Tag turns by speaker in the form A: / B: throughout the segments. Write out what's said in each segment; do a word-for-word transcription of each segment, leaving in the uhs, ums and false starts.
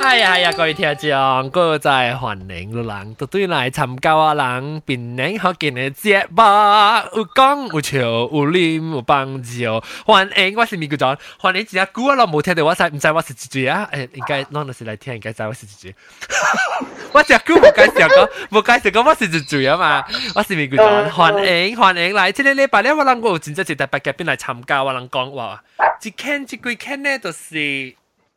A: 哎呀哎呀，各位聽眾，各在歡迎路人，都對來參加啊人，變年好見嘅節目，有講有笑有啉有幫助，歡迎我是咪叫做歡迎只啊久啊咯冇聽到我使唔知我是幾句啊？誒，應該攞到時來聽，應該知我是幾句。我只久冇介紹講，冇介紹講我是幾句啊嘛，我是咪叫做歡迎歡迎來，即個禮拜咧我諗我有真正是特別嘉賓來參加，我諗講話，一傾一句傾咧就是。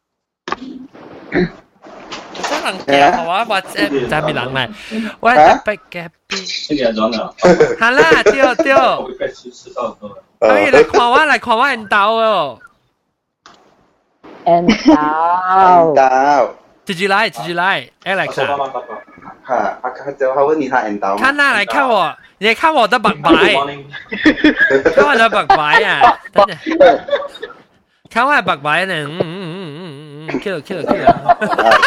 A: 真能嘅，我 WhatsApp 唔知咩人嚟，我特別嘅邊。呢個裝啦。係啦，對對。可以嚟看我，嚟看我引導哦。
B: 引導。引導。
A: 自己來，自己來 ，Alex 啊。
C: 哈，他就他問你他引導。
A: 看啦，來看我，你看我的白白，看我的白白啊，真的。看我的白白呢，嗯嗯嗯嗯嗯嗯 ，kill kill kill。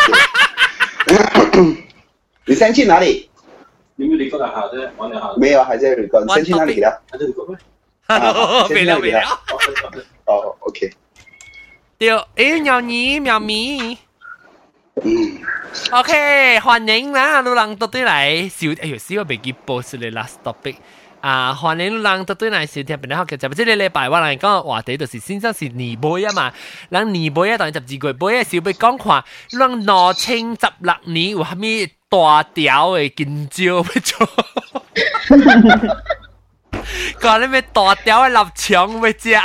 C: 你先去哪里？
D: 你没理过了哈，这玩的哈。
C: 没有，还在理过。你先去哪里了？
D: 还在理过咩？
A: 没了没了。
C: 哦 ，OK。
A: 对，诶，喵咪喵咪。嗯。OK， 歡迎啦，路人到對來小，哎呦，小我未記報是你 last topic。啊，歡迎路人到對來收聽本來學嘅節目，即係禮拜我嚟講話題就是先生是年輩啊嘛，人年輩啊當然十二句輩啊，小輩講話，人兩千十六年有蝦米大條嘅金蕉要做，講你咩大條嘅臘腸要食。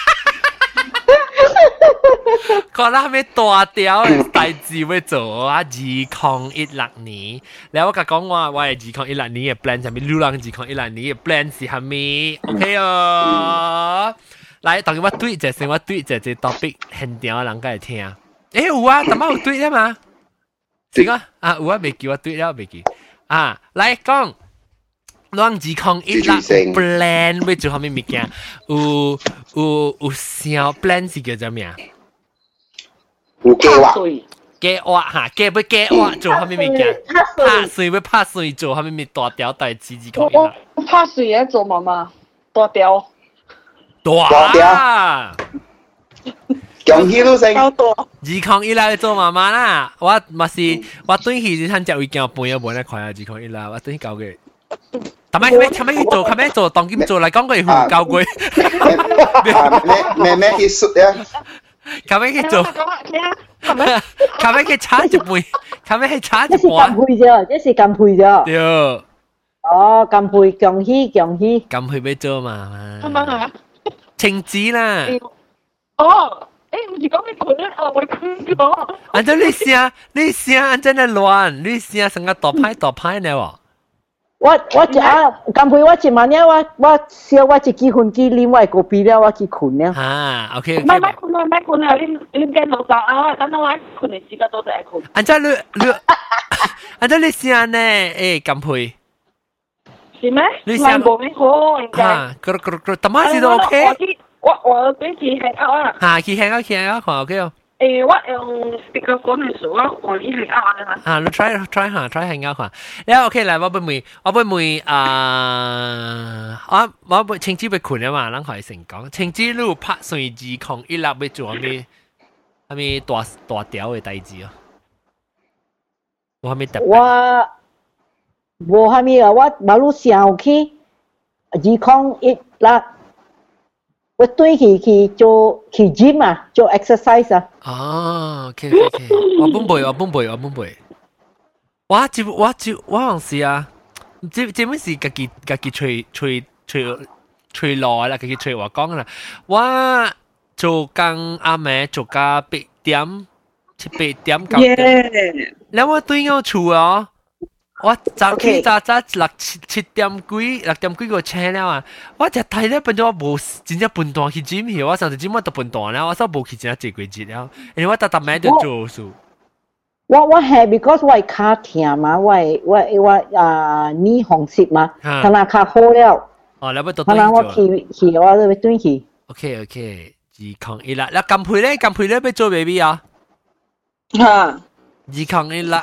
A: 講啦，咩大條嘅大字要做啊？二零一六年，然後我講話我係二零一六年嘅 plan 係咪？流浪二零一六年嘅 plan 是係咪 ？OK 哦，來，當然我對就係我對就係 topic 現場嘅人家嚟聽。誒有啊，點解有對啊嘛？是個啊有啊，未叫我對了，未叫啊，來講。咱二零一六 plan 要做啥物物件？有有有啥 plan 是叫做咩啊？
C: 有計劃，
A: 計劃嚇，計要計劃做啥物物件？拍水要拍水做啥物物大條代志？二零一六
B: 我拍水也做媽媽，大條。
A: 大條。
C: 恭喜你先。
A: 二零一六做媽媽啦，我嘛是我對佢參加會見半夜半咧看下二零一六，我對佢教嘅。ทำไมทำไมให้โจทำไมให้โจตองกิมโจอะไรก้องก็อยู่เกากุย
C: แม่แม่ที่สุดเนี่ย
A: ทำไมให้โจทำไมให้ช้าจะปุยทำไมให้ช้าจะ
B: ปัว這是金配啫，這是金配啫。
A: 對。
B: 哦，金配恭喜恭喜。
A: 金配俾做嘛？係咪啊？情子啦。
B: 哦，誒，唔是講咩佢咧？我會講咗。
A: 按照你聲，你聲真係亂，你聲成個大牌大牌呢喎。
B: 我我啊，今配我前晚咧，我我燒我自己份機啉我個邊咧，我去困咧。
A: 啊 ，OK。
B: 唔係唔係困啊，唔係困啊，你你驚老實啊？等我困你時間都係困。
A: 按照你你，按照你聲呢？誒，金配。
B: 是咩？你聲冇咩好應該。
A: 啊，嗰嗰嗰，但係都 OK。
B: 我我俾佢係啊。
A: 啊，佢係啊，佢係啊，看 OK 哦。
B: 誒，我用 speakerphone 嘅時候，我呢係啱啊。
A: 啊，你 try try 下 try 係啱下。你 OK 嚟，我俾妹，我俾妹啊，我我俾青子俾困啊嘛，咱可以成講。青子你拍算二零一六要做咩？係咪大大條嘅代志啊？我係咪特別？
B: 我我係咪啊？我馬路上去二零一六。我對佢去做去 gym 啊，做 exercise 啊。
A: 哦 ，OK OK OK， 我本背我本背我本背。我接我接我好像是啊，接接咩是自己自己吹吹吹吹來啦，自己吹話講啦。我做工阿妹做到八點七八點九點，然後我對我厝哦。我早起早早六七七點幾六點幾個車了啊！我只睇咧笨咗，我冇真正笨蛋去 gym 去，我上次 gym 我都笨蛋了，我所冇去真正坐過節了，因為我特特買就做數。
B: 我我係 because 我係卡痛嘛，我係我我啊耳紅舌嘛，可能卡好了。
A: 哦，你要到
B: 可能我去去我都要轉去。
A: OK OK， 二零一六，嗱金配咧金配咧要做 baby 啊？
B: 嚇！
A: 二零一六。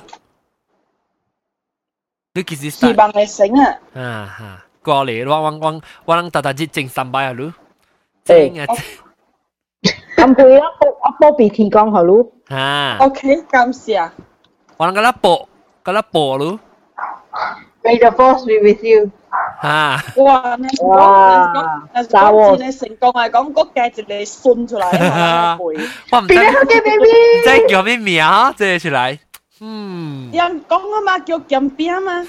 A: 你其實
B: 希望你醒啊！
A: 啊哈，過嚟我我我我能大大隻正三百啊，你正啊！
B: 咁佢啊，我波鼻天講好咯。
A: 啊
E: OK，感謝。
A: 我諗嗰粒薄，嗰粒薄咯。
B: May the force be with you。
A: 啊！
E: 哇！你講，你講，你成功係講嗰價值你信出嚟啊！背。
A: 我唔知。
B: 邊個嘅 baby？
A: 即係叫咩名啊？即係出嚟。嗯。
E: 人講啊嘛，叫劍邊嘛。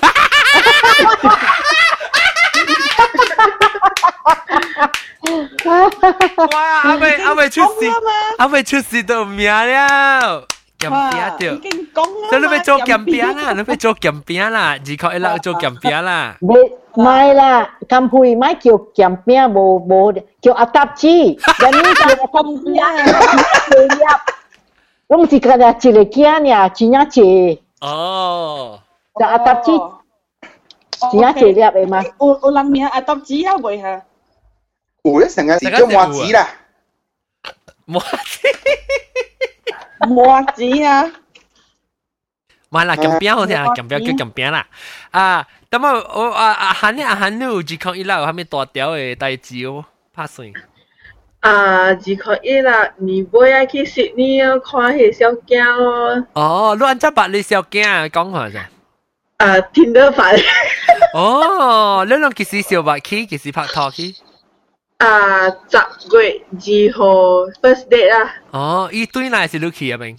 A: 哇！阿妹阿妹出事，阿妹出事到名了。劍邊掉，
E: 已經講啦。
A: 所以你要做劍邊啦，你要做劍邊啦，只靠一粒做劍邊啦。
B: 唔係啦，咁配咪叫劍邊，冇冇叫阿達子，人呢叫劍邊。我唔是個人一個驚呀，真係謝。
A: 哦。
B: 就阿達子，真係謝了係嘛？
E: 有有人名阿達子啊，未嚇？
C: 有咧，成日是叫麻子啦。
A: 麻子。
E: 麻子啊！
A: 唔係啦，劍邊好聽啊，劍邊叫劍邊啦。啊，咁啊，我啊啊韓呢啊韓呢，只看伊拉有蝦米大條嘅代誌哦，拍算。
F: 啊，只看伊拉，你妹啊去悉尼啊，看迄小囝咯。
A: 哦，你按怎捌你小囝講下先。
F: 啊，聽得快。
A: 哦，你兩其實小捌去，其實拍拖去。
F: 啊，十月二號 first date 啦。
A: 哦，伊對哪是你去啊邊？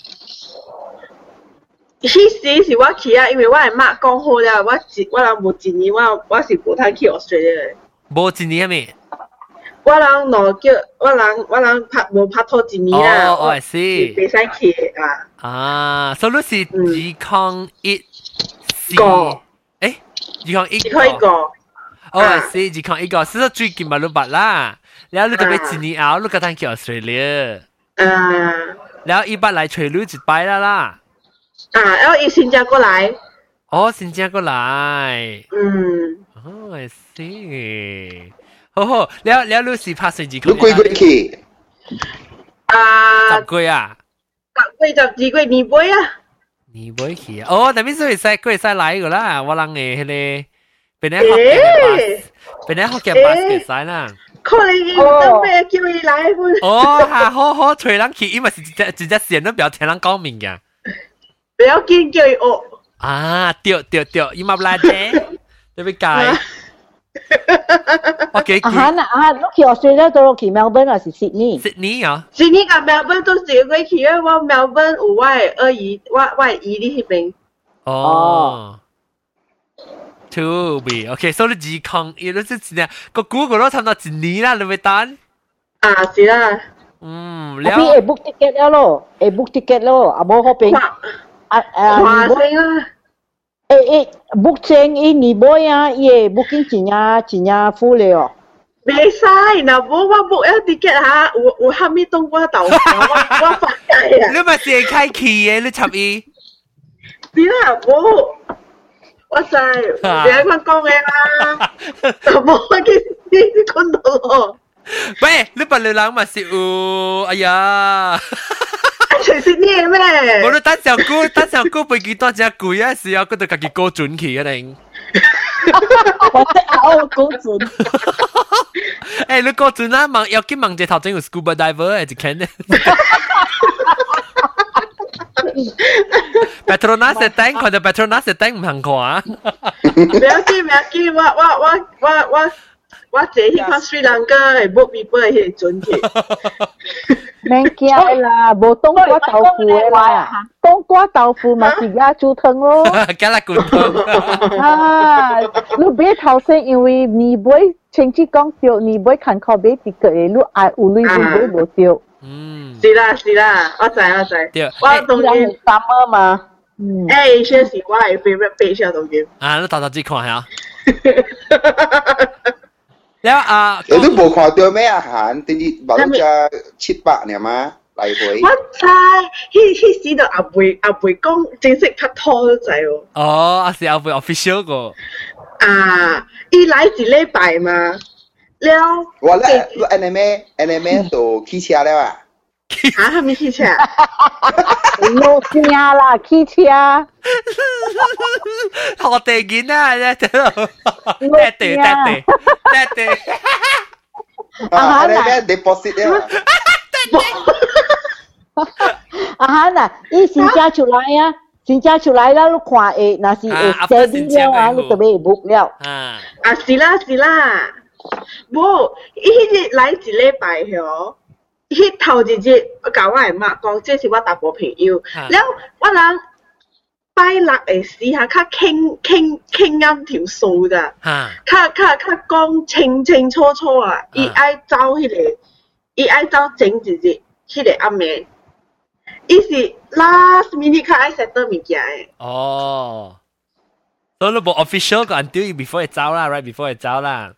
F: 迄時是我去啊，因為我係媽講好了，我一我人無一年，我我是無通去Australia。
A: 無一年咩？
F: 我人攞叫我人我人拍無拍拖一年啦。
A: 哦，我係是。
F: 袂使去啊。
A: 啊，所以你是二抗一
F: 個？
A: 誒，二抗一個。
F: 二抗一個。
A: 哦，係是，二抗一個，所以最近咪你捌啦。然後你特別一年後，你個通去Australia。
F: 啊。
A: 然後伊捌來找你一擺啦啦。
F: 啊，然後伊新加坡來。
A: 哦，新加坡來。
F: 嗯。
A: 哦，係是。好好，然後然後你是拍成二抗。
C: 你幾月去？
F: 啊。
A: 十月啊。
F: 十月十二月年尾啊。
A: 年尾去啊？哦，但係所以使佢使來個啦，我人誒迄個。本來學嘅本來學嘅巴士使啦，
F: 可能要咩叫伊來本？
A: 哦，嚇好好隨人去，因為是一隻一隻線都不要聽人講明嘅。
F: 不要緊叫伊學。
A: 啊，對對對，伊嘛來啫，你要改。我幾句。
B: 啊哈啊，你去Australia都去 Melbourne 還是 Sydney？Sydney
A: 啊。
F: Sydney 甲 Melbourne 都是過去啊，我 Melbourne 有我嘅二姨，我我係姨哩迄邊。
A: 哦。To be OK，所以你二抗一都是一年，個股個都差唔多一年啦，你咪等。
F: 啊，是啦。
A: 嗯，
B: 了。你會 book ticket 了咯，會 book ticket 咯，啊冇好平。啊啊，
F: 華星啊。
B: 誒誒，book 正伊年尾啊，伊會 booking 真呀真呀 full 了哦。
F: 袂使，若無我 book 咗 ticket 嚇，有有蝦米當我豆腐，我我發計啊。
A: 你咪是開期嘅，你插伊。
F: 是啦，冇。我知，你喺度講嘅啦，冇嘅你講到咯。
A: 喂，你把你人咪是有，哎呀，
F: 隨時啲咩？
A: 我都等上股，等上股背幾多隻貴啊？時候嗰度自己高準期一定。
E: 我識啊，我高準。
A: 誒，你高準啊？問要見問隻頭先有 scuba diver 誒，就肯定。Petronas 嘅頂，佢哋 Petronas 嘅頂唔行過啊！
F: 唔要緊，唔要緊，我我我我我我坐去看斯里蘭卡係 book people 係準嘅。
B: 免驚啦，無冬瓜豆腐嘅啦，冬瓜豆腐咪是亞洲湯咯。
A: 加啦罐湯。
B: 啊，你別頭先，因為你買親戚講少，你買看靠買一個嘅，你愛有你買無少。
A: 嗯，
F: 是啦是啦，我知我知。
A: 對，
F: 我當然
B: summer 嘛。嗯。
F: 誒，這是我嘅 favorite page 啊，當然。
A: 啊，你頭頭先看下。แล้วอ่า
C: เออดูบอกขอตัวแม่อาหารทีนี้บอกจะชิดปะเนี่ยมาไหลหวย
F: 我知，迄迄時就阿妹阿妹講正式拍拖都知哦。
A: 哦，阿是阿妹 official 個。
F: 啊，伊來一禮拜嘛，了。
C: ว่าแล้วอันนี้แม่อันนี้แม่ตัวขี้เชียแล้วอ่ะ
F: 嚇，係咪汽車？
B: 老車啦，汽車。
A: 學地件啊，咧喺度，爹地爹地爹地。
C: 啊，อันนี้แม่ deposit เนี่ย
A: 爹
B: 阿涵啊，伊先加出来啊，先加出来啦，你看诶，那是诶 steady 了啊，你特别木了。
A: 啊，
F: 啊是啦是啦，无伊迄日来一礼拜吼，迄头一日我甲我诶妈讲，这是我大部朋友，了我人拜六诶时下较傾傾傾啱條數咋，較較較講清清楚楚啊，伊愛走迄個，伊愛走整一日迄個暗暝。伊是 last minute 較愛 settle 物件誒。
A: 哦，所以你冇 official 個 until before 你走啦 ，right before 你走啦。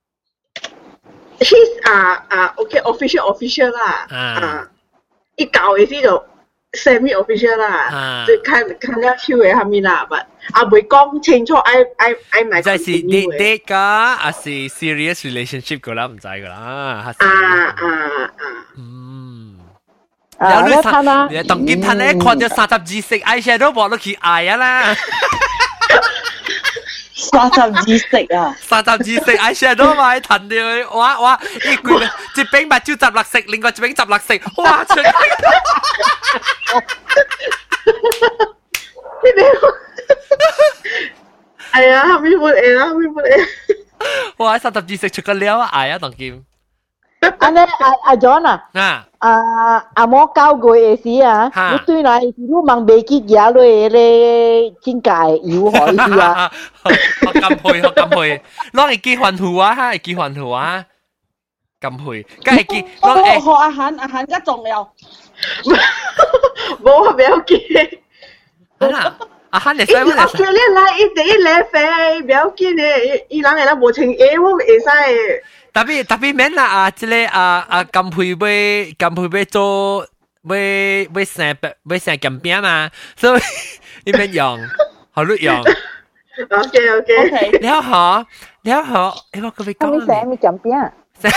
F: His 啊啊 ，OK official official 啦，啊，伊搞嘅時就 semi official 啦，就看看了手嘅下面啦，但啊未講清楚，愛愛愛買。
A: 即係 date date 噶，還是 serious relationship 噶啦，唔知噶啦。啊
F: 啊啊！
A: 嗯。
B: 啊，你睇啊，
A: 你當今睇咧，看到三十二色愛寫都冇得去愛啊啦。
E: 三十二色啊！
A: 三十二色愛寫都咪彈掉，哇哇！一句咧，一邊目睭十六色，另外一邊十六色，哇！出。
F: 哎呀，後面冇嘢啦，後面冇嘢。
A: 哇！三十二色出個了啊，愛啊，當今。
B: 安尼阿阿 John 啊，啊阿某教過嘅時啊，你對來你問未記嘢咧咧真解有可以啊。
A: 學咁配，學咁配，攞嚟記環圖啊，係記環圖啊，咁配，梗係記。
E: 我學阿涵，阿涵而家仲有，
F: 冇唔要記。
A: 啊，阿涵你使乜嚟？
F: 我叫你來一地來飛，唔要記咧，伊人嚟啦無情嘢，我會使。
A: 特別特別免啦啊！即個啊啊金配杯金配杯做杯杯成杯成金餅嘛，所以你免用，好亂用。
F: OK OK。
A: 你好，你好，誒我佢講。
B: 你寫咩金餅？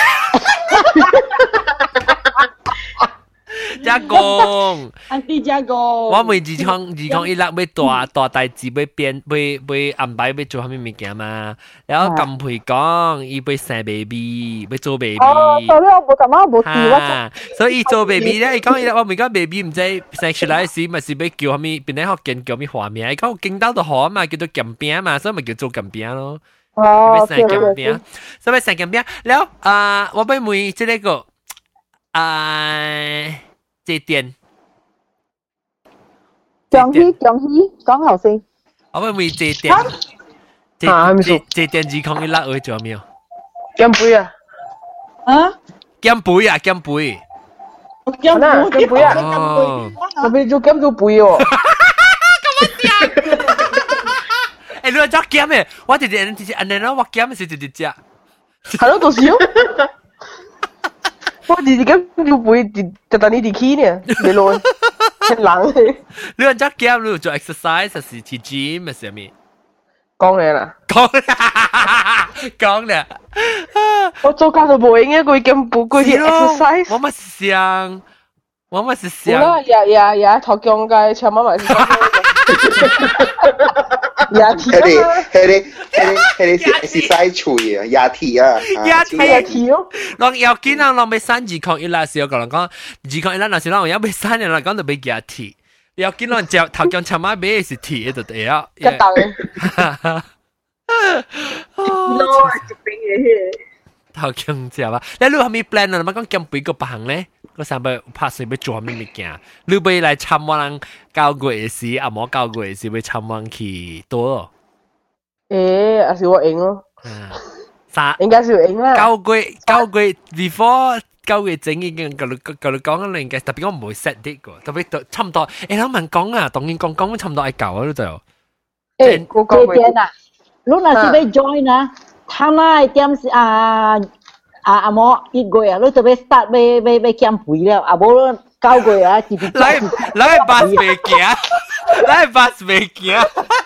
A: 加工，
E: 安迪加工。
A: 我每自康自康一粒要大大大字要變要要安排要做啥物物件嘛？然後金培講伊要生 baby， 要做 baby。
B: 哦，所以我冇咁啊，冇記
A: 我。所以做 baby 咧，伊講伊我咪講 baby 唔知生出來時咪是要叫啥物，邊啲學見叫咩花名？伊講見到就好啊嘛，叫做金餅嘛，所以咪叫做金餅咯。
B: 哦，
A: 要生金餅，所以生金餅。然後啊，我俾問即係個啊。這點，
B: 恭喜恭喜，講好聲。
A: 我問你這點，這這這點二抗一粒會做咩？
F: 減肥啊！
E: 啊？
A: 減肥啊！減肥。
E: 減肥，減肥啊！
F: 哦。特別做減做肥哦。
A: 咁樣食？誒，你話做減嘅，我直接直接安尼咯，我減是直接食。
F: 係咯，到時咯。我自己咁要背，就等你哋 key 呢，你攞，冷嘅。
A: 你話做減，你做 exercise 還是去 gym 還是咩？
F: 講你啦，
A: 講講咧。
F: 我做家就冇應該佢咁補佢啲 exercise。
A: 我咪想，我咪是想。
F: 好啦，也也也頭講嘅，長媽咪是。牙體啊！
C: 迄個、迄個、迄個、迄個是使除嘅牙體啊，
A: 牙體
F: 牙體咯。
A: 人要見人，人要生二抗一啦，時候個人講二抗一啦，那時人有要生人，人講就俾牙體。要見人就頭講長媽俾是體就對啊。
F: 一檔。攞一邊嘅。
A: 頭講只嘛，你你係咪 plan 啊？咪講減肥個白行咧？我想要拍攝要做咩物件？你要來參我人教過嘅事，阿冇教過嘅事，要參我去多。
F: 誒，還是我贏咯。
A: 啥？
F: 應該是贏啦。
A: 教過教過 before 教過整已經教你教你講緊，應該特別我唔會 set 啲個，特別差唔多。誒，老問講啊，當然講講差唔多係舊啊，都就。
B: 誒，這點啊，你若是要 join 啊，他那點是啊。啊阿某一個月，你特別 start 要要要減肥了，啊無九個月啊，直直
A: 來來巴士未行，來巴士未行。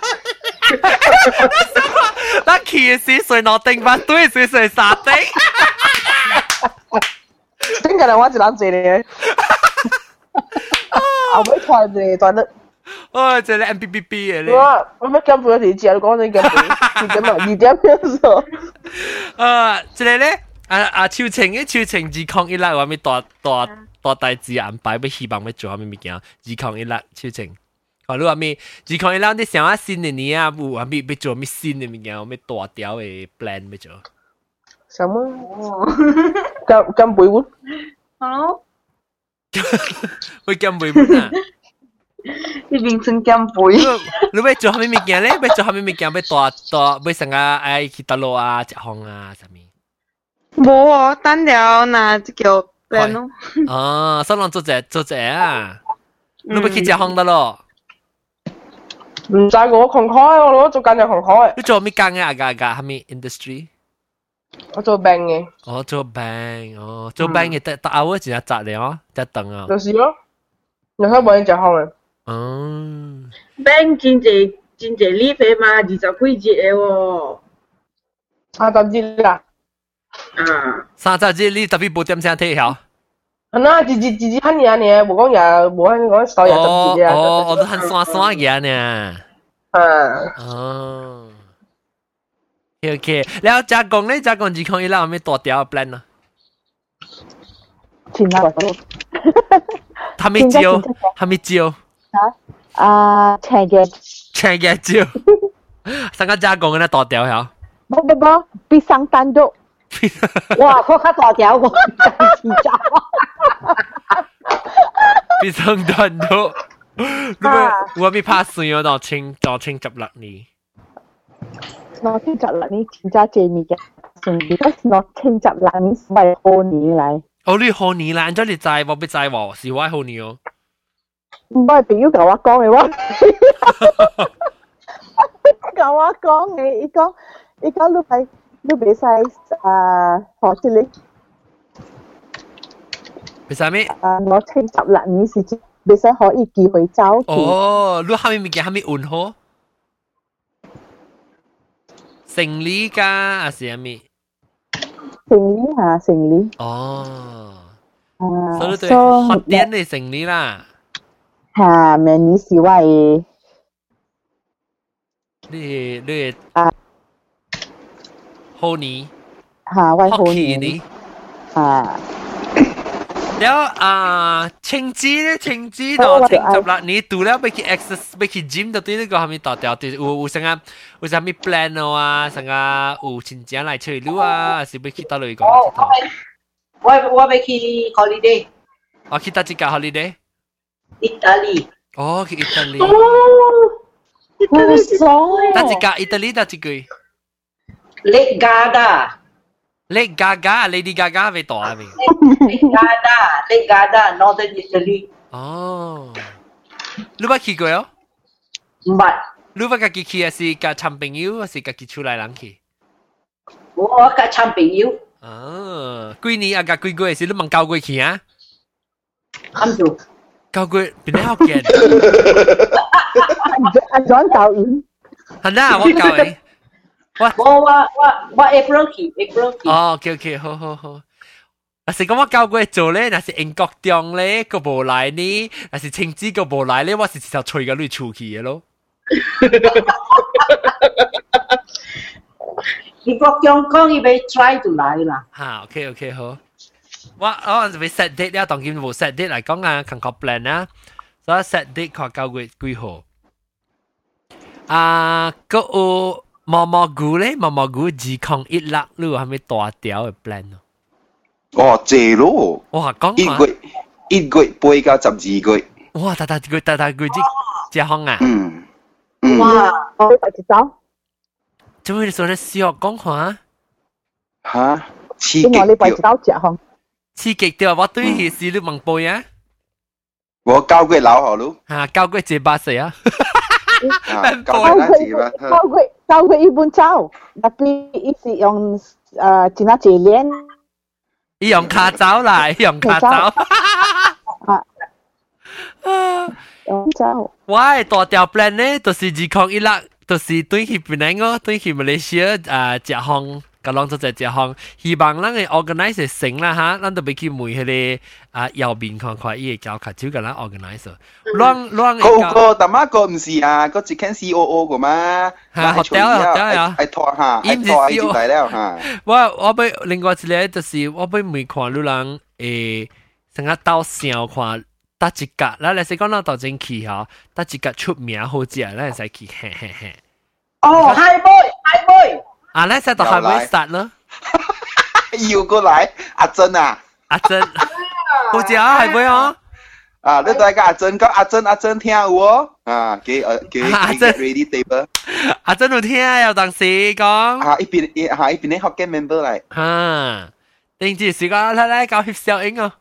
A: 咱去時水腦頂巴對水水沙頂。
F: 點解我一人坐咧？後尾團嘅團得。
A: 哦，這係 M B B B 嘅咧。
F: 我我咩減肥嗰時只係講你減肥，二點啊，二點嘅時候。
A: 誒，這係咧。啊啊！超情嘅超情自抗一啦，話咩大大大代志安排，要希望要做下咩物件？二零一六超正。哦，你話咩？二零一六你想下新嘅年啊，有話咩要做咩新嘅物件？有咩大條嘅 plan 要做？
G: 什麼？金金杯碗。
E: 好。
A: 會金杯碗啊？
E: 你變成金杯。
A: 你要做下咩物件咧？要做下咩物件？要大大要成個愛去倒落啊、食烘啊，啥物？
E: 冇啊，單了那叫 plan 咯。
A: 哦，所以人做隻做隻啊，你要去食烘得咯？
G: 唔使我行開，我攞做緊就行開。
A: 你做咩工嘅啊？家家係咪 industry？
G: 我做病嘅。
A: 哦，做病，哦，做病嘅得得歐真係雜嚟哦，得等啊。
G: 就是咯，有睇冇人食烘嘅。
A: 嗯。
F: 病真濟真濟呢費嘛，二十幾節嘅喎。
G: 三十節啦。
F: 啊。
A: 三十節你特別冇點聲睇下。
G: 那一日一日喊嘢呢，冇講嘢，冇講講少嘢十節啊。
A: 哦，我都喊酸酸嘅呢。
G: 嗯。
A: 哦。O K， แล้วจากกง咧จากกงจีคงอีแล้วมีตัวเดียว plan อ่ะ
B: ชินแล้ว
A: ทำไม่เจียวทำไม่เจียว
B: ฮะอ่าแชร์แก
A: แชร์แกเจียวสังกัดจากกงเนี่ยตัวเดียวเหรอ
B: บ่บ่บ่ปีสังตันโด哇เขาค่าตัวเดียวบ่ชิจ้า
A: ปีสังตันโดรู้ไหมว่ามีภาษาอยู่ตอนชิงตอนชิงจับหลักนี้
B: 我聽集啦，你真係借你嘅，成日我聽集啦，你係好年嚟。
A: 哦，你好年啦，咁你知我不知喎，是我好年哦。
B: 唔係朋友同我講嘅喎，同我講嘅，伊講伊講你係你別使啊，學住你。
A: 別使咩？
B: 啊，我聽集啦，你是別使可以寄回走。
A: 哦，你係咪物件係咪換好？成理噶還是咩？
B: 成理嚇，成理。
A: 哦。
B: 啊，
A: 所以對學點你成理啦。
B: 嚇，明你是我嘅。
A: 你你
B: 啊，
A: 好年。
B: 嚇，我好年。嚇。
A: แล้วอ่าเชิงจีเนี่ยเชิงจีต่อเชิงจับละนี้ดูแล้วไปที่ exercise ไปที่ gym ตัวนี้ก็ทำให้ต่อเดียวที่อูอูสังกัดอูสังมี plan อ่ะสังกัดอูชินเจียน嚟出嚟อ่ะสิไปที่ต่อเลยก็
H: 我我要去 holiday
A: อ๋อที่ต่อจิกา holiday
H: อิตาลี
A: อ๋อที่อิตาลี
B: 哦อิตาลีสวย
A: ต่อจิกาอิตาลีต่อจิกุย
H: Lake Garda
A: Lake Gaga Lady Gaga ไปต่ออะไร
H: Lake Garda Lake Garda Northern Italy
A: อ๋อรู้ว่าขี่过อ๋อ
H: ไม่
A: รู้ว่ากับขี่是กับ參朋友還是กับขี่出來人ขี่
H: 我กับ參朋友
A: อ๋อ幾年啊กับ幾個月是你問教過ขี่啊
H: 啱做
A: 教過邊啲學嘅
B: 阿莊教演
A: 係啦我教你
H: 我我我我 April 去 April 去
A: 哦 OK OK 好好好若是講我教過做咧若是英國中咧個無來呢若是青枝個無來咧我是直頭吹個你出去嘅咯
H: 英國中講伊要 try 就來啦
A: 嚇 OK OK 好我我就會 set date 啦當然冇 set date 嚟講啊近個 plan 啊所以 set date 看教過幾號啊個有毛毛菇咧，毛毛菇二零一六，你有係咪大條嘅 plan 啊？
C: 哦，謝咯！
A: 哇，講
C: 一個月一個月背到十二個月。
A: 哇，大大個大大個隻隻行啊！
C: 嗯嗯。
B: 哇，我快啲走。
A: 做咩你做咧笑講下？
C: 嚇，刺激
B: 掉。我你快啲走隻行。
A: 刺激掉，我對佢是你問背啊！
C: 我交過老好咯。
A: 嚇，交過這把歲啊！
C: 交過那幾把。
B: 交過交過一本走，特別伊是用誒真係借鏈。
A: 伊用卡走啦，伊用卡走。
B: 啊。用走。
A: 我係大條 plan 咧，就是二零一六，就是對佢本來我對佢馬來西亞啊一項。個啷做就一項，希望咱嘅 organize 成啦嚇，咱都俾佢問迄個啊右邊看看，伊會教較少個咱 organize。啷啷
C: 個個大媽個唔是啊，個只間 C O O 個嘛，
A: 嚇學掉學掉呀，
C: 係拖下，係拖係就嚟了嚇。
A: 我我俾另外一個就是我俾問看你人誒成日鬥笑看，搭一格，嗱你使講到到正去嗬，搭一格出名好食，嗱你使去嘿嘿嘿。
H: 哦，嗨妹，嗨妹。
A: 啊，你使到係咪 start 咯？
C: 又過嚟，阿珍啊，
A: 阿珍，好食啊，係咪哦？
C: 啊，你大家阿珍講阿珍阿珍聽有哦，啊，幾誒幾幾 ready table，
A: 阿珍有聽有當時講，
C: 啊一邊一嚇一邊啲學嘅 member 嚟，
A: 嚇，定住時講睇睇教協小英哦，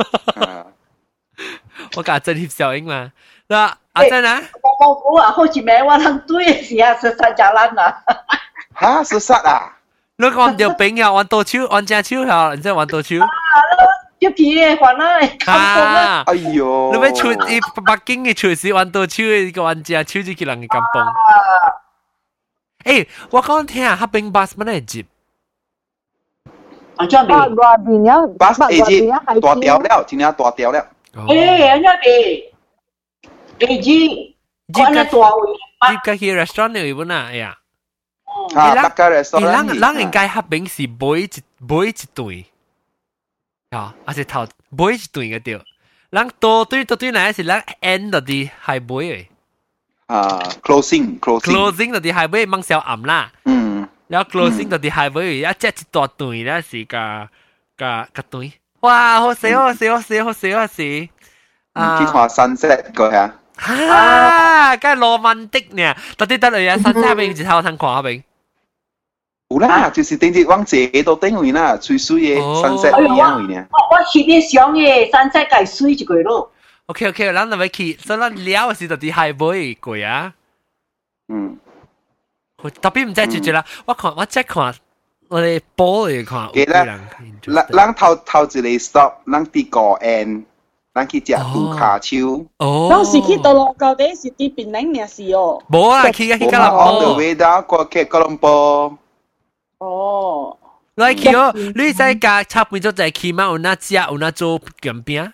A: 我教阿珍協小英嘛，嗱阿珍啊，
H: 我冇講啊，好似名我通對時啊，實實就爛啦，
C: 嚇實實啊，
A: 你講條餅啊，玩多手玩正手嚇，然之後玩多手。
H: 一皮嘅還啦，
A: 啊！
C: 哎呦，
A: 你咪出伊北京嘅廚師玩到手嘅個玩家，手就叫人嘅咁崩。誒，我講聽下，黑冰巴士乜嚟接？
H: 我準備。
B: 外邊有，
C: 巴士誒接大條了，今日大條了。
H: 誒，人家哋誒接，
A: 接
H: 個大
A: 接個去 restaurant 嚟本啊，哎呀！
C: 啊，大家 restaurant。
A: 人人應該黑冰是買一買一對。啊，還是頭買一對嘅掉，人多對多對嚟是人 end 到啲係買嘅。
C: 啊 ，closing closing
A: closing 到啲係買掹小暗啦。
C: 嗯。
A: 然後 closing 到啲係買，一隻一大對咧是個個個對。哇，好笑好笑好笑好笑好笑！
C: 啊，去看 sunset 個嚇。
A: 啊，梗係羅曼蒂呢，到底得嚟啊？sunset 邊一頭通看下邊？
C: 有啦，就是頂住往這度頂位啦，最水嘅 sunset 一樣位呢。
H: 我我翕啲相嘅 sunset 計水一個咯。
A: OK OK，咱就要去，所以咱聊是到底係買貴啊。
C: 嗯。
A: 特別唔知住住啦，我看我即看我哋波嚟看。
C: 記得，咱咱頭頭一個 stop，咱啲個 end，咱去食杜卡丘。
A: 哦。
E: 當時去到落到底是啲檳榔嘅事哦。
A: 冇啊，去嘅去吉隆坡。
C: On the way down 過去吉隆坡。
E: 哦，
A: 來去哦，你在家差不多在去嘛？有哪食有哪做鹹餅？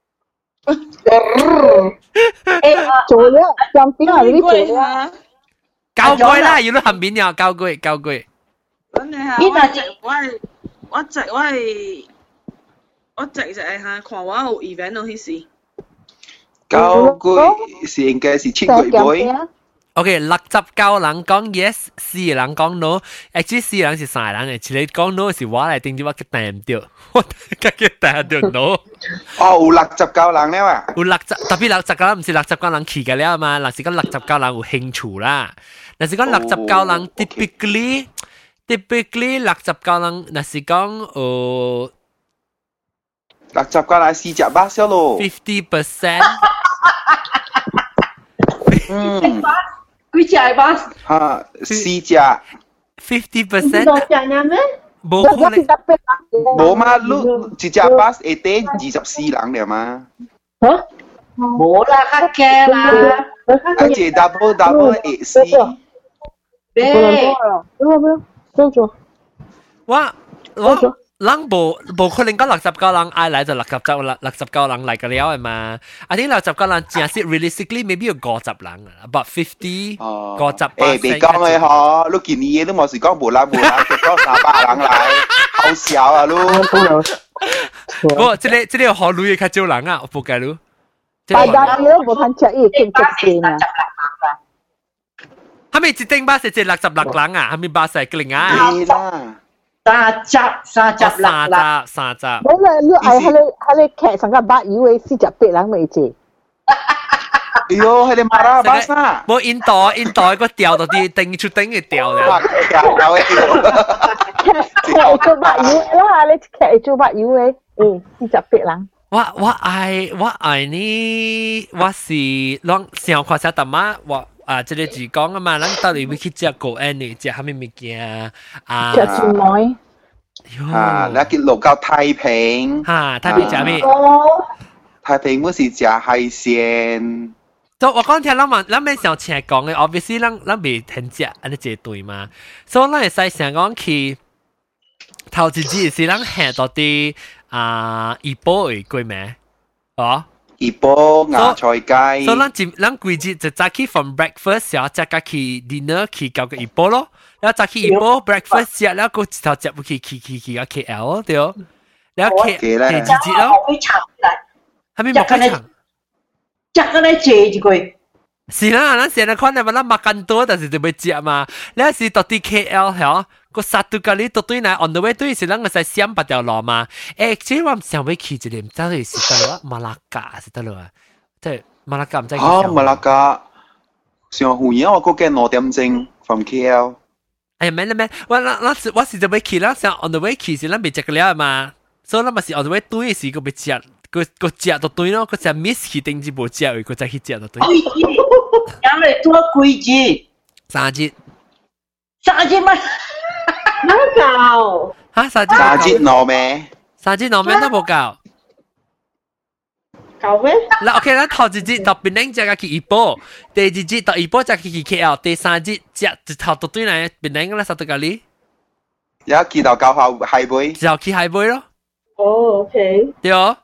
B: 做了鹹餅啊！你做了，
A: 交貴啦，要你鹹餅呀，交貴交貴。
E: 真係啊！我係我係我直我係我直就係嚇看我有 event 咯，迄時。
C: 交貴是應該是七月尾。
A: OK， 六十九人講 yes， 四個人講 no，actually 四個人是三個人嘅，一個講 no 是我嚟定住我嘅答唔到，我嘅嘅答到 no。
C: 哦，有六十九人了啊！
A: 有六十，特別六十九人唔是六十九人去嘅了嘛，嗱是講六十九人有興趣啦，嗱是講六十九人 typically typically 六十九人，嗱是講呃
C: 六十九人四隻巴少咯
A: fifty percent。
C: 嗯。
H: 幾隻係巴？
C: 嚇，四隻。
A: fifty percent。
B: 多隻人咩？
A: 冇可能。
C: 冇嘛，你一隻巴會得二十四人了嘛？
B: 嚇？
H: 冇啦，客嘅啦。
C: 而且 double double eight四。
H: 對。
B: 做做。
A: 我我。人無無可能講六十九人愛來就六十九人六十九人嚟個了嘅嘛。I think 六十九人正式 realistically maybe 有五十人啊 ，about fifty 五十。誒，
C: 別講嘅嗬，你見你嘢都冇時講無啦無啦，結果三百人嚟，好笑啊你。
A: 不，這裡這裡有好女嘅較少人啊，我不計咯。
B: 大家都無通食嘢，勁極勁啊！
A: 係咪一頂巴士只六十六人啊？係咪巴士嘅另外？
C: 係啦。
H: 三集三集
A: 三集三集。
B: 冇啦，你係係你係你劇成個八妖嘅四十八人未知。
C: 哎呦，係你馬拉巴沙。
A: 冇印度印度個掉到啲頂出頂嘅掉啦。
B: 劇做八妖啦，你劇做八妖嘅，嗯，四十八人。
A: 我我愛我愛你，我是啷想看下大媽我。啊！即係住講啊嘛，咱到底要去食個 N 呢？食蝦米物件啊？
B: 食全麥。
C: 啊！你見路到太平。
A: 嚇！太平食咩？
C: 太平嗰時食海鮮。
A: 就我講聽，咱嘛，咱咩時候請講嘅 ，obviously 咱咱未很食，安尼一對嘛。所以咱會使想講去頭一日是咱下到啲啊怡保嘅貴咩？哦。
C: 怡保芽菜雞，
A: 所以咱今咱規日就早起 from breakfast， 然後再加去 dinner 去搞個怡保咯，然後早起怡保 breakfast 食，然後個一頭接去去去去個 K L 對， แล้วเคเคจีจี咯，
F: 會長嚟，
A: 係咪冇開場？
F: 食個咧借一個。
A: 是啦，咱現在看到嘛，咱麥干多，但是就要食嘛。你是到啲 K L 嗬，個殺到隔離到對嚟 on the way 對是咱個使閃八條路嘛。誒，即係我唔想要去一個，唔知係是得咯，馬拉加是得咯啊，即係馬拉加唔知。
C: 哦，馬拉加，上遠啊！我嗰間五點鐘 from K L。
A: 哎呀，免啦免，我我我是我是就要去，咱想 on the way 去是咱未食個了嘛，所以咱咪是 on the way 對時個要食。個個食到對咯，個只 miss 去定住無食，佢再去食到對。
F: 因為多幾日？
A: 三日。
F: 三日乜？乜夠？
A: 嚇三日？
C: 三日攞咩？
A: 三日攞咩都冇夠。
F: 夠咩？
A: 嗱 ，OK， 咱頭一日到檳城只去怡保，第二日到怡保只去 K L， 第三日只就頭到對嚟檳城啦，殺到隔離。
C: 有去到高校海貝。
A: 就去海貝咯。
F: 哦 ，OK。
A: 對哦。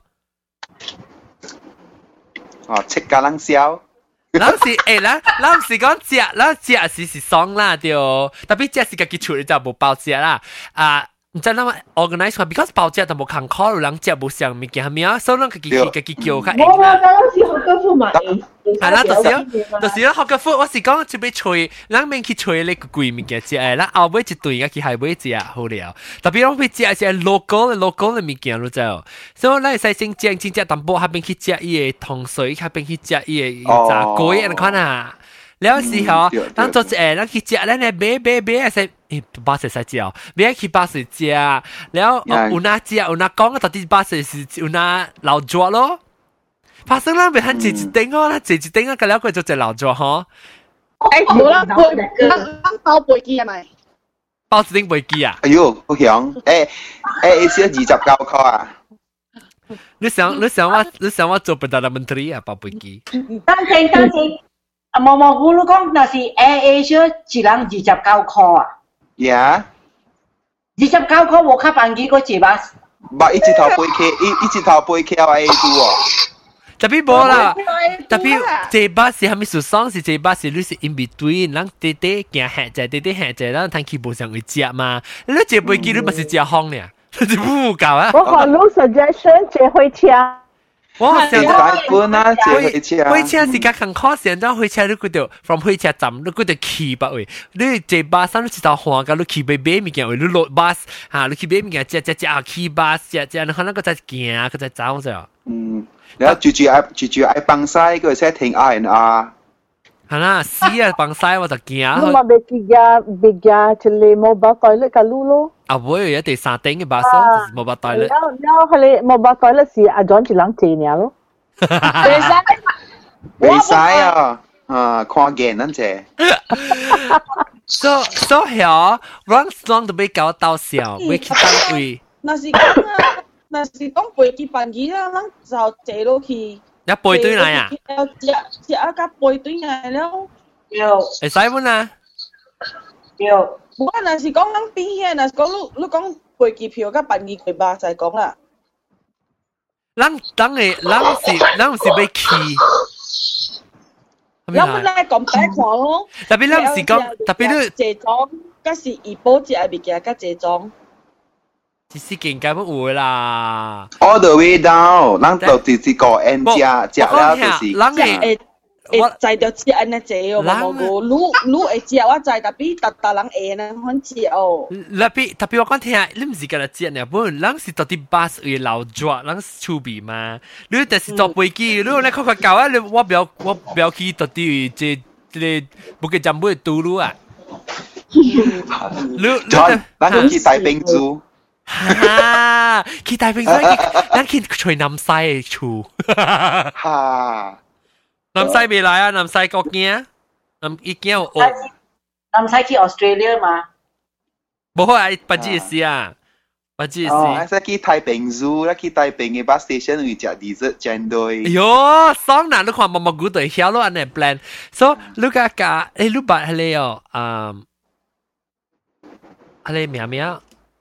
C: 哦，七家人笑。
A: 咱是誒，咱咱是講食，咱食是是爽啦，對。特別食是家己厝裡就無包食啦。啊，唔知咱 organize 話 ，because 包食就無空考，有人食無上物件係咪啊？所以咱家己家己叫較
F: 硬啦。我我是學功夫嘛。
A: 係啦，就是咯，就是咯，學功夫。我是講就要吹，咱免去吹你個貴物件食誒，咱後尾一頓個去海尾食好了。特別我要食是 local 嘅 local 嘅物件，你知道？所以咱會使先正正食淡薄，下邊去食伊個糖水，下邊去食伊個炸粿，你看啊。了時候，咱做誒，咱去食，咱嚟買買買誒，誒巴士使食哦，買去巴士食，了有哪食有哪講，到底巴士是有哪老桌咯。發生啦，咪很直直頂哦，啦直直頂啊，佢了佢就只老咗嗬。
E: 誒，冇啦，包背機係咪？
A: 包子頂背機啊？
C: 哎呦，好響！誒誒，少二十九塊啊！
A: 你想你想我你想我做不到那麼多啊？包背機。
H: 等陣等陣，啊毛毛菇你講那是 A A 少一人二十九塊啊？
C: 呀！
H: 二十九塊我卡辦幾個字吧？
C: 唔，一直頭背 K， 一一直頭背 K L A 度喎。
A: 特別冇啦，特別這巴是係咪屬雙是這巴是你是 in between，咱啲啲行下隻，啲啲行隻，咱睇起步上會食嘛。你這背機你咪是食烘咧，你唔夠啊！
B: 我可攞 suggestion 這會車。
A: 我好想
C: 大半啊，這會車。
A: 會車是較很khó想到會車你嗰度 from 會車站你嗰度起吧喂，你這巴士你知道換個你起買買物件喂，你落巴士嚇你起買物件食食食啊起巴士食食，你可能個再行個再走咗。
C: 嗯。แล้วจู่ๆไอ้จู่ๆไอ้ปังไส้ก็ใช้ทิ้ง R and R
A: 係啦，死啊ปังไส้我就驚。
B: 你咪別記呀，別記就你冇把袋咧，個路咯。
A: 啊，我有一第三頂嘅把手，就是冇把袋咧。
B: 然後然後佢哋冇把袋咧，是阿 John 一人借呢咯。
E: 未使，
C: 未使啊！啊，看見นั่น啫。
A: 所所以哦，我裝都俾搞到笑，俾佢單位。
E: 那是講啊。那是講背機辦機啦，咱就坐落去。
A: 一背對嚟啊！
E: 食食一架背對嚟了。
H: 有。
A: 會使本啊？
H: 有。
E: 我那是講咱邊遐，那是講你你講背機票甲辦機佢吧，就係講啦。
A: 咱咱嘅咱是咱是要去。
E: 咱本來講白看咯。
A: 特別咱是講特別你
E: 謝裝，甲是怡保食嘅物件甲謝裝。
A: 只是見解不會啦
C: ，all the way down，咱到直接個 N 食食了就是。
A: 咱
E: 會會在着食安尼坐哦，冇個，你你會食我在，特別特特人會呢，很食哦。
A: 特別特別我講聽，你唔是個人食呢，不過咱是到啲巴士會留住，咱是趣味嘛。你但是坐飛機，你咧看看舊啊，你我不要我不要去到啲即即不給站不堵路啊。你
C: 咱咱去大冰珠。
A: 哈，去大冰山，咱去吹南西嘅厝。
C: 哈，
A: 南西未來啊，南西國驚，南已經有。
H: 南西去 Australia 嘛？
A: 冇啊，不知事啊，不知事。
C: 哦，即係去太平zoo，咧去太平嘅 bus station 會食 dessert 煎堆。
A: 喲，爽啦！你看毛毛菇對曉咯，安尼 plan。所以你個個，誒，你把係你哦，嗯，係你名名。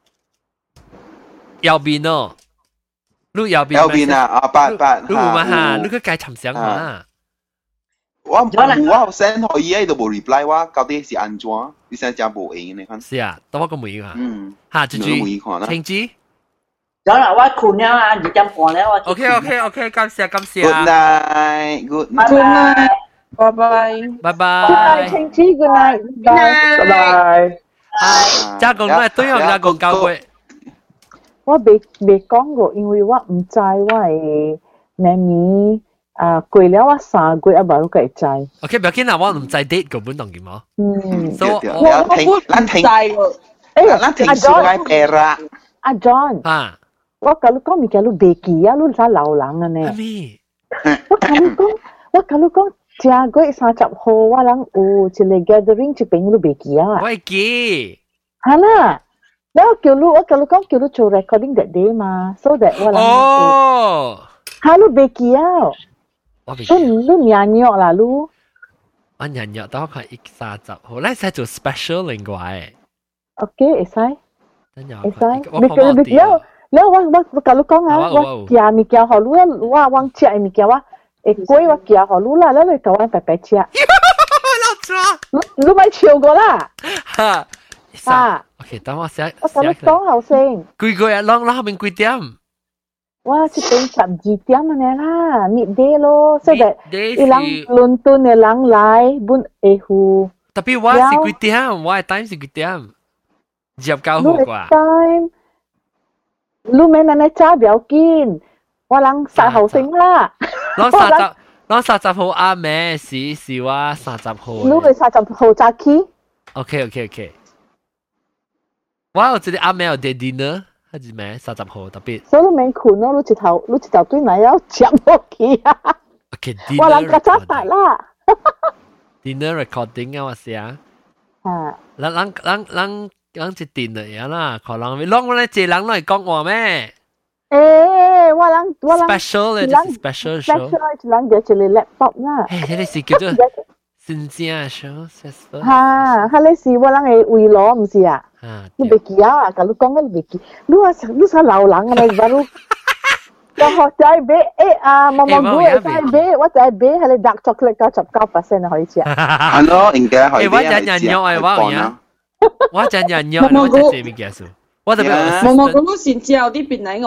A: 右邊哦，你右邊。
C: 右邊啊，啊八八。
A: 你有嘛哈？你個介尋想嘛？
C: 我我好 send 可以喺度冇 reply 我，到底是安怎？你先講冇應你看。
A: 是啊，等我個冇應啊。
C: 嗯。
A: 哈，豬豬。
C: 冇看啦。
A: 青豬。
H: 咗啦，我困了啊，二點半了，我。
A: OK OK OK，感謝感謝。
C: Good night, good
H: Bye
C: night.
H: bye.
G: 拜拜，
A: 拜
B: Good
A: 拜。
B: night，晴晴 ，Good night，拜
G: 拜。
A: 係，家公咩對我家公交過。
B: 我未未講過，因為我唔知我係咩咪啊，過了我三個月啊，冇佢知。
A: OK，唔要緊啦，我唔知 date 個本當點啊。
B: 嗯，
A: 所以
C: 對
A: 我
C: 咱停，咱停，
B: 誒，
C: 咱停數愛 pera。
B: 阿 John，
A: 啊，
B: 我甲你講物件，你袂記啊，你啥老人啊呢？
A: 咩？
B: 我甲你講，我甲你講，正個月三十號，我人有一個 gathering，一邊你袂記啊？
A: 我會記。
B: 係啦。แล้ว叫ลูกว่าลูกก็叫ลูกโชว์ recording that day มา so that ว่าเรา
A: 哦，
B: ฮาลูกเบกี้อ่ะ
A: 我未記。
B: ลูกลูกยานยอกล่ะลูก
A: 我日日都看一三十號，你使做 special 另外嘅。
B: โอเคไอ้ไซ
A: 等陣
B: ไอ้
A: 我
B: ไซ
A: 看，我
B: เบ
A: 看
B: กี้
A: 冇
B: เบกี้
A: 啲
B: แล้วแล้วว่าว่ากับลูกก็อ่ะ
A: ว้าว
B: ว่า
A: ว้าว
B: เกียร์มีเกียร์หอลูกว่าวางเชียมีเกียร์ว่าไอ้กล้วยว่าเกียร์หอลูกล่ะแล้วเลยกับว่าไปไปเชีย
A: 老錯。
B: ลูกลูกไม่เชียวก็ล่ะ
A: 哈，
B: 啊
A: OK，等我寫
B: ว่ากับลูก
A: 寫
B: ต้องเอาเซ็ง
A: 幾個月，啷啷後面幾點？
B: ว่าจะเป็นสับจีเตียมมันเนี่ยล่ะ midday โล so that
A: Midday
B: อีหลัง
A: 是
B: ลุนตุนเนี่ยหลังไลบุญเอฮู
A: 特別我是幾點？我嘅 time 是幾點？入九號
B: ลูก
A: 啩？
B: time ลูกแม่นั่นจ้าเดี๋ยวกินว่าหลังสายเขาเซ็งล่ะ
A: 啷三十，啷三十號阿妹是是我三十號。
B: ลูกไปสายจับเขาจากขี้
A: OK OK OK。我有一個阿妹有啲 dinner，係咩？三十號特別。
B: 所以ลูกแม่ขุนเนาะลูกจิตเขาลูกจิตเขาตุ้ยไหนแล้วจับโอเคอ่ะ
A: OK
B: ว่าหลัง
A: dinner
B: กระจ้าสาย
A: recording。
B: ล่ะ
A: dinner recording 啊，我寫。
B: อ่า
A: 咱咱咱咱咱一定的呀啦，可能啷我咧，一人來講話咩
B: เอ๊ะว่าหลังว่าหลัง
A: ？special 咧，就是 special show。
B: special หลังเดี๋ยวจะเลยแล็ปท็อปน่ะ
A: 誒，呢啲是叫做新正 show，special。
B: ฮ่าฮ่าเลยสิว่าหลังไอ้อุยล้อมสิอ่ะ
A: 啊，
B: ลูกเบกี้อ่ะกับลูกก้องก็ลูกเบกี้ลูกว่าลูกสาวเหล่าหลังอะไรบ้างลูกก็หัวใจเบ๊ะเอ๊ะอ่ามามองดูไอ้ใจเบ๊ะว่าใจเบ๊ะอะไรดักช็อกโกแลตเก้าสิบเก้าเปอร์เซ็นต์นะหอยเชีย
C: 係咯，應該可以。
A: 誒，我人人肉誒，我有影，我人人肉，我真係物件數，我特別。
E: 毛毛公路先知有啲變嚟我，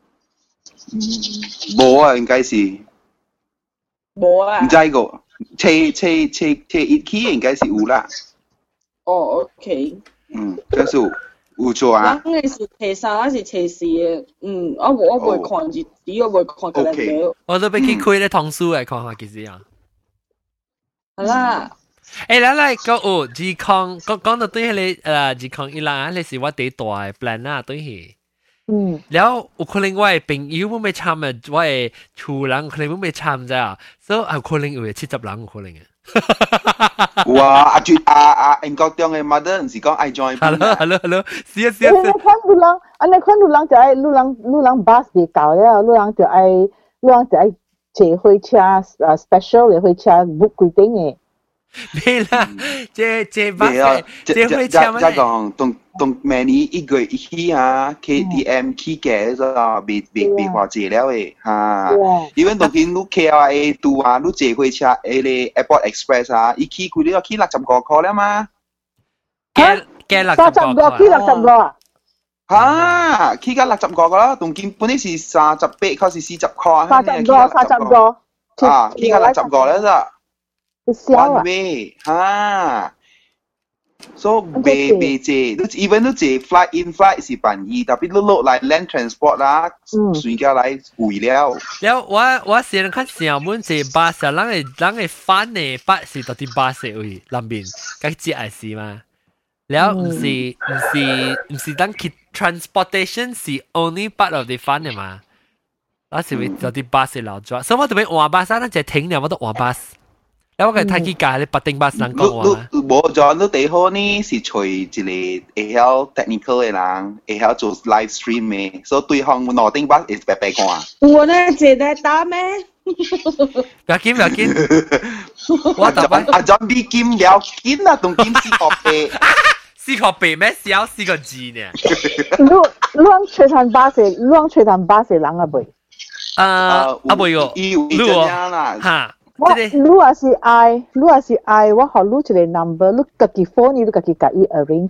C: 冇啊，應該是
E: 冇啊
C: 唔。知個，車車車車一期應該是有啦。
E: 哦，OK。
C: 嗯，這是有有做啊。
E: 咱嘅是斜三還是斜四嘅？嗯，我我會看日子，我會看個人表。
A: 我都俾佢開咧通書嚟看下幾時啊？
E: 係啦。
A: 誒，嚟嚟個哦，自康講講到對你誒，自康伊啦，你是我第一大 plan 啊，對佢。
B: อืม
A: แล้วอุคลิงว่าเป็นยูไม่ชามอ่ะว่าชูหลังคลิงไม่ชามจ้ะ so เอาคลิงอยู่ชิดจับหลังอุคลิงอ่ะ
C: 哇！阿絕阿阿英國中嘅 mother 唔是講愛 join
A: ฮัลโหลฮัลโหลฮัลโหลเสียเสีย
B: อัน
A: เสีย
B: นี้คนดูหลังอันนี้คนดูหลังจะไอ้ดูหลังดูหลังบัสดีเก่าแล้วดูหลังจะไอ้ดูหลังจะไอ้เจ๋會車อ่า special 嘅會車 book 規定嘅
A: ไม่啦เจเจบ้า
C: 係啊，
A: เจ
C: 即
A: 會ชาม
C: 即講同同明年一個月起啊 ，K T M 起嘅咗，未未未話借了誒嚇。因為同見你 K L A 度啊，你借會車誒你 Airport Express 啊，一起佢呢個起六十個塊啦嘛。
A: แกแกหลัก
B: 三十
A: จับ
B: 個
A: ก่อน
B: 幾六十個啊
C: 嚇，起價六十個噶啦，同見本嚟是三十八，佢是四十塊。
B: 三十個三十個
C: 啊，起價六十個咧咋？
B: 會燒啊
C: One way 嚇。So 未未借，你 even 你借 flight in flight 是便宜，特別你落嚟 land transport 啦，算價嚟貴了。
A: แล้วว่าว่าเสียงขั้นเสียงมันเจบ้าเสียงหลังไอ้หลังไอ้ฟันเนี่ยบ้าสิตัวที่บ้าเสียอุ้ยลำบินก็เจี๋ยสิมาแล้ว唔是唔是唔是當 transportation 是 only part of the fun เนี่ยมาแล้ว是會有啲巴士留咗，所以我特別換巴士咧就係停了我都換巴士。แล้วว่า睇幾架你八定巴士能講話嗎？
C: 冇咗，你第好呢是隨一個會曉 technical 嘅人，會曉做 live stream 嘅，所以對方攞定巴是白白看。
E: 我呢借得打咩？
A: 不要緊不要緊，我
C: 阿
A: 特別
C: John 阿 John 比金了緊啊，同金是學嘅。
A: 四個鼻咩小四個字呢？
B: 你你響吹彈巴士你響吹彈巴士人啊未
A: 啊啊未喎，
C: 你喎啦，
A: 嚇。
B: 我如果是 I 如果是 I 我學你一個 number 你自己 phone 你自己自己 arrange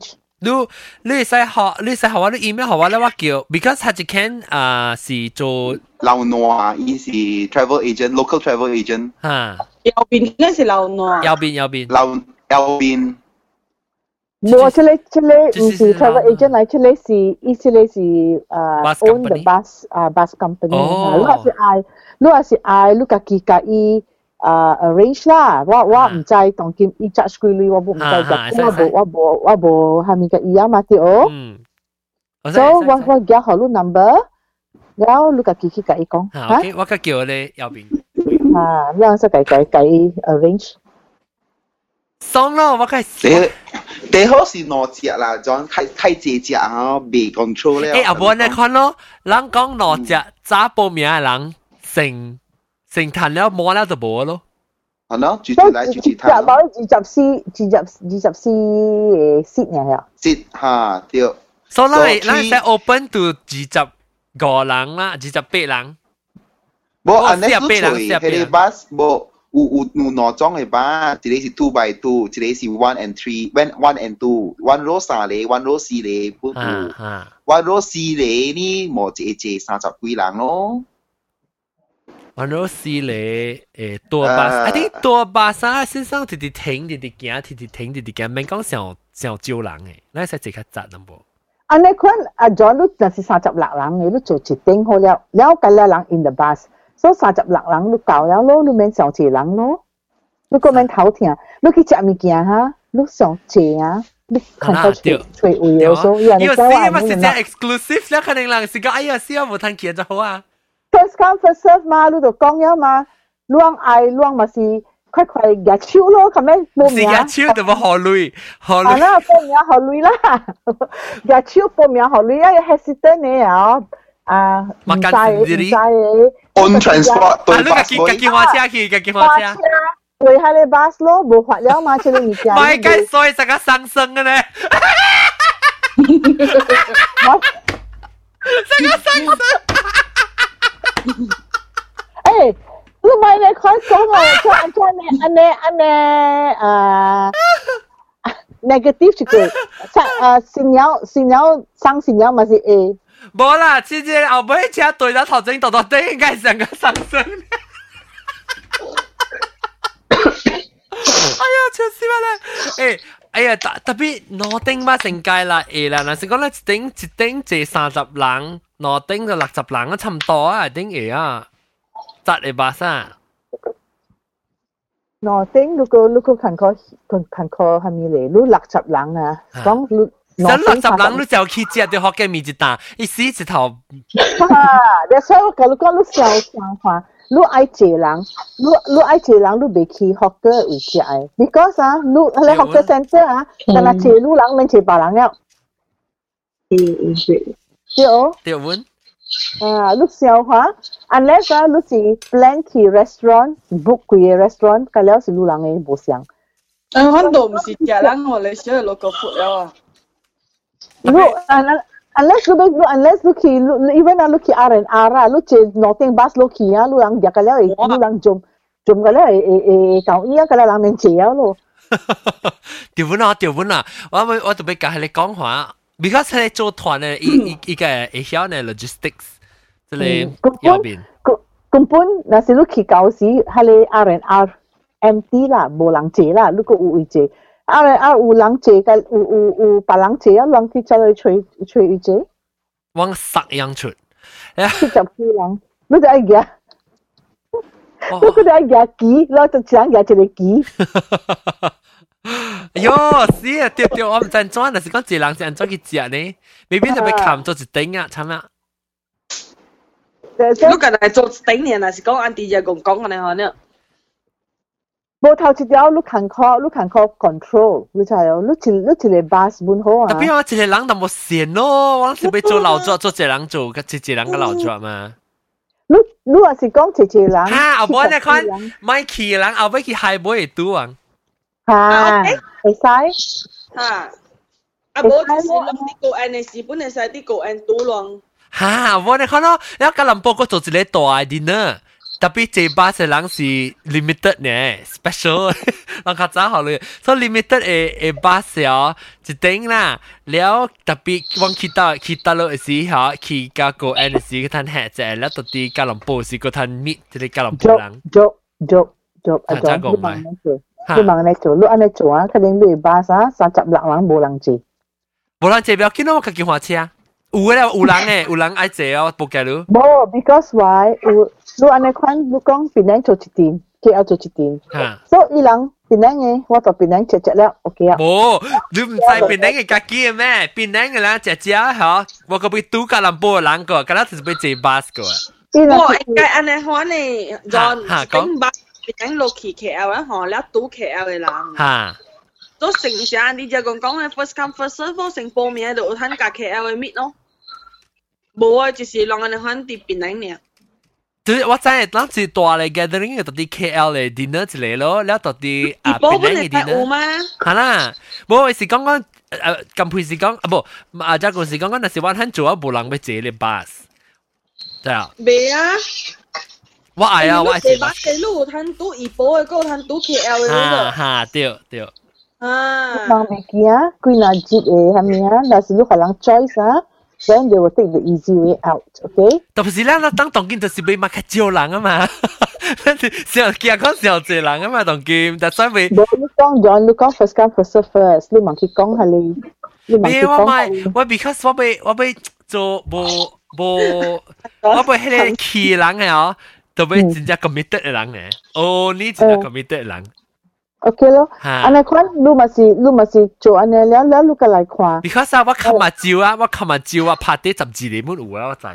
A: 你你使學，你使學我啲 email 學我咧，我叫 because 佢只 can 啊是做
C: 老挪，伊是 travel agent，local travel agent。
A: 嚇，
E: 右邊應該是老挪。
A: 右邊右邊。
C: 老右邊。
B: 冇，這裡這裡唔是 travel agent 嚟，這裡是伊這裡是啊 own the bus 啊 bus company。哦。如果是愛，如果是愛，你家己家己。啊 arrange 啦，我我唔知當今伊 charge 幾鐳，我唔唔知㗎，我冇我冇我冇係咪嘅伊啊嘛啲哦，所以我我叫好你 number，然後你家己去甲伊講，
A: 嚇 ，OK， 我甲叫你右邊，
B: 啊，你樣先甲甲甲伊 arrange，
A: 爽咯，我甲
C: 你最好是兩隻啦，種太太濟隻啊，未 control 咧。
A: 誒，阿伯你看咯，人講兩隻早報名嘅人成。成談了摸了就冇咯。
C: 係咯，住住來住住談。
B: 就冇二十四、二十、二十四誒 seat 嚟啊。
C: seat 嚇對。
A: 所以咱咱使 open to 二十個人啦，二十八人。
C: 冇，安尼都隨，佢哋 bus 冇有有有兩種嘅 bus，一個是 two by two，一個是 one and three，one one and two，one row 三個 ，one row 四個，不唔 ，one row 四個呢，冇一隻三十幾人咯。
A: 我攞試你誒多巴，一啲多巴沙先生直直停，直直行，直直停，直直行，免講上上少人嘅，咱使即刻扎能無？
B: 安尼款阿 John 你若是三十六人嘅，你做一頂好了，了解了人 in the bus， 所以三十六人你夠了咯，你免上濟人咯，你個免頭痛，你去食物件哈，你上濟啊，你看到吹吹位嘅所以，
A: 因為試嘛是只 exclusive 咧，可能人是講哎呀試我冇通見就好啊。
B: First come first serve 嘛，你就講咗嘛，亂嗌亂咪是快快夾手咯，咁樣報名。
A: 是夾手就冇學累，學累。
B: 係啦，報名學累啦，夾手報名學累啊，要 hesitant 嘅啊，啊唔使唔使嘅。
C: On transport
A: 啊，你夾夾叫我車去，夾叫我車。
B: 為下你 bus 咯，冇法了嘛，即係你講。
A: 咪計所以成個上升嘅咧。成個上升。
B: 誒，你咪你快講我，即係安尼安尼安尼啊 ，negative 一個，啊新鳥新鳥上新鳥咪是 A。
A: 冇啦，直接後尾車對咗頭整度度頂，應該成個上升。哎呀，笑死我啦！誒，哎呀，特特別攞頂嘛成屆啦，誒啦，嗱，是講咧一頂一頂坐三十人。攞頂就六十人啊，差唔多啊，頂嘢啊，扎你巴沙。
B: 攞頂如果如果看過看看過係咪嚟？你六十人啊，講你。
A: 咁六十人你就去食就學嘅面一啖，一死一頭。
B: 啊，你所以我講你講你小想法，你愛濟人，你你愛濟人，你未去學嘅位置誒 ，because 啊，你你學嘅 center 啊，但係濟你人免濟別人了。嗯嗯是。對哦，
A: 對穩。
B: 啊，你小話 ，unless 啊，你是 plan 去 restaurant book 佢嘅 restaurant，咁了是你人嘅冇相。
E: 誒，我都唔是食人，我嚟小係攞個 food 了啊。
B: 你 unless 你你 unless 你去你 even 啊，你去 R and R 啊，你坐 Northern bus 你去啊，你人食咁了，你人做做咁了，誒誒誒，舊衣啊，咁了人免借啊咯。
A: 對穩啊，對穩啊，我我我特別講係你講話。because 佢哋做團咧，一一一個會曉咧 logistics， 即係右邊。
B: 根本那時你去教時，係你 R and R empty 啦，冇人借啦，你個有位借。R and R 有人借嘅，有有有別人借啊，人去出嚟吹吹位借。
A: 往十樣出。
B: 七十幾人，你就係嘅。你嗰度係嘅機，攞就請嘅一個機。
A: 喲，是啊，對對，我唔知點做，但是講一人是安怎去食呢？未必就被冚做一頂啊，慘啊！
E: 你今日做一頂呢，是講按啲嘢講講嘅呢？呢？
B: 冇頭一條，你看靠，你看靠 control， 你知哦？你一你一個 bus 本好啊。
A: 特別我一個人就冇線咯，我是要做勞作，做一個人做，一一人嘅勞作嘛。
B: 你你話是講一個人？
A: 哈，後尾你看，買去嘅人後尾去海尾會拄啊。
B: 嚇，會使
E: 嚇，啊無就是攏啲個案嘅事，本嚟係啲個案拄亂。
A: 嚇，我你看咯，你喺吉隆坡嗰做一個大 dinner， 特別這巴嘅人是 limited 呢 ，special， 人較早好เลย所以 limited 誒誒巴士哦，一頂啦，แล้ว特別往去到去到落時嚇，去加個 N 時嗰攤客啫，แล้ว到啲加隆坡時嗰攤 meet 即係加隆坡人。
B: 做做做做，阿做你問你做，你問你做，你安尼做啊？肯定你巴士三十六人冇人坐，
A: 冇人坐，不要緊咯，我家己換車。有嘅啦，有人誒，有人愛坐哦，報價咯。
B: 冇 ，because why？有你安尼看，你講檳城做一點 ，K L 做一點，所以伊人檳城嘅，我到檳城食食了 ，OK 啊。
A: 冇，你唔知檳城嘅家己嘅咩？檳城嘅人食食嚇，我個俾杜加林波人個，嗰陣時俾坐巴士個。
E: 我應該安尼看呢，讓頂巴檳城落去 K L 啊，嗬，了杜 K L 嘅人。嚇。都成成，你就講講嘅 first come first serve， 成報名喺度睇架 K L 嘅 meet 咯。冇啊，就是讓人哋看啲檳城呢。
A: 對，我知，咱是大嘅 gathering 到啲 K L 嘅 dinner 一嚟咯，แล้ว到啲啊檳城嘅 dinner。係啦，冇是講講誒，咁配是講啊不，啊即係是講講，但是我睇做啊冇人要坐你巴士，對啊。未啊。我係啊，我係。巴士路睇到怡保嘅，嗰個睇到 K L 嘅嗰個。嚇，對對。啊。
B: 人未見啊，幾難接嘅係咪啊？但是你係人 choice 啊。Then they will take the easy way out, okay?
A: 但是咧，當當今就是俾馬卡招人啊嘛，小見講小濟人啊嘛，當今，但所以咪。你
B: 講咗，你講 first come first serve first，你問佢講係你，你問佢講。
A: 我咪我 because 我俾我俾做無無，我俾迄個氣人嘅哦，就俾真正 committed 嘅人嘅，哦，你真正 committed 嘅人。
B: OK 咯，安尼看，你嘛是你嘛是做安尼了了，你個來看。
A: Because 啊，我琴日照啊，我琴日照啊，拍啲十字年滿有啊，我知。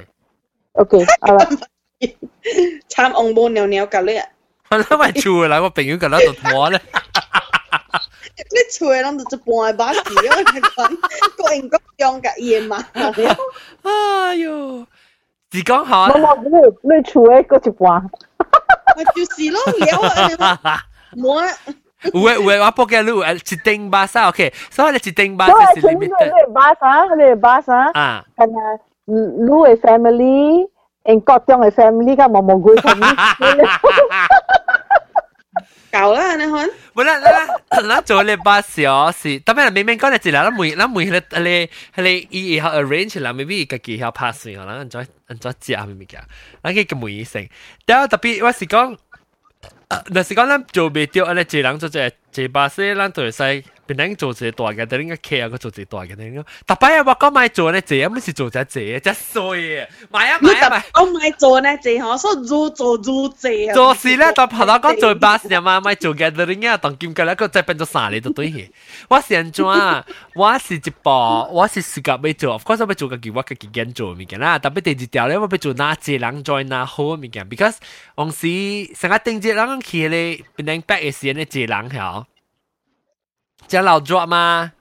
B: OK，好啦。
E: 參紅布尿尿㗎咧。
A: 我諗咪做啦，我朋友㗎啦度拖咧。
E: 你做嘅諗到一半把事啊！你講各人各樣嘅嘢嘛。
A: 哎呦，是講下。
B: 冇冇，你你做嘅嗰一半。
E: 我就是咯，了啊，冇啊。
A: 有誒有誒，我報嘅路誒一頂巴沙 ，OK， 所以你一頂巴沙是 limited。
B: 你巴沙，你巴沙啊，係啊，你嘅 family， 英國種嘅 family， 咁冇冇佢 family。
E: 夠啦，你看。
A: 唔啦啦，嗱做你巴士哦，是，特別係明明講你自然，咱每咱每迄個迄個迄個伊以後 arrange 啦 ，maybe 家己曉拍算，可能再再接下物件，咱去個每一成。但係特別我是講。但是講咱做未到，安尼一人做只坐巴士，咱就會使變成做一個大嘅，等你個企啊，個做一個大嘅，等你。特別啊，我講買做呢坐，啊，唔是做只坐，只衰嘅。買啊買啊買！
E: 我買做呢坐，我說做做做坐啊。
A: 做事咧，就拍到講做巴士啊嘛，買做嘅，等你啊，當今個咧，個再變咗三年就對去。我是安怎啊？我是一部，我是自覺要做，of course 我要做個叫我自己揀做物件啦。特別第二條咧，我要做哪一人 join 哪好物件 ，because 往時成日定住人去咧，變成 back 嘅時咧，一人曉。只老 drop 嘛？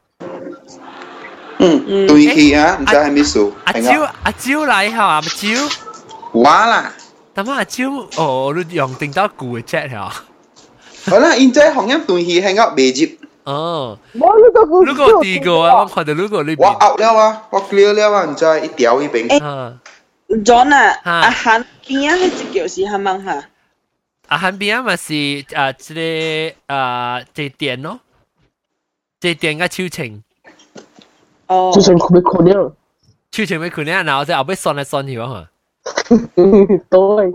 C: 嗯，對去啊，唔知係咩數。
A: 阿蕉阿蕉嚟嚇，阿蕉。
C: 我啦。
A: 但係阿蕉，哦，你用定到舊嘅 chat 嚇。
C: 好啦，現在行業對去係我未接。
A: 哦。
B: 冇呢個故事。
A: 呢個第個啊，我看到呢個呢邊。
C: 我 out 了啊，我 clear 了啊，唔知一條呢邊。
E: John 啊，阿韓邊啊，呢隻叫是係咪嚇？
A: 阿韓邊啊，咪是啊，即個啊，即店咯。即係點解超情？
G: 哦，超情佢困了，
A: 超情咪困了，然後就後尾算嚟算去啊！
G: 對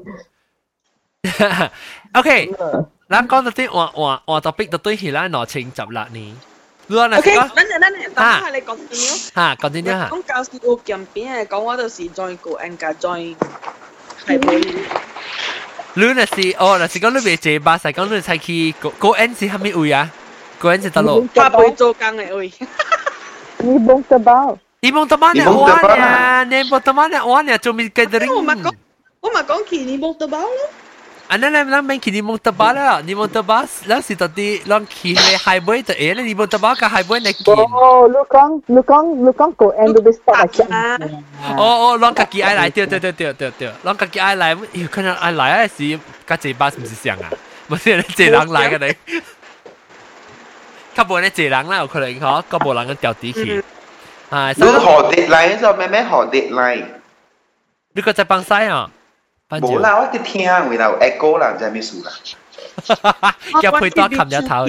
A: ，OK，咱講到啲換換換 topic 就對起來攞情十六年。
E: OK，等陣等陣，等下你講點樣？
A: 嚇，講點樣嚇？
E: 講教師有鏡片嘅，講我就是 join 個 N 加 join 係冇。
A: 你那是哦，那是講你未坐巴士，講你才去個個 N 是蝦米位啊？個人是得咯，
E: 他不會做工嘅喂。
B: 你蒙得包，
A: 你蒙得包呢？我呢，你蒙得包呢？我呢做咩嘅啲？
E: 我咪講，我咪講起你蒙得包咯。
A: 啊，那那那沒起你蒙得包啦，你蒙得包，那是到底讓起嚟海杯的嘢咧？你蒙得包個海杯嚟見。
B: 哦，你講你講你講個 N 都被 stop 咗。
A: 哦哦，讓自己愛來，對對對對對對，讓自己愛來，有可能愛來嗰時，個嘴巴是唔是像啊？唔是你這人來嘅你。較無呢一人啦，有可能嗬，較無人嘅掉底去。
C: 係。你學 deadline 就咩咩學 deadline？
A: 你個在幫曬啊？
C: 冇啦，我啲聽會有 echo 啦，唔知咩事啦。
A: 叫配多冚咗頭。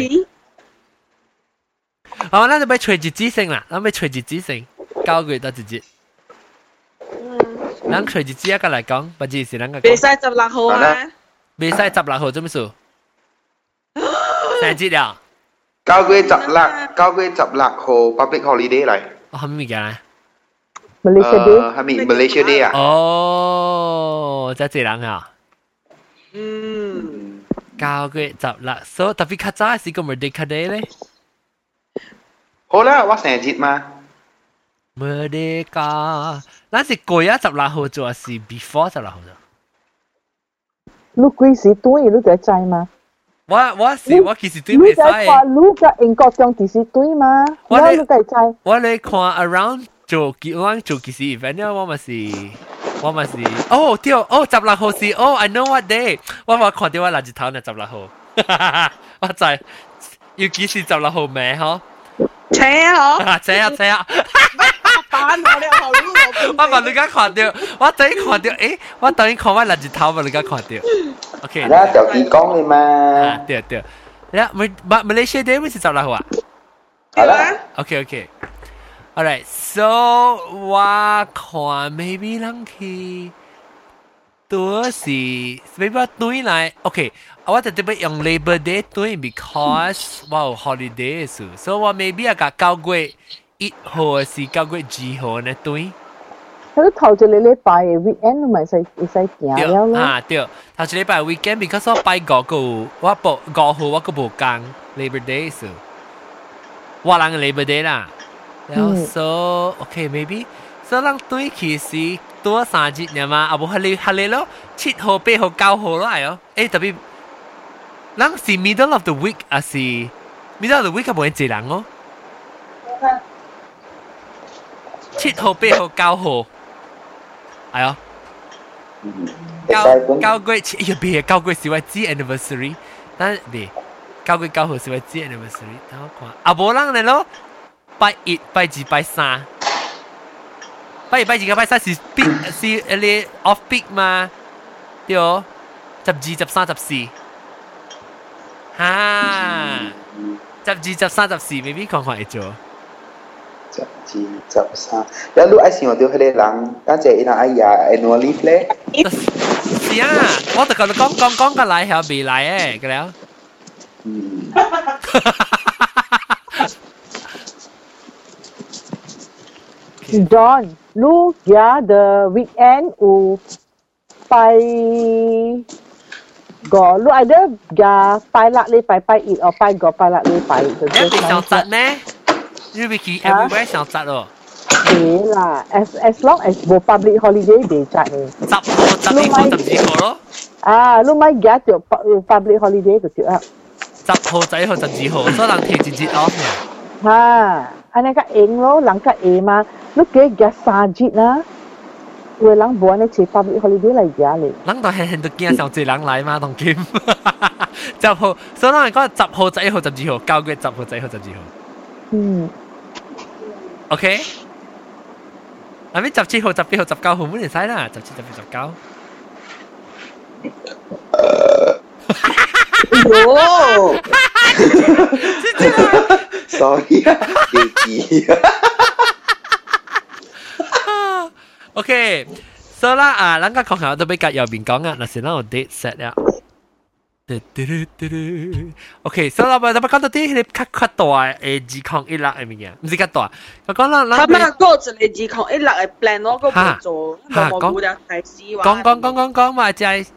A: 好，咱就要吹一支聲啦，咱要吹一支聲，九個月到一支。咱吹一支一個嚟講，不只是咱個。
E: 未使十六號啊！
A: 未使十六號做咩事？成節了。
C: 九個月十六，九個月十六號 public holiday 嚟。
A: 哦，係咩物件咧？
B: Malaysia Day，
C: 係咪 Malaysia Day 啊？
A: 哦，真係人啊！
E: 嗯，
A: 九個月十六，所以特別較早係個 Merdeka Day 咧。
C: 好啦，我成節嘛。
A: Merdeka，咱是過咗十六號做，是 before 十六號做。
B: 你幾時對？你哋知嗎？
A: 我我是我其實對未使嘅。
B: 你睇你個英國中幾時對嗎？
A: 我
B: 你哋知。
A: 我嚟看 around 做幾我做幾時 event 咧，我咪是我咪是哦對哦十六號是哦 I know what day， 我我看到我垃圾頭呢十六號，我知要幾時十六號名嗬？
E: 請啊！
A: 請啊請啊！
E: 打我了，好路
A: 我問你家看到，我等於看到，誒，我等於看我垃圾頭，問你家看到。OK。
C: 啦，就幾講你嘛。
A: 啊，對對。呀，馬馬 Malaysia Day 會是十六號啊？
C: 係啦。
A: OK OK。Alright, so 我看 maybe 人去多是 maybe 我對來 OK。我特別用 Labor Day 對 because 我有 holiday 數，所以我 maybe 啊個九月一號是九月二號呢對。
B: 佢頭一個禮拜嘅 weekend 咪使會使行了咯。
A: 啊對，頭一個禮拜 weekend because 我拜五個我報五號我個無工 Labor Day 數，我人 Labor Day 啦。然後 so OK maybe so 人對其實多三日呢嘛，啊無係你係你咯，七號八號九號咯係哦，誒特別。人是 middle of the week 還是 middle of the week 冇人濟人哦？七號、八號、九號，係哦。九九月七，哎呀別，九月是我知 anniversary，但別九月九號是我知 anniversary，等我看。啊無人嚟咯，拜一、拜二、拜三，拜一、拜二、拜三是 peak 是誒你 off peak 嘛？對哦，十二、十三、十四。哈，十二、十三、十四 ，maybe 看看會做。
C: 十二、十三，แล้วลูกไอ้สิ่งที่เขาเรียกหลังตั้งใจอีน่าไอ้ยา annual leave 咧。
A: 是啊，我就同你講講講個來係未來誒，個了。
C: 嗯。
B: John，你家的 weekend 有拜。個你係得嘅拜六禮拜拜一，哦拜五拜六禮拜。
A: 你係上集咩？你咪去 everywhere 上集咯。
B: 係啦 ，as as long as 冇 public holiday 未集嘅。
A: 十號、十二號、十二號咯。
B: 啊，你咪夾住 public holiday 就對啦。
A: 十號、十一號、十二號，所以人提一日 off 嘅。
B: 嚇，安尼個應咯，人個會嘛，你幾夾三日啦。有人無安尼找 public holiday 來夾咧。
A: 人都係很多驚上濟人來嘛，同金。十號，所以人講十號、十一號、十二號，九月十號、十一號、十二號。嗯。OK。嗱，咪十七號、十八號、十九號冇人使啦，十七、十八、十九。
C: 哦。sorry 啊，記記。
A: OK，所以啦啊，咱個學校都比較右邊講啊，嗱是咱有 date set 啦。OK，所以我哋講到啲你較較大誒二零一六係乜嘢？唔是較大，我講啦，
E: 咱咪過一個二零一六嘅 plan 我個冇做，冇冇了大師話。
A: 講講講講講嘛，就係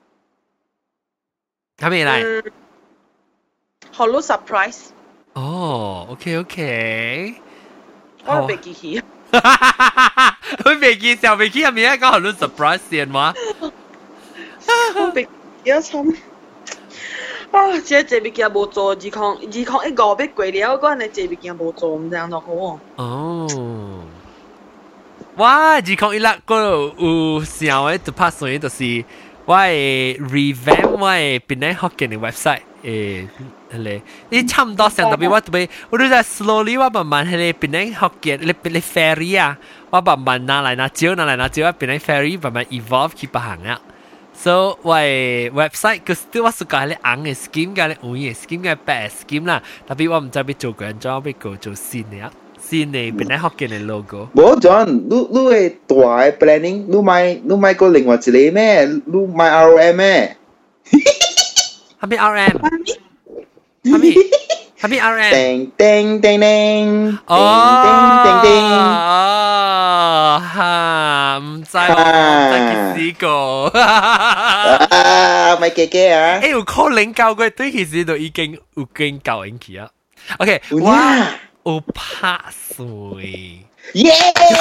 A: 係咩嚟？
E: 好多 surprise。
A: 哦 ，OK OK，
E: 我未記起。
A: 佢未見時候未見入面一個好多 surprise 先嘛？
E: 我未記得慘。啊！即係這物件無做，二零二零一五要過了，嗰陣你這物件無做，唔知樣就好哦。
A: 哦，哇！二零一六嗰有想嘅就拍算就是我係 revamp 我係邊啲學嘅 website 誒。係你差唔多上特別我特別，我都在 slowly 我慢慢係你邊啲學嘅，你你 ferry 啊，我慢慢拿來拿招拿來拿招，邊啲 ferry 慢慢 evolve 去不行啊。 So 喂 website 佢 still 我 suka 咧紅嘅 scheme 嘅咧黃嘅 scheme 嘅白 scheme 啦，特別我唔知要做個人裝，要個做新嘅，新嘅本來學嘅嘅 logo。
C: 冇 John，你你係大嘅 planning，你買你買個另外一個咩？你買 R M 咩？
A: 係咪 R M？係咪？係咪 R M？
C: 叮叮叮叮，
A: 哦，
C: 叮叮叮。
A: 哦，哈，唔知我唔知幾時個。
C: 啊，咪嘅嘅啊！
A: 誒，有可能教佢對其實都已經有經教引起啊。OK，
C: 哇，
A: 有拍水。
C: 耶！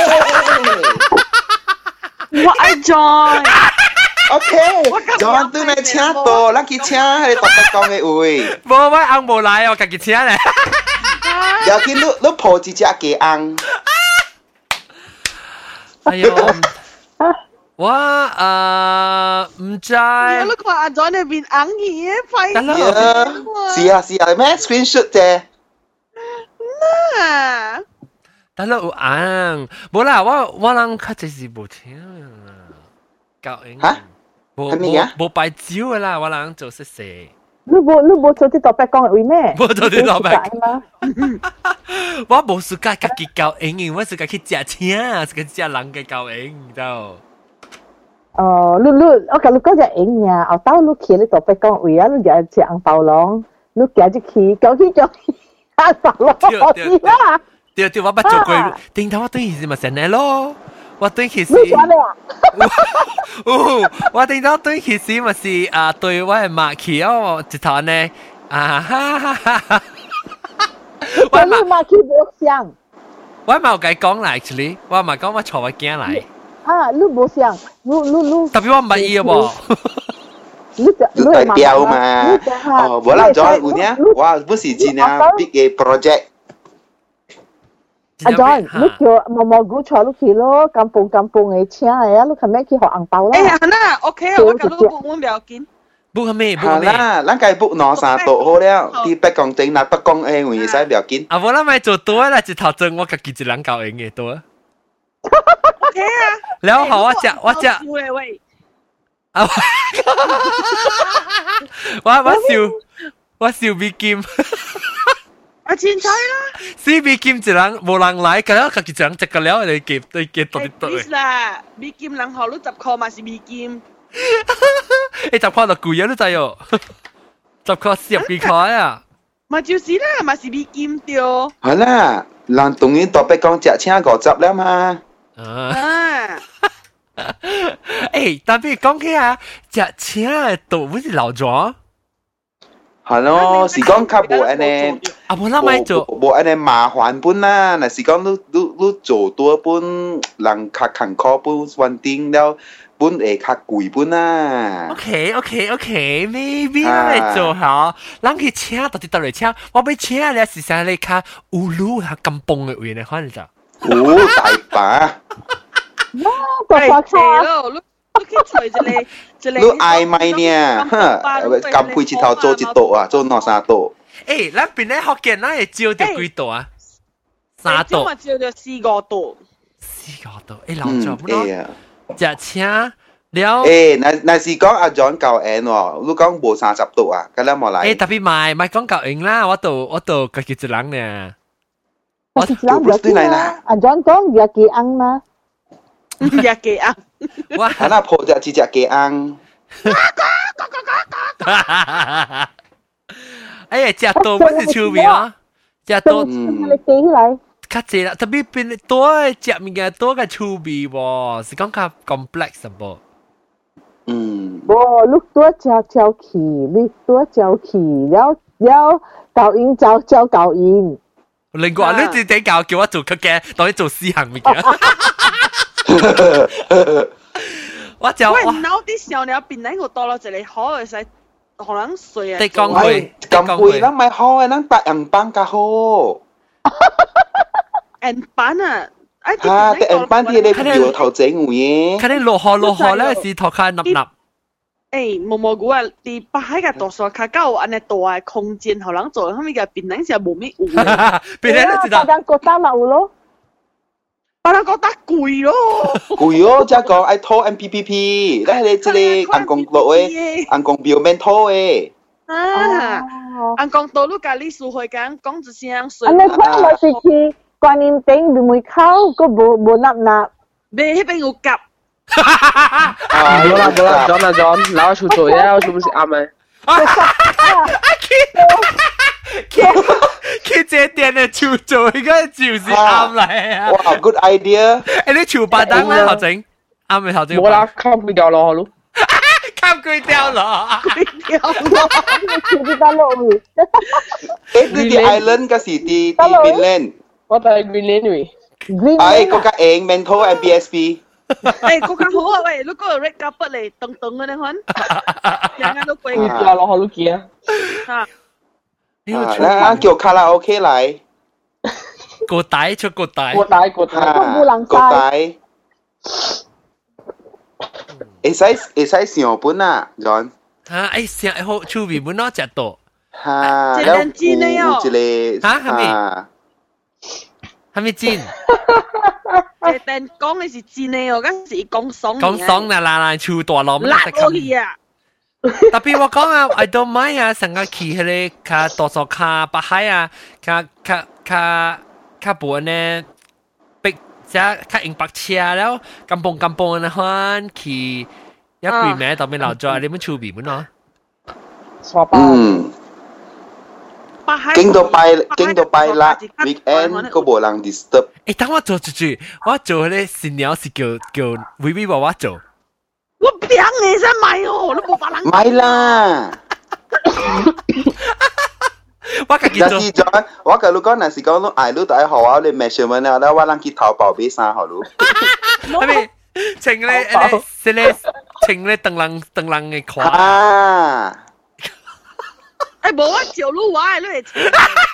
E: 我愛
C: join。OK，John 對你請到，咱去請喺度特講嘅位。
A: 冇我翁冇來，我自己請咧。
C: 又見你你抱一隻雞翁。
A: 哎呦，我誒唔知。
E: 你話阿 John 那邊硬嘢快啲。
C: 是啊是啊，咩 screenshot 啫？
E: 嗱，
A: 但係有硬，冇啦，我我人較就是冇請啊，教應。
C: 嚇？
A: 冇冇冇擺照嘅啦，我人做識寫。
B: 你冇你冇做啲特別講嘅位咩？
A: 冇做啲特別嘛。我冇暑假自己教應，我暑假去食請，是個食人嘅教應就。
B: 哦，你你我講你講只應呀，後頭你去你特別講位啊，你就食紅包郎，你夾只去，究竟就紅包郎係啦。
A: 對對，我捌做過，頂頭我對佢是咪成日咯。我對其實，哦，我頂到對其實咪是啊，對我係默契哦，一頭呢啊哈哈哈哈，
B: 我你默契冇想，
A: 我冇計講嚟，actually，我咪講我坐我驚嚟，
B: 啊，你冇想，你你你，
A: 特別我唔係意喎，
B: 你你
C: 代表嘛，哦，冇啦，咗有呢，我不是真啊 ，big 嘅 project。
B: 阿 John，你叫毛毛菇坐你去咯，kampung kampung嘅請嚟啊，你係咩去學紅包啦？
E: 誒，係啦 ，OK 啊，我咁都報滿表見。
A: 報咩？
C: 報咩？係啦，咱計報兩三度好了，啲北港頂那北港誒，我使表見。
A: 啊，冇啦，咪做多啦，一頭陣我自己一人教應嘅多。
E: OK 啊。
A: แล้ว好，我只我只。
E: 喂。
A: 啊！我我笑我笑美金。
E: 啊，凊彩啦
A: ！C B 劍一人無人來，咁樣佢就一個了，你夾你夾到啲對。
E: please 啦，美金人學你十塊嘛是美金。
A: 你十塊就貴啊！你知喎，十塊十幾塊啊！
E: 咪就是啦，咪是美金對。
C: 係啦，人當然特別講隻請五十啦嘛。
E: 啊！
A: 誒，但係講起啊，隻請都唔是老咗。
C: 係咯，是講較無安尼，
A: 啊無啦咪做，
C: 無安尼麻煩本啦。若是講你你你做多本，人較艱苦本穩定了，本會較貴本啦。
A: OK OK OK，maybe 嚟做好，人去請到底到嚟請，我俾請你時常你較有路較咁崩嘅位呢，可能就。
C: 哦，大把。
B: 哇，個發
E: 車。你
C: 嗌咪呢？哼，咁配一頭做一道啊，做兩三道。
A: 誒，咱邊咧福建咱會招到幾道啊？三道。
E: 我招到四個道。
A: 四個道，誒，老咗唔咯？隻車了。
C: 誒，那那是講阿 John 教人喎，你講無三十道啊？咁你冇嚟。
A: 誒，特別賣賣講教人啦，我度我度自己一人呢。
B: 我自己人有啲啦。阿 John 講廿幾盎嘛。
E: 廿幾盎。
C: 哇！係啦，破隻隻隻雞盎。
A: 哎呀，隻多乜是趣味啊？隻多，
B: 你記起來。
A: 較濟啦，特別變多隻物件多個趣味喎，是講較 complex 噃。
C: 嗯。
B: 哦，你多教教起，你多教起，了了教音教教教音。
A: 另外，你自己教叫我做嘅，當你做私行物件。我就
E: 喂，腦啲時候你邊呢個多咯，就你可能使可能水啊。
A: 你講佢，
C: 咁貴，咱咪好嘅，咱白人班較好。
E: 人班啊，
C: 啊，啲人班啲你搖頭整嘢。
A: 佢哋落河落河咧，是頭殼立立。
E: 誒，毛毛菇啊，啲擺喺個度數較夠安尼大嘅空間，可能做，後面嘅邊呢就冇咩有。
A: 邊呢就
B: 當個單咪有咯。
E: 把人覺得貴咯，
C: 貴咯，即係講愛拖 M P P P， 咧你即係硬講落誒，硬講表面拖誒。
E: 啊，硬講到你家你數去講講一聲水。
B: 安尼看我是去觀音頂邊門口，個無無納納。
E: 未迄邊有夾。
G: 啊，冇啦冇啦，John 啊 John，攞出做嘢，做唔是啱咪？
A: 阿 K，K K 這點嘅出做應該就是啱嚟啊！
C: 哇 ，good idea！
A: 誒，你潮白燈咧，頭整啱咪頭整？
G: 冇啦，溝佢掉落咯。
A: 溝佢掉落，
E: 佢掉落，
B: 潮啲得落去。
C: 誒，你啲 island 嗰時啲啲 Greenland，
G: 我睇 Greenland 喂。
C: 哎，嗰個英面拖 M B S P。
E: 誒，嗰間好啊！喂，你嗰個 red carpet 嚟，等等嘅你看，人家都貴
G: 嘅。掉落好多件啊！
E: 嚇，
C: 嗱，叫卡拉 OK 嚟，
A: 個帶出個帶，
G: 個帶個帶，
C: 個帶，會使會使上本啊 ，John。
A: 嚇，誒上好出面本咯，隻多。
C: 嚇，
E: 這兩斤的喲。
C: 一個
A: 嚇，係咪？係咪煎？
E: 誒，但講嘅是煎嘅哦，嗰時講爽。
A: 講爽啦啦啦，超大浪
E: 辣落去啊！
A: 特別我講啊 ，I don't mind 啊，成個去迄個較多數較北海啊，較較較較無呢，逼只較用白車了，金蹦金蹦嘅款去一幾名當面留咗，你們出邊本咯？
C: 嗯。經到拜經到拜啦 ，weekend 個無人 disturb。
A: 誒，等我做一句，我做咧新娘是叫叫微微娃娃做。
E: 我平你先買哦，你冇法人
C: 買啦。
A: 我家己做。
C: 是咗，我甲你講，若是講你愛你就愛學我你 measurement 啊，แล้ว我人去淘寶買衫好你。
A: 係咪？請咧誒，是咧請咧鄧人鄧人嘅款。
C: 啊！
E: 誒，冇啊，條路話你係請。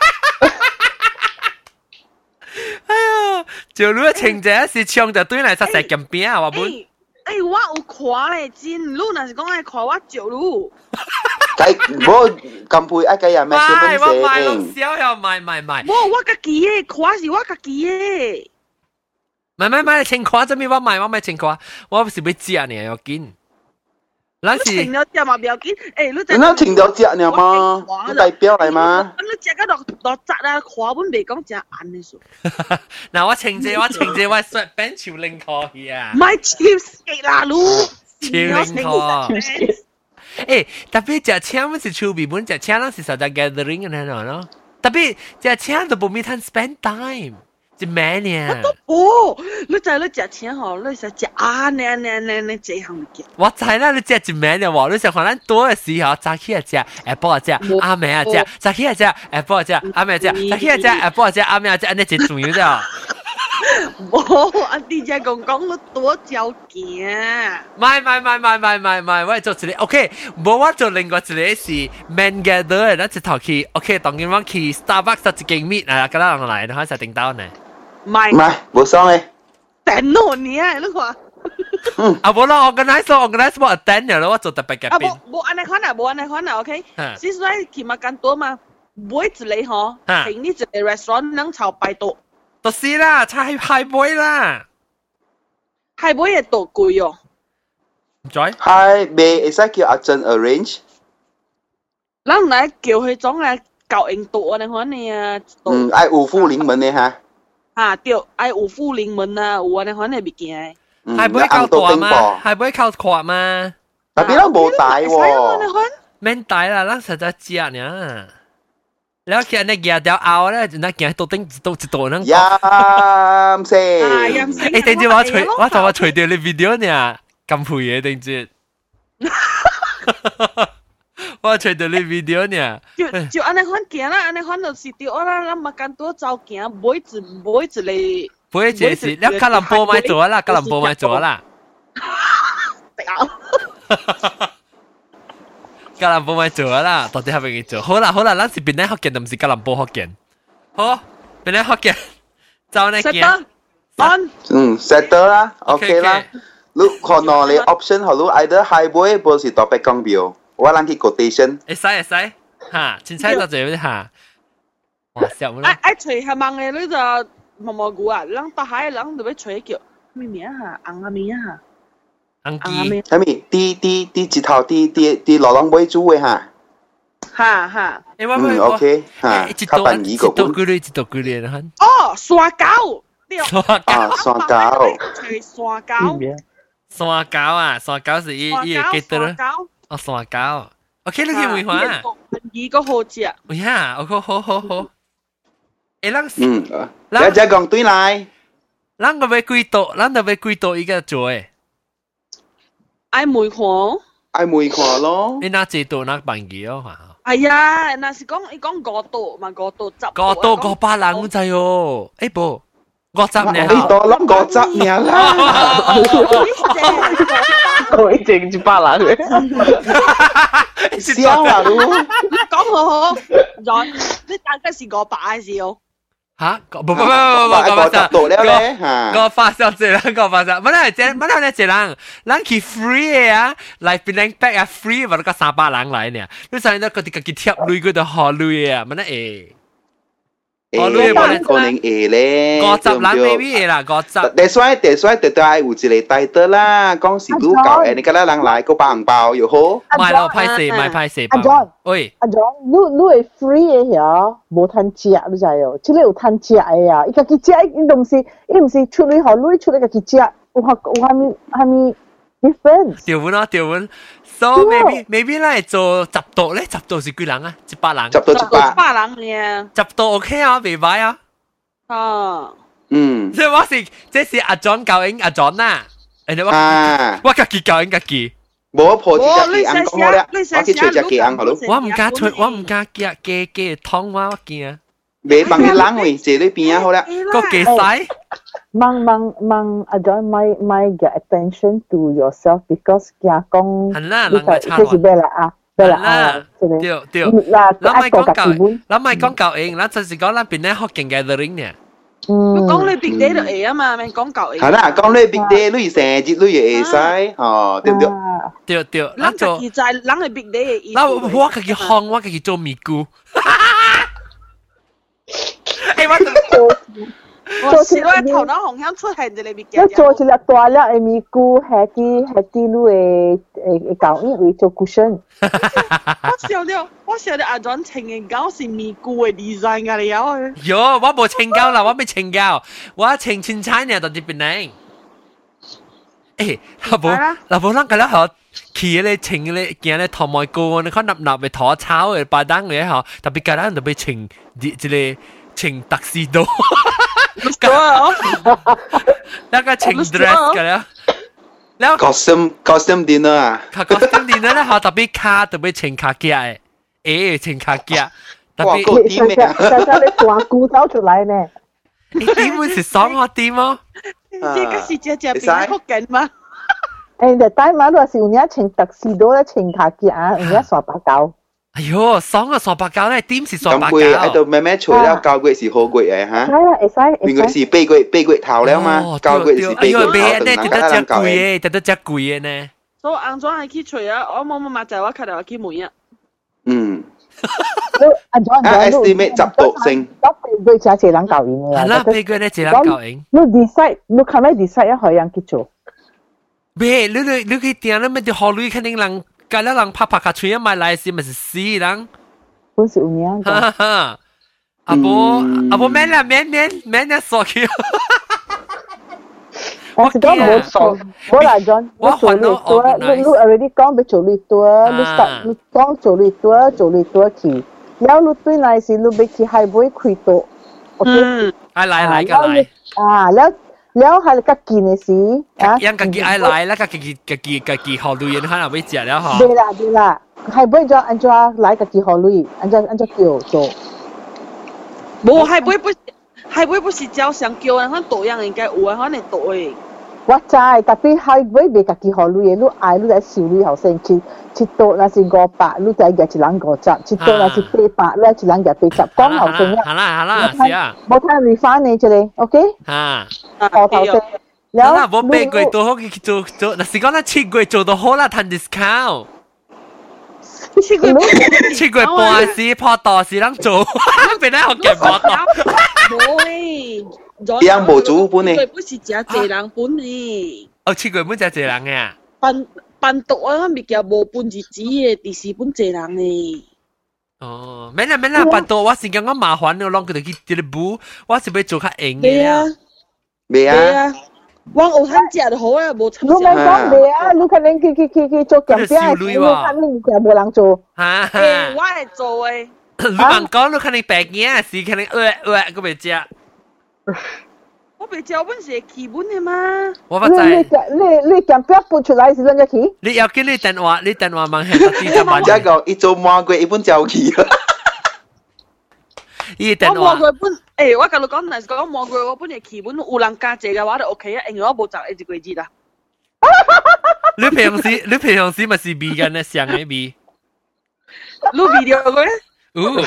A: 哎呀，條路請者是唱就對嚟實實咁邊啊，我本。
E: 誒，我有看咧，真，你若是講愛看我條路。
C: 計冇咁配一計人咩？
A: 買我買咯，少又買買買。
E: 冇，我家己嘅，看是我家己嘅。
A: 買買買，情況做咩？我買我買情況，我是要食呢，要緊。那是
E: 停咗只嘛，不要緊。誒，你
C: 真。那停咗只呢嘛？你代表嚟嘛？
E: 咁你食個落落汁啊，看本未講只硬嘅數。
A: 嗱，我情節我情節我 sweatband 潮領可以啊。
E: 買 cheapskate 啦，路。
A: 潮領可。誒，特別只請唔是出邊本只請，咱是實在 gathering 嘅呢咯。特別只請都冇咪通 spend time。一咩呢？
E: 哦，你知你食錢吼，你食食啊呢呢呢呢這項物件。
A: 我知啦，你食一咩呢？喎，你食可能多嘅時候，早起啊食，Apple 啊食，阿妹啊食，早起啊食，Apple 啊食，阿妹啊食，早起啊食，Apple 啊食，阿妹啊食，安尼最重要啫。
E: 冇，阿弟姐講講我多照件。
A: 買買買買買買買，我做一個 OK， 冇我做另外一個是 man gather，咱一頭去 OK， 當然我去 Starbucks 一間 meet 啊，咁樣來，你可以實定到呢。
E: 買
C: 買冇爽嘅，
E: 等我你啊，你看。
A: 嗯，啊冇啦，organize organize 冇 attend 嘅咯，我做特別嘅邊。
E: 啊冇冇安尼看啊，冇安尼看啊 ，OK。其實喺去麥間多嘛，每一個吼，請你一個 restaurant 能炒百多。
A: 就是啦，菜海杯啦，
E: 海杯嘢多貴哦。
A: 唔知。
C: 海杯會使叫阿珍 arrange。
E: 咱唔來叫佢種啊教印度啊，你看你啊。
C: 嗯，愛五福臨門嘅嚇。
E: 啊，對，愛有富臨門啊，有安尼款嘅物件。
A: 係唔會靠大嘛？係唔會靠闊嘛？
C: 但係都冇大喎。
A: 免大啦，咱實在食呢。แล้วแค่เนี่ยเกี่ยวเดี๋ยวเอาแล้วนะเกี่ยวตัวติ้งตัวจิตตัวนั่ง
C: ยามเซ่
A: เอ้ย定住我除我同我除掉你 video เนี่ย咁配嘢定住我除掉你 video เนี่ย
E: 就就安尼款行啦，安尼款就是對啦，咱嘛間多走行，每一每一個
A: 每一件事，你吉隆坡咪做啦，吉隆坡咪做啦。吉隆坡咪做啦，到底係咪佢做？好啦好啦，咱是邊啲福建，定唔是吉隆坡福建？好，邊啲福建？就呢件。
E: on。
C: 嗯 ，settle 啦 ，OK 啦。你可能你 option 好，你 either highway 或是到北港表，我諗去 quotation。
A: 會使會使，嚇，凊彩就做啲嚇。哇，笑唔啦！
E: 愛愛找下網嘅，你就毛毛菇啊，人大海人就要吹叫咩名啊？红啊名啊？
A: 红雞。
C: 係咪？啲啲啲舌頭啲啲啲落浪尾煮嘅嚇。
E: 哈哈。
A: 誒我
C: 嗯 OK 嚇。
A: 一道一道幾類一道幾類嚇。
E: 哦，沙膠。
A: 沙膠。
C: 啊，沙膠。
E: 吹沙膠。
A: 沙膠啊，沙膠是伊伊嘅記得咯。哦，沙膠。OK，你去梅花啊？
E: 二個好食。
A: 呀，我好好好好。誒，咱
C: 嗯，一隻講對嚟。
A: 咱個要幾多？咱就要幾多一個做誒？
E: 愛梅看。
C: 愛梅看咯。
A: 你哪幾多哪辦嘅哦？
E: 哎呀，那是講伊講五度，嘛五度十。
A: 五度五百人仔哦，誒不，五十年。
C: 你多諗五十年啦。
G: 我一整一百人嘅。
C: 笑啊你！
E: 你講好好，rồi你大概是五百嘅事哦。
A: 吓，不不不不不，我
C: 十度了咧嚇。
A: 我發燒一人，我發燒，乜咧？即乜咧？一人，咱去 free 嘅啊，嚟變零 back 啊 free，或者個三百人嚟呢？你想到嗰啲嗰啲貼鐳嗰度學鐳啊？乜咧？誒，學鐳冇
C: 可能誒咧。
A: 五十人 maybe 啦，五十。
C: That's why that's why 特特係有一個帶得啦，講是愈搞誒，你嗰啲人來個包紅包又好。
A: 唔係咯，派四，唔係派四。
B: 阿 John，
A: 喂，
B: 阿 John，你你係 free 嘅呀，冇攤食，你知哦？即係有攤食嘅呀，伊家己食，伊都唔是，伊唔是出嚟學你出嚟家己食，有下有下面下面 difference。
A: 調換咯，調換。So maybe maybe 咧做十度咧，十度是幾人啊？一百人。
C: 十度一百。
E: 一百人嘅。
A: 十度 OK 啊，未歹啊。
E: 啊。
C: 嗯。
A: 即係我是，這是阿 John 教應阿 John 啦。誒，我我家己教應家己。
C: 冇破隻隻嘅硬講好啦，我去吹隻嘅硬好咯。
A: 我唔敢吹，我唔敢夾嘅嘅湯話我驚。
C: 未幫你冷喂，坐喺邊啊好啦。
A: 個幾細？
B: Mang mang mang John 咪咪 get attention to yourself because 驚講。
A: 係啦，人咪差
B: 即係咩啦啊？咩啦啊？
A: 對對。嗱，咪講教，嗱咪講教應，嗱就是講嗱邊咧學勁 gathering 呢。
E: 嗯。講你 big day 就會啊嘛，咪講教應。
C: 係啦，講你 big day，你成日你會會使，哦，對唔對？
A: 對對。
E: 咱自己在，咱係 big day 嘅意思。
A: 嗱，我自己烘，我自己做米菇。誒，我
B: 做。
E: 我是我頭腦紅響出現一個物件。
B: 你做一粒大粒嘅米菇，係啲係啲你嘅誒搞因為做 cushion。
E: 我想到，我想到阿 John 穿嘅搞是米菇嘅 design 㗎你有？
A: 有，我冇穿膠啦，我未穿膠，我穿青菜呢，到啲邊嚟？誒，老婆，老婆，咱嗰啲學企咧穿咧件咧頭毛菇，你看立立嘅頭炒嘅白燈嘅嗬，特別嗰啲人就俾穿啲即係穿特士多。那個穿 dress 㗎啦，แล้ว
C: costume costume dinner 啊
A: costume dinner 咧，เขา特別卡特別穿卡其嘅，誒穿卡其，特別
B: 個點咩？細細你大菇走出嚟呢？
A: 你點會是爽我點哦？
E: 這個是只只變福建嗎？
B: 誒，就大馬都是有人穿特士多咧，穿卡其啊，有人耍白膠。
A: 哎喲，爽啊！耍白膠咧，點是耍白膠？
C: 咁佢喺度咩咩除咗膠櫃是好貴嘅嚇。
B: 係啊，會使。
C: 應該是貝櫃貝櫃頭了嘛，膠櫃是貝櫃頭，
A: 等等得只貴嘅，等得只貴嘅呢。
E: 所以硬裝係去除啊，我冇冇買就我睇到去門啊。
C: 嗯。
B: 啊
C: ，estimate 十度先。
B: 十貝櫃就係人教應嘅。
A: 係啦，貝櫃咧係人教應。
B: 你 decide，你看咩 decide 一樣去做？
A: 別，你你你去點咧？咪啲學女肯定人。隔了人拍拍卡吹，買來時咪是死人。
B: 本是有影。
A: 哈哈，阿伯阿伯免啦免免免啦鎖去。
B: 我是講冇錯，冇啦 John，你做你多，你你 already 講俾做你多，你 start 你講做你多做你多去，然後你對來時你俾佢係會開到 ，OK？
A: 嗯，來來來個來。
B: 啊，แล้วแล้ว係家己嘅事
A: 啊，ยัง家己愛來啦，家己家己家己學女人可能會食了嗬。
B: 對啦對啦，係唔就按照來家己學女，按照按照叫做。
E: 冇係唔不係唔不是照常叫人，可能多樣應該有啊，可能多誒。
B: 我知，特別係唔未家己學女嘅，你愛你喺少女後生去，切到那是五百，你就夾一人五十，切到那是八百，你一人夾八十，講後生啊。
A: 好啦好啦，是啊。
B: 冇睇 refund 你出嚟 ，OK？
A: 啊。
B: 我頭先。
A: 嗱，冇八個月做好去做做，嗱是講啦七個月做到好啦，談 discount。
E: 七個月
A: 七個月半時破袋時能做，邊咧學嘅破袋？
E: 冇誒。
C: 樣無煮本呢？
E: 佢本是真濟人本呢。
A: 哦，切佢本真濟人嘅啊。
E: 辦辦讀啊，物件無本日子嘅，第四本濟人呢。
A: 哦，免啦免啦，辦讀我是感覺麻煩咯，啷佢哋去啲啲補，我是要做較硬嘅。
E: 未啊，
C: 未啊。
E: 我有通食就好啊，無參
B: 你咪講未啊？你可能去去去去做鹹餅，你看你就冇人做。
A: 嚇！
E: 誒，我係做誒。
A: 你問講，你可能白嘢，是可能呃呃個未食。
E: 我未食，我本是基本嘅嘛。
A: 我不知。你
B: 你你鹹餅搬出來是兩隻起？
A: 你要跟你電話，你電話問下到底點問？
C: 一個一做麻鬼一本就起啦。
A: 伊電話。
E: 我魔鬼本，誒，我甲你講，但是講魔鬼我本係基本有人加謝嘅話就 OK 啊，因為我冇賺一隻鬼子啦。
A: 你平時你平時咪是 B 嘅呢？上嘅 B。
E: 你 video 嘅？
A: 哦。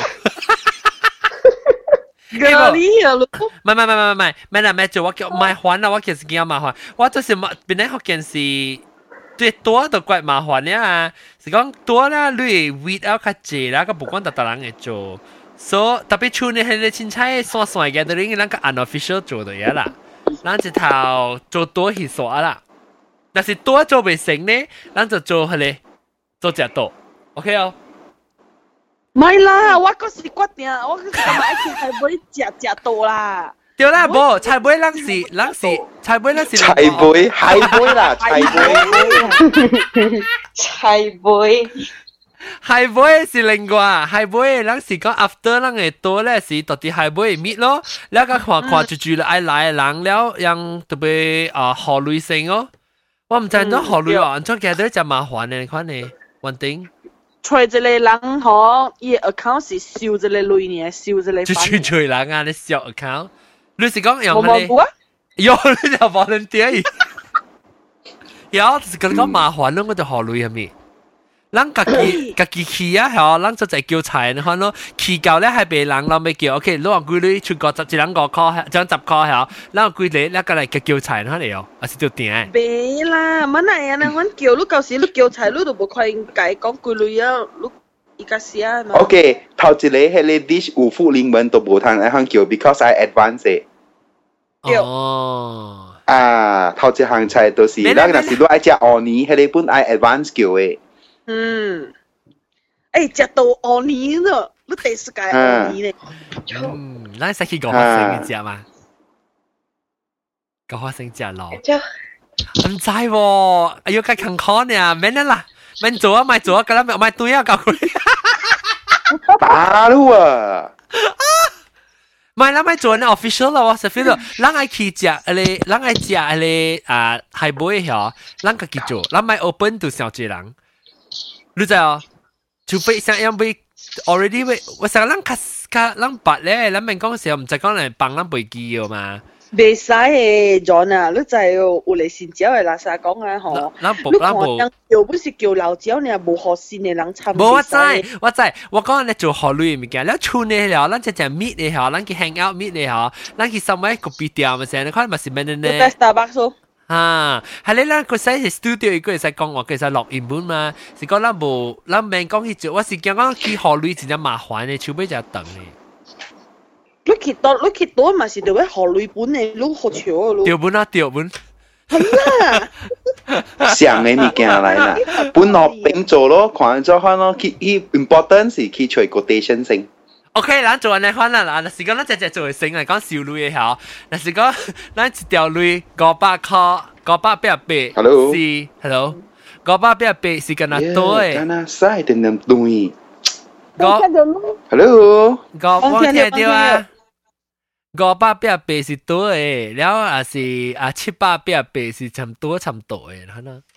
E: 咖喱啊！唔
A: 係唔係唔係唔係唔係啦，唔係做我叫麻煩啦，我其實幾麻煩。我就是冇邊啲學件事，最多都怪麻煩啦。是講多啦，你 weed out 較濟啦，個不管特特人會做。所以特別處理係你凊彩散散嘅，都應該咱個 unofficial 做到嘢啦。咱一頭做多去耍啦，但是多做未成呢，咱就做係咧做只多 ，OK 哦。
E: 唔係啦，我嗰時決定，我嗰時買一係會食食到啦。
A: 對啦，無菜杯咱是咱是菜杯咱是
C: 菜杯菜杯啦，菜杯
F: 菜杯
A: 菜杯是另外，菜杯咱是講 after 咱嘅多咧是到底菜杯搣咯，แล้วก็看看住住嚟愛來人了，讓特別啊河類性哦。我唔知道河類啊，做嘅都就麻煩嘅，你看你穩定。
E: 隨一個人吼，伊 account 是收一個類呢，收一個。
A: 就隨隨人啊，你小 account，你是講用
E: 咩？冇啊？
A: 有你就 volunteer，有就是講講麻煩咯，我就學類係咪？咱家己家己去啊，嚇，咱就在叫菜，你看咯，去夠咧係被人เราไม่叫 ，OK，攞個幾鐳出個一兩個塊，將十塊嚇，然後幾鐳咧個嚟嘅叫菜，睇嚟哦，還是做點？
E: 別啦，乜嚟啊？你揾叫，你舊時你叫菜，你都冇可以解講幾鐳啊，你而家試啊嘛。
C: OK，頭一個係你 dish 五副靈文都冇通一項叫 ，because I advance。
A: 哦。
C: 啊，頭一項菜都是，咱若是你愛食芋泥，係你本愛 advance 叫嘅。
E: 嗯，誒，食到芋泥咯，你第四屆芋泥咧。
A: 嗯，咱使去講學生嘅食嘛？講學生食咯。唔知喎，哎呦，該看看呢，免啦，免做啊，咪做啊，咁啦，咪對啊，教佢。
C: 打咯啊！
A: 唔係，咱咪做呢 official 咯，我實 feel 到，咱愛去食咧，咱愛食咧啊，係買嚇，咱家己做，咱咪 open 到上濟人。你知啊？除非想要被 already 被，我想咱較較咱白咧，咱免講時候唔使講嚟幫咱背記嘅嘛。
E: 袂使誒，John 啊，你就有嚟善招誒，嗱實講啊，嗬。
A: 咱無咱無，
E: 叫本是叫老招，你係無學善嘅人參。
A: 無我知我知，我講你做學類嘅物件，你厝內了，咱只只 meet 嘅嗬，咱去 hang out meet 嘅嗬，咱去 somewhere 個 B 店嘅時候，你看咪是咩呢？
E: 喺 Starbucks。
A: 啊，係你啦，佢使係 studio 一個會使講話，佢使錄音本嘛，是講咱無，咱免講去做，我是講講去學類真正麻煩嘅，除非就等嘅。
E: 你去到你去到嘛是就要學類本嘅，你學潮咯。
A: 調本啊，調本。
E: 係啦。
C: 上嘅物件嚟啦，本學並做咯，看咗看咯，佢佢 important 是佢除 quotation 性。
A: OK，咱做安尼款啦，嗱，若是講咱只只做成嚟講小類嘅嗬，若是講咱一條類五百塊，五百八十八，是 ，hello，五百八十八是咁樣多嘅。
C: 咁啊，嘥定定對。
A: 我
C: ，hello，
A: 五我聽到啊，五百八十八是多嘅，然後啊是啊七百八十八是差唔多差唔多嘅，可能。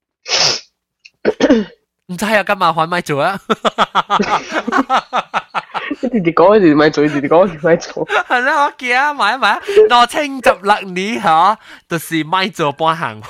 A: 唔知有咁麻煩咪做啊！
G: 你哋講嗰時咪做，你哋講嗰時咪做。
A: 係啦，我記啊，買一買，我清十六年嚇，就是咪做半行。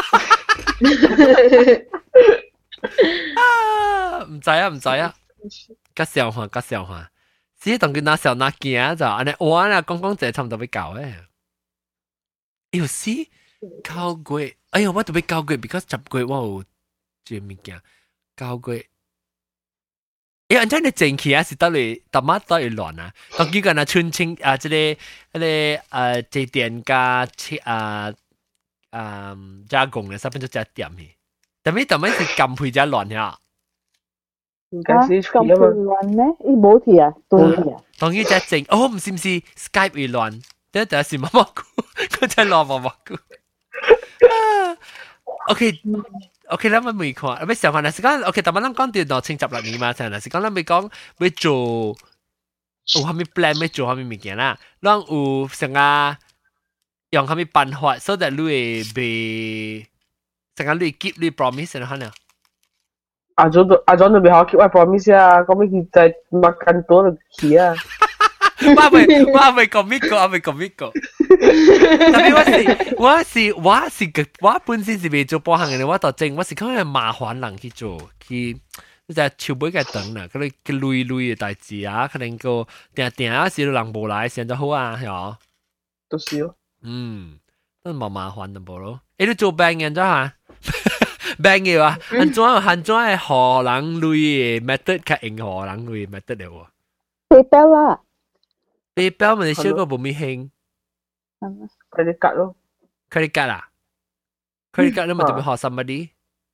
A: 唔知啊，唔知啊，吉笑話，吉笑話，只同佢拿小拿件就，安尼我啦，講講就差唔多要搞誒。有時交過，哎呀，我特別交過 ，because 十過我有做物件。交過誒，安怎你正氣啊？是得你特乜都要亂啊？當幾個人春青啊，即係嗰啲誒祭典加切啊啊加工嘅，十分鐘加點嘅。但係特乜是撳配加亂呀？
G: 應該是
B: 撳配亂咩？伊冇題啊，多題啊。
A: 當佢只正，哦，唔是唔是 Skype 會亂，但係是毛毛菇，佢真係亂毛毛菇。OK。OK，咱们未看，要想看，但是讲 OK，但係咱講到到清十六年嘛，但是講咱未講要做有蝦米 plan 要做蝦米物件啦，咱有成啊用蝦米辦法，so that 你會被成啊你 keep 你 promise 然後呢？
G: 阿 John 都阿 John 都未好 keep 我 promise 啊，講咩佢在 makan 多就去啊。
A: 我未我未 commit 過，我未 commit 過。特別我是我是我是個我本身是未做保險嘅，我就正我是講係麻煩人去做，去就係籌備嘅等啦，嗰啲嘅累累嘅代志啊，可能個定定啊時都人無來，先就好啊，係嘛？
G: 都是咯。
A: 嗯，都冇麻煩就冇咯。誒，你做病人咗嚇？病嘅話，安怎安怎係荷人類嘅 method 較用荷人類嘅 method 嚟喎？
B: 背包啦。
A: 背包咪你燒個冇咩興
G: ，credit card 咯
A: ，credit card 啊 ，credit card 你咪特別學 somebody，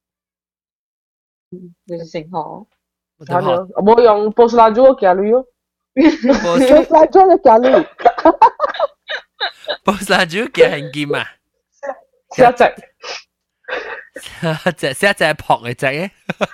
F: 你成學，
G: 係咯，我冇用 post 蠟燭嘅鉸咯
B: ，post 蠟燭嘅鉸咯
A: ，post 蠟燭嘅係劍啊，
G: 寫隻，
A: 隻寫隻撲嚟隻嘅，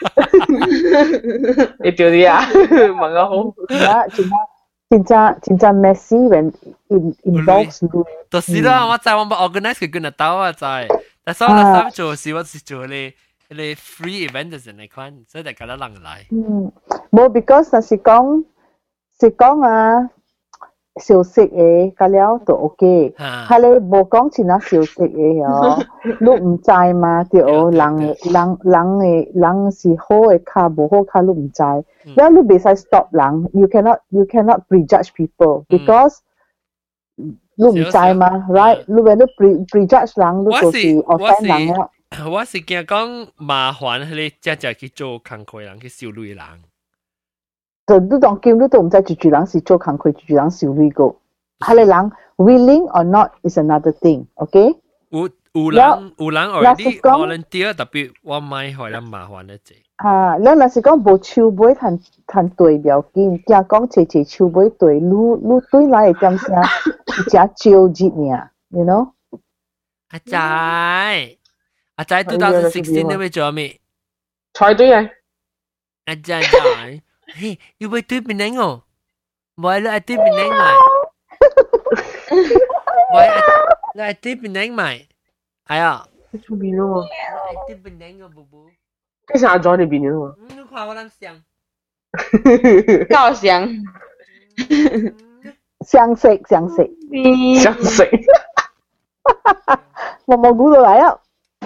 G: 你屌啲啊，問我好，
B: 而家。真真真真 messy when in inbox 咯。
A: 就是啦，我在我冇 organize 佢跟得到啊，在。但係我那時候做事，我是做你你 free event 嘅人嚟看，所以大家都人來。
B: 嗯，冇 because 那是講是講啊，小食嘅，咁了都 OK。係你冇講前那小食嘅哟，你唔知嘛？對，人人人嘅人是好嘅卡，冇好卡你唔知。แล้ว你ไม่ใช่ stop หลัง you cannot you cannot prejudge people because 你唔知嘛 right 你wenn 你 prejudge หลัง你就是 offend หลังแล้ว
A: 我是驚講麻煩你只只去做工課人去收累人
B: 就你當叫你都唔知住住人是做工課住住人收累個係你人 willing or not is another thing okay
A: 有有人有人 already volunteer 特別我買害人麻煩一隻
B: 啊，咱若是講無手尾趁趁對了緊，驚講切切手尾對，愈愈對來會點聲，真少日爾 ，you know？
A: 阿仔，阿仔 twenty sixteen 你會做咩？
G: 猜對嘅。
A: 阿仔仔，嘿，你會對邊個？唔係你係對邊個咪？唔係你係對邊個咪？係啊。
G: 你做邊個？
A: 係對邊個，寶寶？
G: 其實阿 John 你邊嘅喎？
A: 嗯，你看我咁像，
F: 夠像，
B: 相識相識
G: 相識，
B: 毛毛菇都嚟啊！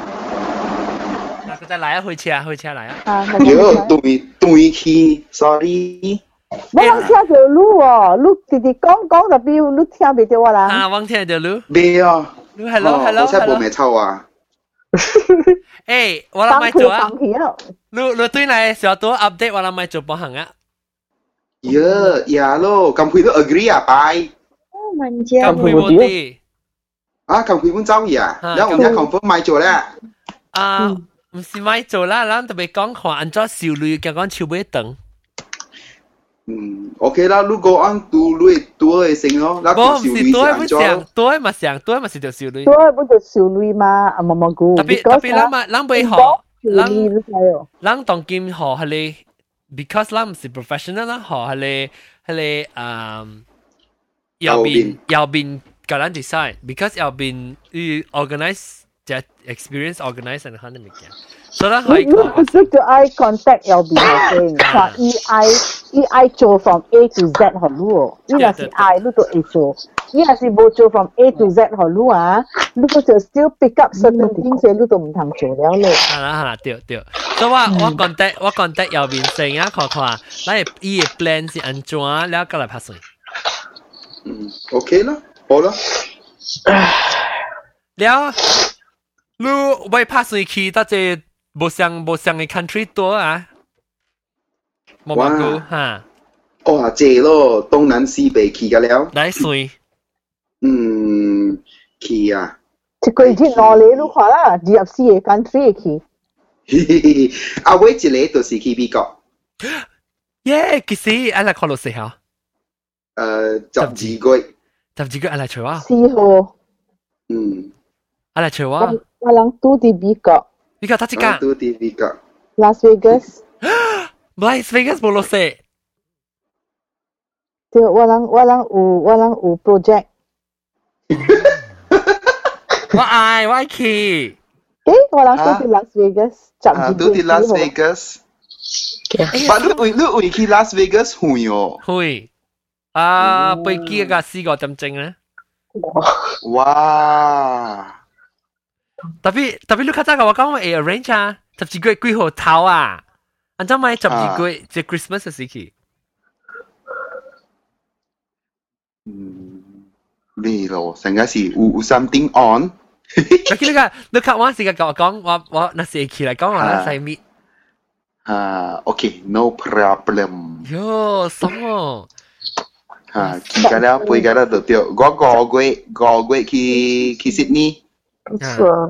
A: 嗱，佢再嚟啊，去車啊，去車嚟啊！
C: 喲，對對去 ，sorry。
B: 我諗聽條路喎，你直直講講特別，你聽唔到我啦。
A: 啊，我聽到路。
C: 未啊。
A: Hello，hello，hello。
C: 我真係冇咩臭啊。
A: 誒，我諗咪做啊！你你對嚟小多 update，我諗咪做幫行啊！
C: 呀呀咯，咁佢都 agree 啊，拜。
F: 哦，文姐。
A: 咁佢冇啲。
C: 啊，咁佢本周二啊，然後我哋 confirm 咪做咧。
A: 啊，唔是咪做啦，咱特別講看安怎收類，叫講手尾等。
C: 嗯 ，OK 啦，如果按多類多嘅成咯，那
A: 個收類是安怎？多係咪上，多係咪是條收類？
B: 多係本就收類嘛，啊毛毛菇。
A: 特別特別，咱咪咱未學，咱咱當今學係你 ，because 咱唔是 professional 啦，學係你係你誒，右邊右邊教咱 design，because 右邊你 organize 只 experience organize and 可能物件。所以咱可以講，
B: 你就愛 contact 右邊嘅先，話伊愛伊愛做 from A to Z 好咯，伊若是愛，你都會做；伊若是冇做 from A to Z 好咯啊，你個就 still pick up certain things，你都唔通做了咧。
A: 係啦係啦，對對。所以我我 contact 我 contact 右邊先啊，看看，咱伊嘅 plan 是安怎，แล้วก็嚟拍算。
C: 嗯 ，OK 啦，好啦。
A: แล้ว你為拍算去到這無相無相嘅 country 多啊？ 毛毛菇哈。
C: 哇，这咯，东南西北去个了。
A: 来水。
C: 嗯，去啊。
B: 一個月內你都看啦，二十四個 country 去。
C: 啊，我一個就是去美國。
A: 耶，其實阿拉看落時候。
C: 誒，十二個。
A: 十二個阿拉除啊。
B: 四號。
C: 嗯。
A: 阿拉除啊。
B: 我諗都喺美國。
A: 美國打幾間？
C: 都喺美國。
B: Las Vegas。
A: Las Vegas 冇落時。
B: 對，我諗我諗有我諗有 project。
A: 我愛我愛去。
B: 誒，我諗都喺 Las Vegas。
C: 啊，都喺 Las Vegas。但你會你會去 Las Vegas 會哦？
A: 會。啊，飛機個四個點鐘咧？
C: 哇！
A: 特別特別你較早個我講我會 arrange 啊，十二個月幾號頭啊？按照買十二個月即 Christmas 嘅時期。
C: 嗯，咩咯？成日是有有 something on。
A: 你個你看我時間講講我我那時期嚟講我那細咪。
C: 啊 ，OK，no problem。
A: 喲，什麼？
C: 啊，去個了，飛個了就對。我五月五月去去悉尼。
G: 不錯。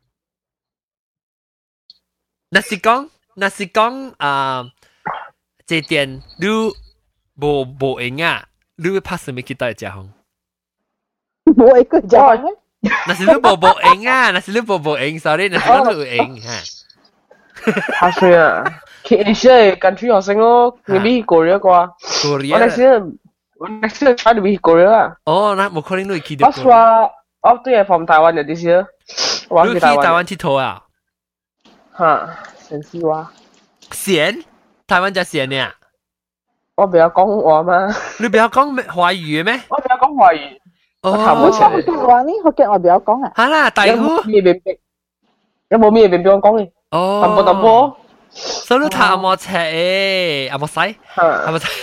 A: 那是講那是講啊，這點你無無用啊，你會拍什麼去到只行？
B: 冇一個只行。
A: 那是你無無用啊，那是你無無用 ，sorry， 那是講你有用嚇。
G: 拍水啊！去 Asia 嘅 country 學生咯，你咪去 Korea 啩
A: ？Korea。
G: 我那時我那時 try to 去 Korea 啊。
A: 哦，那冇可能你去到。
G: 我說我對係 from 台灣嘅啲事，我
A: 去台灣佚佗啊？
G: 嚇，神奇話。
A: 閒？台灣就閒呀？
G: 我不要講話嘛。
A: 你不要講華語咩？
G: 我不要講華語。
A: 哦。
G: 我談唔出嚟。
B: 話呢，學嘅我不要講啊。
A: 嚇啦，大姑。
G: 咩邊邊？有冇咩邊邊我講嘅？
A: 哦。
G: 淡薄淡薄。
A: 所以你睇阿莫赤誒，阿莫西，阿莫西，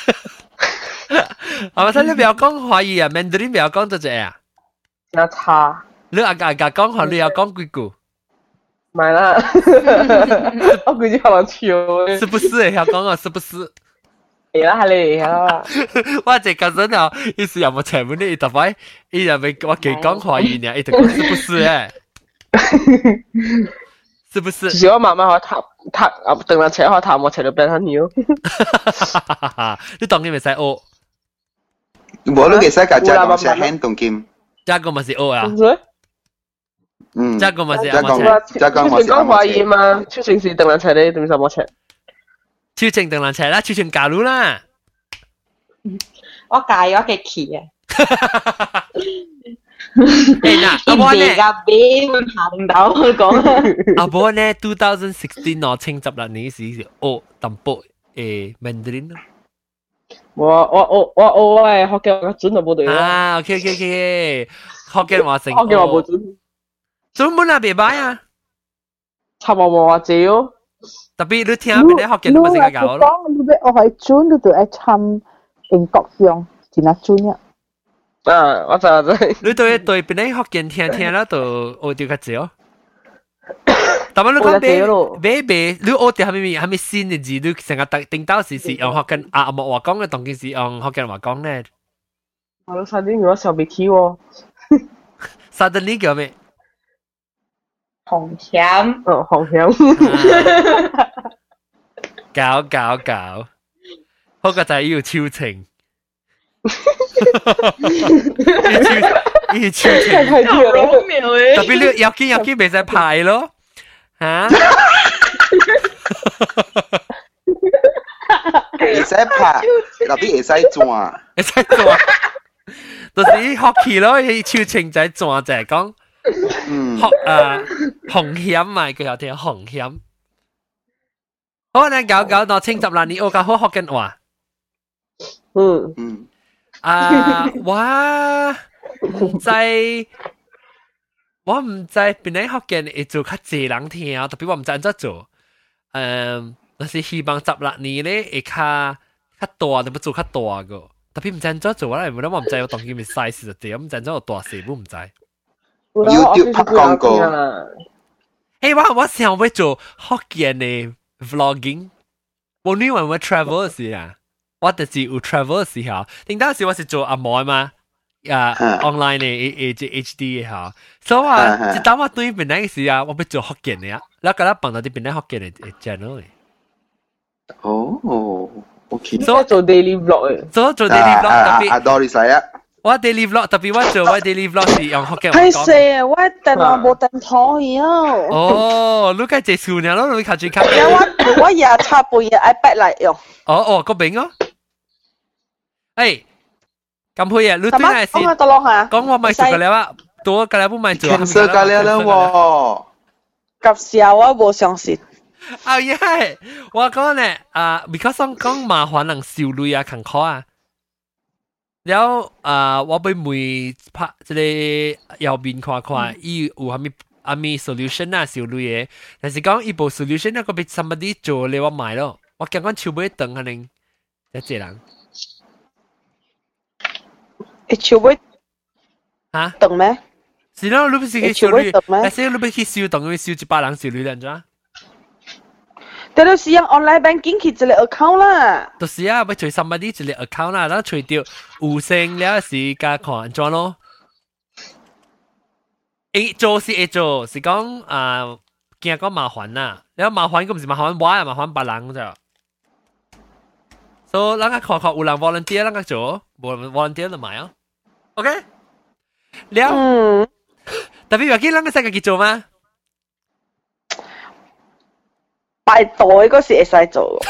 A: 阿莫西，你不要講華語啊 ，Mandarin 不要講多隻啊。
G: 有差。
A: 你阿阿阿講話，你要講幾句？
G: 買啦，我估計可能潮。
A: 是不是？要講啊，是不是？
G: 係啦，係你啦。
A: 我只嗰陣啊，意思有冇前面呢？特別，伊又未我幾講華語呢？伊就講是不是誒？是不是？
G: 其實我慢慢可談談啊，等人扯可談，我扯到變很牛。
A: 你當然未使學。
C: 冇你其實個加講係很動劍。
A: 加個咪是學啊。
C: 嗯。
A: 加個咪是
C: 加講加講咪是。
G: 講華語嘛，出城是等人扯咧，點解冇扯？
A: 出城等人扯啦，出城教路啦。
H: 我介咗嘅期啊。
A: 誒嗱，阿波咧，
H: 阿俾會下定豆去講。
A: 阿波咧，二零一六我清十六年時是學淡薄誒 Mandarin 咯。
G: 我我我我我係學嘅話準就冇對啦。
A: 啊 ，OK OK OK，學嘅話成。
G: 學嘅話冇準。
A: 準本啊，別擺啊。
G: 差冇冇話少。
A: 特別你聽邊啲學嘅都咪成個搞咯。
B: 講你俾我係準，你就係參英國樣，真係準啊。
G: 啊，我就就
A: 你對對邊啲學嘅聽聽啦，就學掉個字哦。但係你講俾俾俾，你學掉係咪係咪新嘅字？你成日特定到時是用學緊啊阿莫話講嘅，當件事用學緊話講咧。
G: 我都差啲如果上未起喎。
A: Suddenly 叫咩？
H: 紅險。
G: 哦，紅險。
A: 搞搞搞，嗰個就係要超情。要超情。特別你有見有見未使排咯，嚇？
C: 會使拍，特別會使轉，
A: 會使轉。就是學期咯，超情就係轉就係講。學誒紅險嘛，佢有條紅險。好，你搞搞到清十六年，我教好學緊話。
G: 嗯
C: 嗯。
A: 啊，我唔知，我唔知邊啲學緊會做較濟人聽，特別我唔知安怎做。誒，但是希望十六年咧會較較大，就要做較大個。特別唔知安怎做，我嚟冇我唔知我當佢咪 size 就對，我唔知安怎有大細，我唔知。
C: YouTube 拍廣告。
A: 誒，我我想要做福建嘅 vlogging， 我女玩我 travel 時啊，我就是有 travel 時候，頂當時我是做阿嬷嘛，啊 online 嘅誒 H D 嘅嚇，所以話一當我對邊嗰時啊，我要做福建嘅啊，然後嗰啲幫到啲邊啲福建嘅 channel 嘅。
C: 哦 ，OK。
G: 所以做 daily vlog 嘅，
A: 所以做 daily vlog 特別。
C: 阿 Doris 啊。
A: 我 daily vlog 特別我做我 daily vlog 是用福建話
E: 講。
A: 係
E: 啊，我電腦冇電筒呀。
A: 哦，你梗係借數呢？咯，你靠住靠。
E: 我我也插部嘢 iPad 嚟用。
A: 哦哦，個餅哦。誒，咁佢啊，你對係先。講我咪做個了啊，多個了不咪做。
C: cancel 個了啦喎。
E: 及時候我冇相信。
A: 啊呀，我講咧啊 ，because 講麻煩人少女啊，勤苦啊。แล้วอ่าว่าไปมวยพระจะได้ยาวบินควาควาอีอูฮามีอามี solution น่ะสิลุยแต่สิ講อี部 solution น่ะก็เป็น somebody 做เลยว่า買咯我講講超唔會等可能一隻人
E: 誒超唔會
A: 嚇
E: 等咩？
A: 是咯你不是去少女但是你不去少等因為少一百人少女人咋
E: 但係是用 online banking 去一個 account 啦。
A: 就是啊，要做 somebody 一個 account 啦，然後除掉有聲了是加看怎咯？誒，做是會做，是講啊，驚講麻煩啦。然後麻煩，佢唔是麻煩我啊，麻煩別人咋。所以，咱個看看有人 volunteer，咱個做，無 volunteer 就買啊。OK，了。嗯。特別話見咱個使家己做嗎？
E: 拜袋嗰時會使做，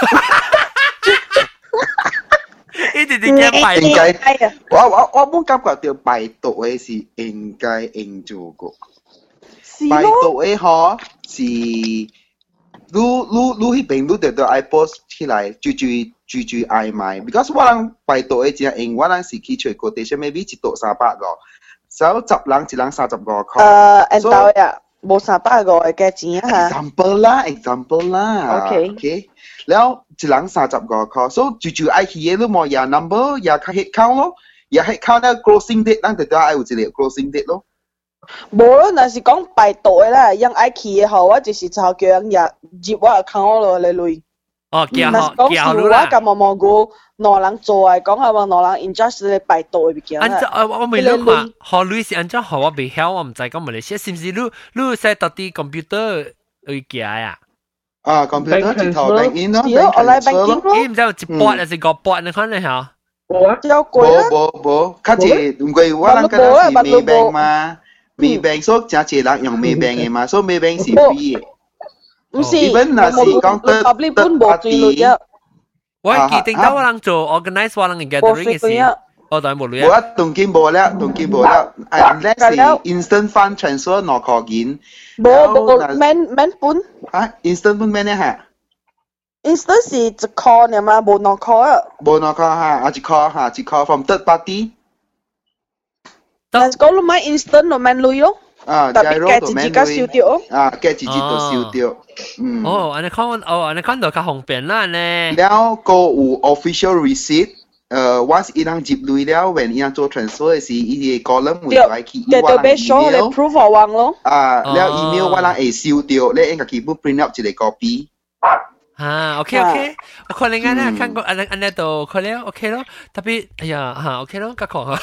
A: 一直直驚拜
C: 袋。我我我冇感覺到拜袋嘅是應該應做過。拜袋嘅嗬是，你你你迄邊你得到愛 post 起來，最最最最愛買。because 我人拜袋嘅只應，我人是去找 quotation maybe 一袋三百個，所以十人一人三十五塊。
E: 誒，按道呀。冇三百個嘅錢啊
C: example 啦 example 啦
E: OK
C: OK แล้ว一人三十五塊所以就就愛去嘅都冇嘢 number 也較 head count 咯也 head count 咧 closing date 咱就都愛有一個 closing date 咯
E: 冇咯若是講排隊啦用愛去嘅話我就是就叫人入入我 account 咯嚟類
A: 哦叫
E: 好叫好啦我咁望個兩人做嚟講係話兩人 in just 嚟排隊嘅叫
A: 按照我未諗嘛學女是按照學我未曉我唔知講馬來西亞是唔是你你使到啲 computer 去記啊
C: 啊 computer 直頭 bank in 咯
E: online banking 咯
A: 咦唔知有一撥還是個撥你看你嚇
E: 有貴啦
C: 冇冇冇較濟唔貴我人覺得是 Maybank 嘛 Maybank 所以真濟人用 Maybank 嘅嘛所以 Maybank 是 free 嘅
E: 唔是
C: ，even 那是講得得party，
A: 我記定到我人做 organize 我人嘅 gathering 嘅事，我當然冇累
C: 啊。我當今冇了，當今冇了。unless 是 instant fund transfer 攞可見。
E: 冇冇免免本。
C: 啊 ，instant 本咩呢嚇
E: ？instant 是一塊呢嘛，冇兩塊啊。
C: 冇兩塊嚇，啊一塊嚇，一塊 from third party。
E: 但係講你買 instant 就免累咯。
C: 啊，
E: 特別計自己家燒掉
C: 啊，計自己都燒掉。
A: 嗯。哦，安尼看哦，安尼看到較方便啦呢。
C: แล้วก็有 official receipt，呃 ，once 伊人接累了 ，when 伊人做 transfer 嘅時，伊個 column 會來去伊
E: 我人 email。對 proof 我忘咯。
C: 啊，แล้ว email 我人會燒掉，你應該基本 print out 一個 copy。
A: 啊 ，OK OK，我可能安尼看過，安尼安尼就可能 OK 咯，特別哎呀嚇 OK 咯，較狂啊！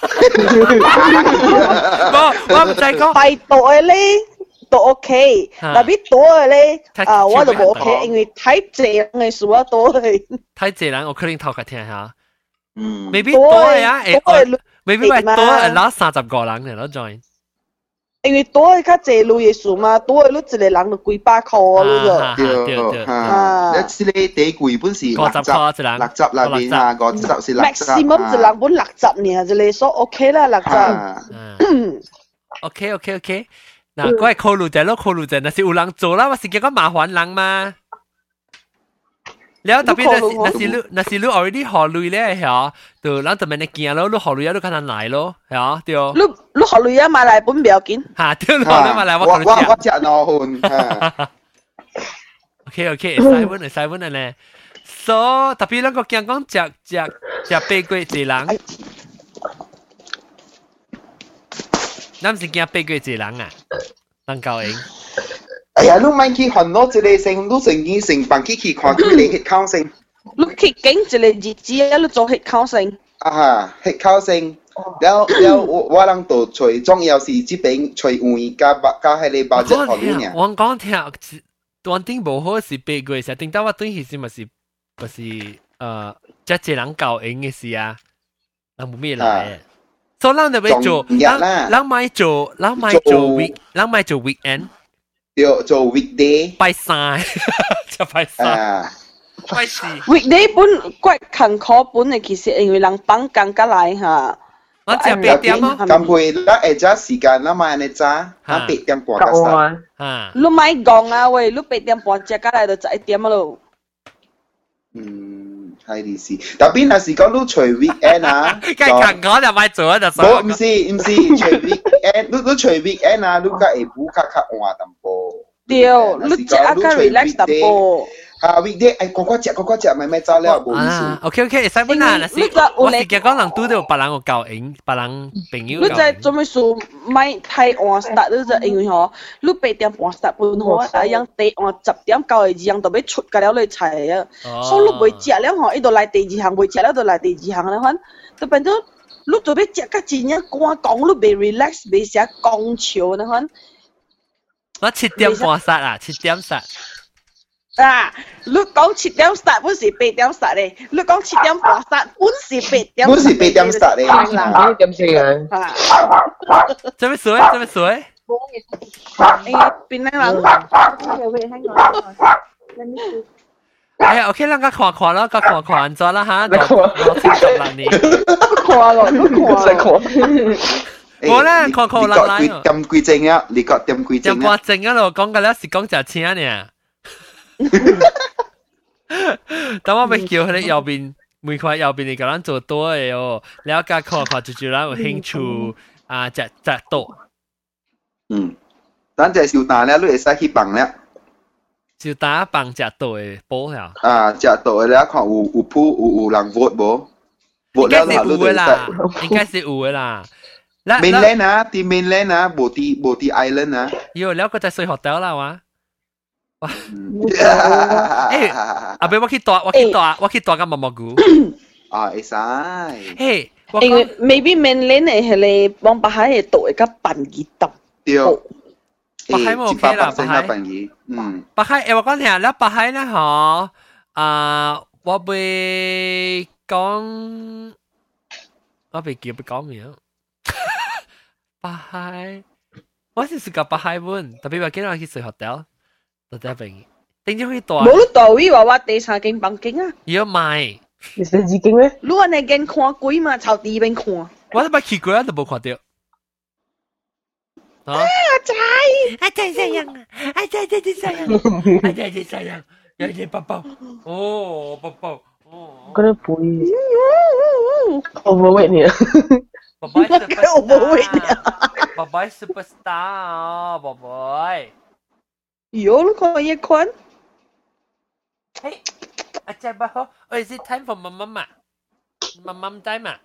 A: 我我唔知講
E: 排隊咧都 OK，特別多嘅咧啊，我都冇 OK，因為太濟人嘅數啊多嘅。
A: 太濟人，我可能頭殼聽下。
C: 嗯
A: ，maybe 多嘅啊，誒，maybe 話多係攞三十個人嚟攞 join。
E: 因為多嘅較濟類嘅數嘛，多嘅你一個人就幾百塊啊，
C: 對對啊，你知你第貴本是六十，六十那邊啊，五十是六十。
E: maximum 一人本六十呢，就你所 OK 啦，六十。
A: OK OK OK，嗱，嗰係考慮者咯，考慮者，那是有人做啦，我是叫個麻煩人嘛。แล้ว特別那是那是你那是你 already 考慮咧嚇，就咱就咪你見咯，你考慮啊，你看人來咯，係啊，對。
E: 你你考慮啊，買來本唔要緊。
A: 嚇，對，你考慮買來我
C: 我我我隻攞換。
A: OK OK，細温嚟細温嚟咧，所特別咱個講講食食食八月一人，咱唔是驚八月一人啊，能夠贏。
C: 哎呀，你咪去看到一個先，你成件成辦去去看佢哋血考先。
E: 你去經一個日子啊，你做血考先。
C: 啊哈，血考先。แล้วแล้วว่าลังตัวช่วย重要是这边ช่วยอุ้ยกับกับให้เลยบาเจ็ตของ你เนี่ย
A: 我講聽，當頂無好是八月時，頂到我對起是咪是咪是誒，即係人教應嘅事啊，人冇咩來嘅，所以人就要做，人人咪做，人咪做 week， 人咪做 weekend，
C: 要做 weekday，
A: 拜三就拜三。拜四
E: weekday 本骨勤苦本嘅，其實因為人放工過來嚇。
A: 我只八點咯，
C: 咁配啦，誒，揸時間啦嘛，你揸，我八點半就
G: 實。
A: 啊，
E: 你咪講啊喂，你八點半只過來就十一點咯。
C: 嗯，係啲事。特別係時講你除 weekend 啊，
A: 梗係勤講就咪做就做。
C: 唔是唔是，除 weekend，你你除 weekend 啊，你個下晡較較晏淡薄。
E: 對，你只阿較 relax 淡薄。
C: 啊 weekday 誒個個隻個個隻咪咪走了冇意思。
A: OK OK，使本啊，嗱是，我是講講人拄到別人個教應，別人朋友。
E: 你在做咩事？咪太晏 start，你就因為嗬，你八點半 start 半嗬，啊樣第晏十點九個字樣就要出㗎了你齊啊，所以你未食了嗬，呢度來第二行，未食了就來第二行啦，反就變咗你做咩食個字樣講講你未 relax，未寫講潮啦，反。
A: 我七點半 start 啊，七點 start。
E: 啊！你講七點 start 本是八點 start 咧，你講七點半 start 本是八點。
C: 本是八點 start 咧。
G: 八點先
E: 啊！
A: 做咩水？做咩水？
E: 誒，邊個人？
A: 哎呀 ，OK 啦，我看看啦，我看看咗啦嚇，我清楚啦你。
E: 看咯，
G: 看看。
A: 我咧看看啦來。
C: 點幾正啊？你講點幾正啊？
A: 點幾正啊？我講嘅咧是講隻錢呢。等我咪叫佢哋右邊每塊右邊你咁樣做多嘅哦，你一家看看住住啦，有興趣啊，隻隻多。
C: 嗯，等隻小蛋咧，你會使去放咧。
A: 小蛋放隻多嘅煲呀。
C: 啊，隻多嘅咧，看有有鋪有有人 vote 冇
A: ？vote 了啦，你會啦，應該是有嘅啦。
C: mainland 啊，啲 mainland 啊，冇啲冇啲 island 啊。
A: 有了個在睡 hotel 啦哇。誒，阿伯我去大，我去大，我去大個毛毛菇。
C: 啊，會使。
A: 誒，
E: 因為 maybe mainland 係係你幫白海係讀一個檳語檔。
C: 對。
A: 白海冇 OK 啦，白海。
C: 檳語，嗯。
A: 白海誒，我講聽，咧白海咧嗬，啊，我會講，我被叫被講名。白海，我是講白海本，特別話今日去睡 hotel。得病，定咗可以大。
E: 冇你大位話話第三間房間啊？
A: 要買，
G: 你是幾間咩？
E: 你話你間看鬼嘛？朝第邊看。
A: 我都冇去過，都冇看到。
E: 啊！阿仔，
A: 阿仔這樣啊！阿仔這這樣，阿仔這樣，有隻寶寶，哦，寶寶，哦。
G: 嗰啲背。我冇喂你啊！
A: 寶寶 superstar，
E: 我冇喂你啊！
A: 寶寶 superstar 哦，寶寶。
E: 有你看一看。
A: 嘿，阿仔不好，哦，is it time for 媽媽嘛？媽媽time嘛？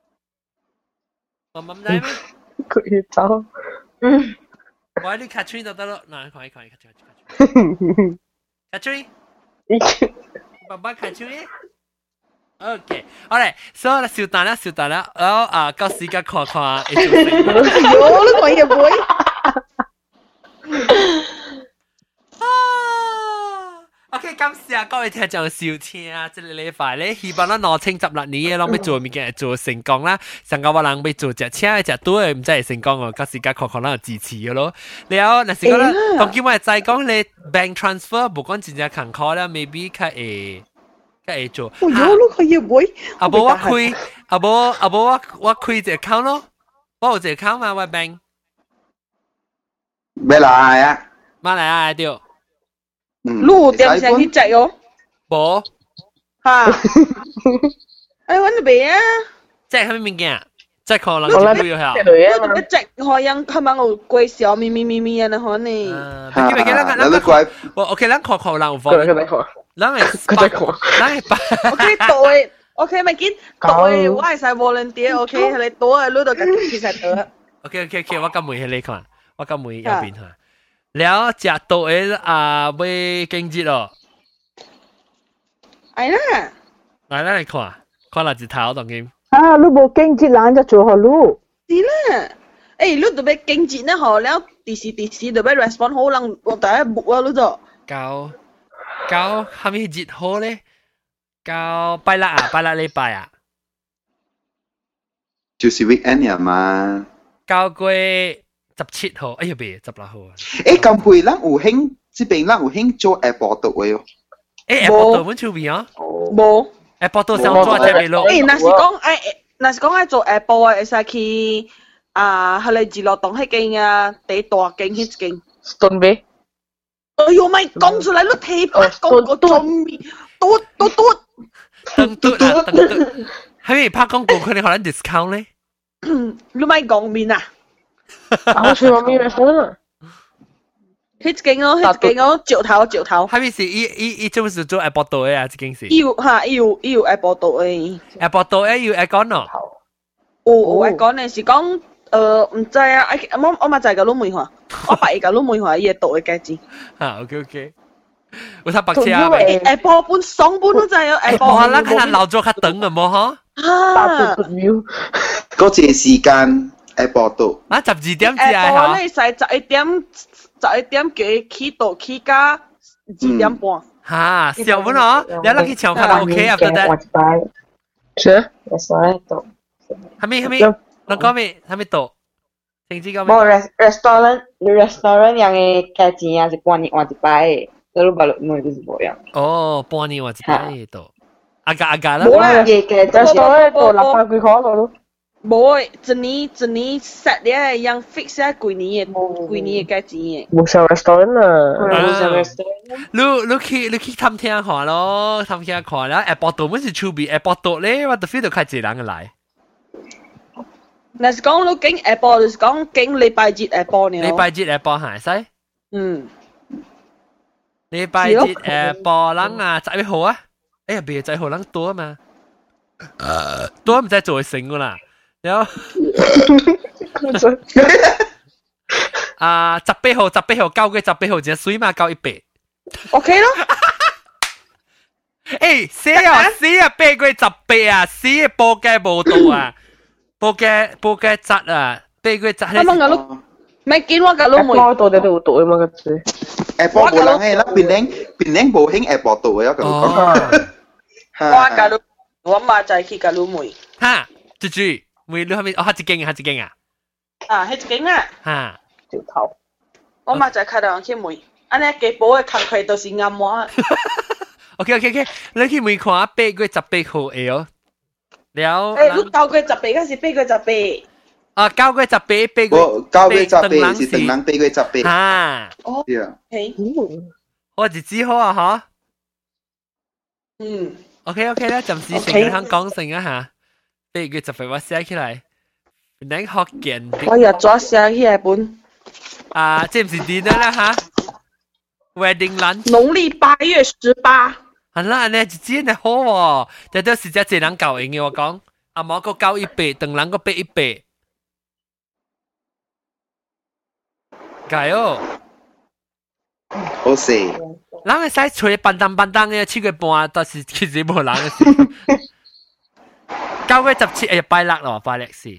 A: 媽媽 time 嘛？
G: 佢走。
A: 嗯。我你 Catherine 就得咯，嗱，看一看 Catherine。Catherine。爸爸 Catherine。OK， 好嘞，所以小蛋啦，小蛋啦，然後啊，到時間看看。有
E: 你看一杯。
A: OK， 感謝各位聽眾收聽啊！這個禮拜咧，希望咱攞清十六年嘅，咱要做物件做成功啦。上個我人要做隻車隻多嘅，唔知係成功哦。到時間看看咱有支持嘅咯。然後，若是講咧，當今日再講你 bank transfer，無講真正坎坷啦 ，maybe 較會較會做。
E: 我有你可以買。
A: 啊無我開，啊無啊無我我開一個 account 咯，我有一個 account 嘛，我 bank。
C: 咩來啊？
A: 馬來亞對。
E: 路點上去食哦？
A: 冇。
E: 嚇！哎，揾你未啊？
A: 即係咩物件？即係可能我哋要下。
E: 你即係可能係咪我貴少咪咪咪咪啊？你可能。
A: 但係佢哋咱咱我 OK， 咱看看人方。咱係八，咱係八。
E: OK， 對 ，OK， 咪見對，我係晒 volunteer，OK， 係你多啊，呢度嘅其實得。
A: OK OK OK， 我今梅喺你看，我今梅右邊嚇。 了食到誒啊，要經濟咯。
E: 係啦，
A: 嚟啦，你看，看哪一頭當今。
B: 啊，你無經濟人就做好路。
E: 是啦，誒，你特別經濟呢？嗬，了第時第時特別 respond 好，人我第一目啊，你就。
A: 到到係咪日好咧？到拜六啊，拜六禮拜啊。
C: 就是 weekend 呀嘛。
A: 到過十七號，哎呀，別十六號啊。
C: 誒，咁會咱有興，這邊咱有興做 airport 度嘅喲。
A: 誒 ，airport 度阮出面啊？
E: 冇。
A: airport 度上做隻咪咯。
E: 誒，若是講愛，若是講愛做 airport 啊，會使去啊，係嚟自樂洞迄間啊，第大間迄間。
G: Stone Bay。
E: 哎呦，咪講出來，你睇拍廣告做咩？嘟嘟嘟。
A: 登嘟啊，登嘟。係咪拍廣告佢哋可能 discount 咧？
E: 你咪講面啊！
G: 我去外面嘅房啊。
E: 迄間哦，迄間哦，石頭石頭。
A: 係咪是伊伊伊做是做 airport 度嘅啊？這間是。
E: 有嚇，有有 airport 度嘅。
A: airport 度嘅有 aircon 咯。
E: 有有 aircon 嘅是講，呃，唔知啊，我我嘛知個你問下，我白個你問下伊個度嘅價錢。
A: 嚇 ，OK OK。有搭白車啊
E: ？airport 本雙本都知有 airport。
A: 哇，咱係留咗較長嘅冇嗬？
E: 啊！
C: 嗰個時間 airport 度。
A: 啊，十二點至啊嚇。
E: airport 你使十一點十一點幾起到起價二點半。
A: 嚇，小本哦，你攞去唱卡拉 OK 啊？對唔對？
G: 是，我喺度。
A: 係咪係咪？我講咩？係咪度？成支講咩？
H: 冇 restaurant restaurant 樣嘅價錢啊，是半年換一擺。都巴六妹就是無樣。
A: 哦，半年或者喺度，阿家阿家啦。
H: 冇啦，嘅嘅，
G: 但係喺度六百幾塊咯。
E: 冇，一年一年 set 咧，樣 fix 咧，幾年嘅幾年嘅價錢嘅。
G: 冇上 restaurant 啊，
H: 冇上 restaurant。
A: 你你去你去探聽下咯，探聽看啦。airport 度本是出邊 airport 度咧，我就 feel 到開濟人嘅來。
E: 嗱，是講你經 airport，就是講經禮拜日 airport 呢？
A: 禮拜日 airport 係使？
E: 嗯。
A: 禮拜日誒播人啊，十一號啊，哎呀，別十一號人多啊嘛，誒多唔使做成噶啦，然後啊十八號十八號交嘅十八號只水嘛交一百
E: ，OK 咯。
A: 誒死啊死啊，八月十八啊，死啊報嘅報道啊，報嘅報嘅節啊，八月十係。
E: 咪見我個老妹。
G: airport 度你都有讀啊嘛個字。
C: airport 冇人係啦，檳城檳城冇興 airport 度嘅，咁講。
E: 我個老，我媽就係去個老妹。
A: 哈，豬豬，妹你係咪？哦，係一間啊，係一間啊。
E: 啊，係一間啊。
A: 哈。
G: 條頭。
E: 我媽就係睇到去妹，安尼幾寶嘅工課都是暗話。
A: OK OK OK，你去妹看八月十八號誒哦。了。
E: 誒，你九月十八嗰時八月十八。
A: 啊，九月十八，八月，
C: 九月十八是等人八月十八。
A: 啊，
E: 哦，係，
A: 我日子好啊，嗬。
E: 嗯
A: ，OK OK 啦，暫時成日香港成一下，八月十八我寫起來，你學見。
E: 我又咗寫起來本。
A: 啊，這唔是點啦嚇 ？Wedding lunch。
E: 農曆八月十八。
A: 係啦，你日子真係好喎，但都時只只人教應嘅我講，阿媽個教一百，等人個八一百。解哦，
C: 好勢。
A: 人會使吹笨蛋笨蛋嘅七月半，但是其實冇人嘅事。九月十七哎呀，拜六咯，拜六是。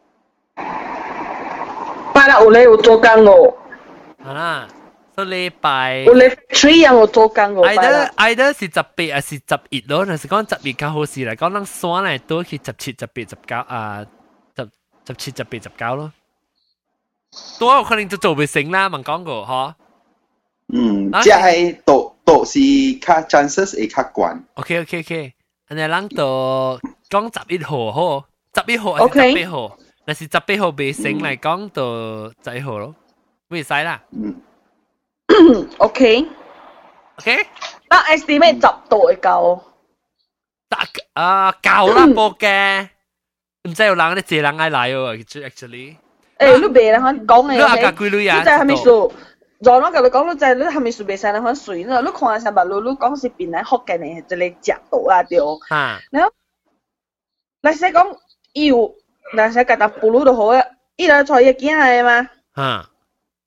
F: 拜六有咧有做工哦。
A: 係啦，所以禮拜。
F: 有咧 three 有有做工哦。
A: either either 是十八還是十一咯？若是講十一較好事嚟講，咱山嚟都去十七、十八、十九啊，十十七、十八、十九咯。多有可能就做唔成啦，問講過嗬。
C: 嗯，即係度度是較 chances 會較懸。
A: OK OK OK，安尼咱就講十一號好，十一號還是十八號？若是十八號未成嚟講，就十一號咯，會使啦。
C: 嗯。
E: OK。
A: OK。
E: 那 estimate 十度會夠。
A: 得啊，夠啦，波嘅。唔知有人咧，借人愛來喎，actually。
E: 誒，你別人講嘅，
A: 你阿家幾女啊？
E: 你就係咪數？讓我同你講，你就係你係咪數別晒？你可水呢？你看下白路，你講是邊嚟學嘅呢？就你食到啊掉。
A: 嚇！
E: 你你使講要，你使夾搭布魯都好啊，依兩菜嘢見係嘛？
A: 嚇！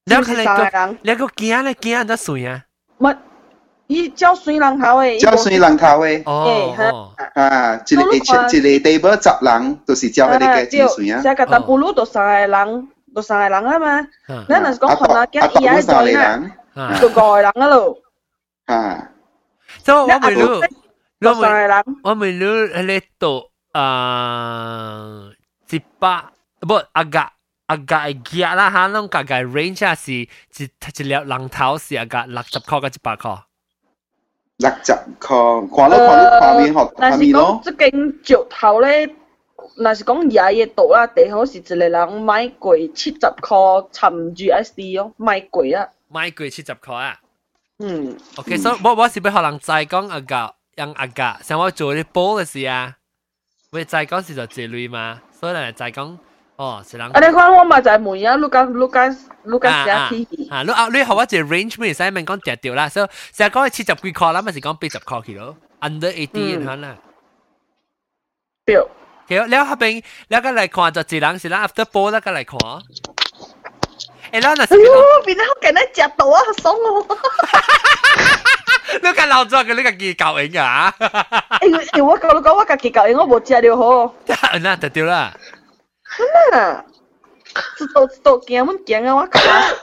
A: 你可能個你個驚咧驚得水啊？
E: 乜？伊照水人頭誒，
C: 照水人頭誒。
A: 哦，
C: 啊，一個一一個 table 十人，就是照迄個嘅照水啊。
E: 即係個大布魯都三個人，都三個人啊嘛。咱若是講看下驚伊喺在啦，就五個人啊咯。
C: 啊，
A: 所以我咪รู้我咪我咪รู้喺度啊，一百不阿個。อากาเกีย啦嚇，攏大概 range 啊是一一粒人頭是อากา六十塊到一百塊。
C: 六十塊，看咯看咯看面學看面咯。
E: 即間石頭咧，若是講廿嘅度啦，最好是一個人買貴七十塊，尋住 S D 咯，買貴啊。
A: 買貴七十塊啊。
E: 嗯。
A: OK， 所以我我是要學人知講阿個用阿個，像我做啲煲嘅事啊，我知講是就這類嘛，所以人知講。哦，是人。
E: 啊！你看我嘛就係問啊，你講你講你講寫起。
A: 啊，你啊，你學我隻 range 咩？使問講跌掉啦，所以成日講係七十幾塊啦，咪是講八十塊去咯 ，under eighty 咁啦。
E: 對。
A: 其實你後邊你個嚟看就一人是啦 ，after 波那個嚟看。誒，嗱，那是。哎呦，
E: 變得好勁咧，食到啊，爽哦！
A: 你個老早嘅你個記舊影啊？
E: 誒，我講你講我個記舊影，我冇食了好。
A: 那就對啦。
E: 啊，知道知道，驚乜驚啊！我靠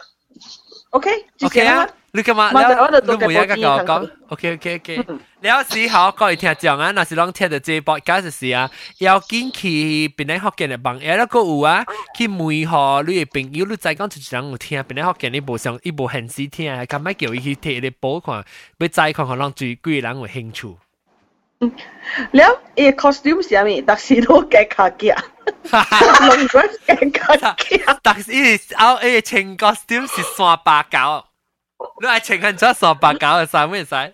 E: ，OK，OK
A: 啊，你幹嘛？你你每一個講講 ，OK OK OK。你有時候各位聽眾啊，若是攏聽到這播假嘅事啊，要緊去邊啲福建嘅朋友，一個有啊，去問下你嘅朋友，你再講出一人有聽，邊啲福建你無上，伊無現時聽，係咁咪叫伊去睇你報看，要再看看讓最幾個人有興趣。
E: 嗯，แล้วเอ costume 是咩？但是都嘅卡嘅。龍骨嘅卡嘅。
A: 但是伊เอาเอ穿 costume 是三百九，你係穿緊咗三百九嘅衫咩使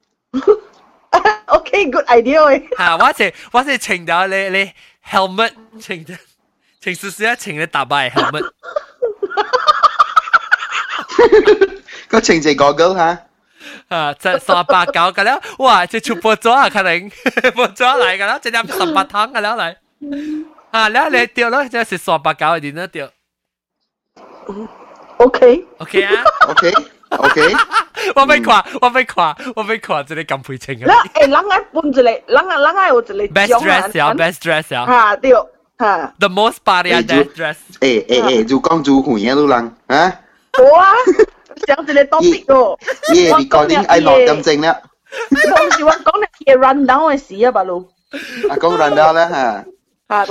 E: ？OK， good idea 誒。
A: 嚇，我係我係穿到你你 helmet 穿咗，穿少少穿你大把 helmet。
C: 個穿隻 goggle 嚇。
A: 啊，即三百九嘅啦，哇！即出播咗啊，可能播咗嚟嘅啦，即係十八湯嘅啦嚟。啊，แล้ว你掉咯，即係三百九嘅點樣掉
E: ？OK
A: OK 啊
C: OK OK，
A: 我俾看，我俾看，我俾看，即係咁配稱嘅。
E: 嗱，誒，人家換一個，人家人家有一個
A: best dress 啊 ，best dress 啊。
E: 嚇對嚇。
A: The most party best dress。
C: 誒誒誒，就講就會啊，都人啊。
E: 冇啊。講一個 topic 喎，
C: 耶！你講你愛落咁正啦。
E: 我唔是我講你嘅 run down 嘅事啊，白佬。
C: 啊，講 run down 啦嚇。
E: 啊。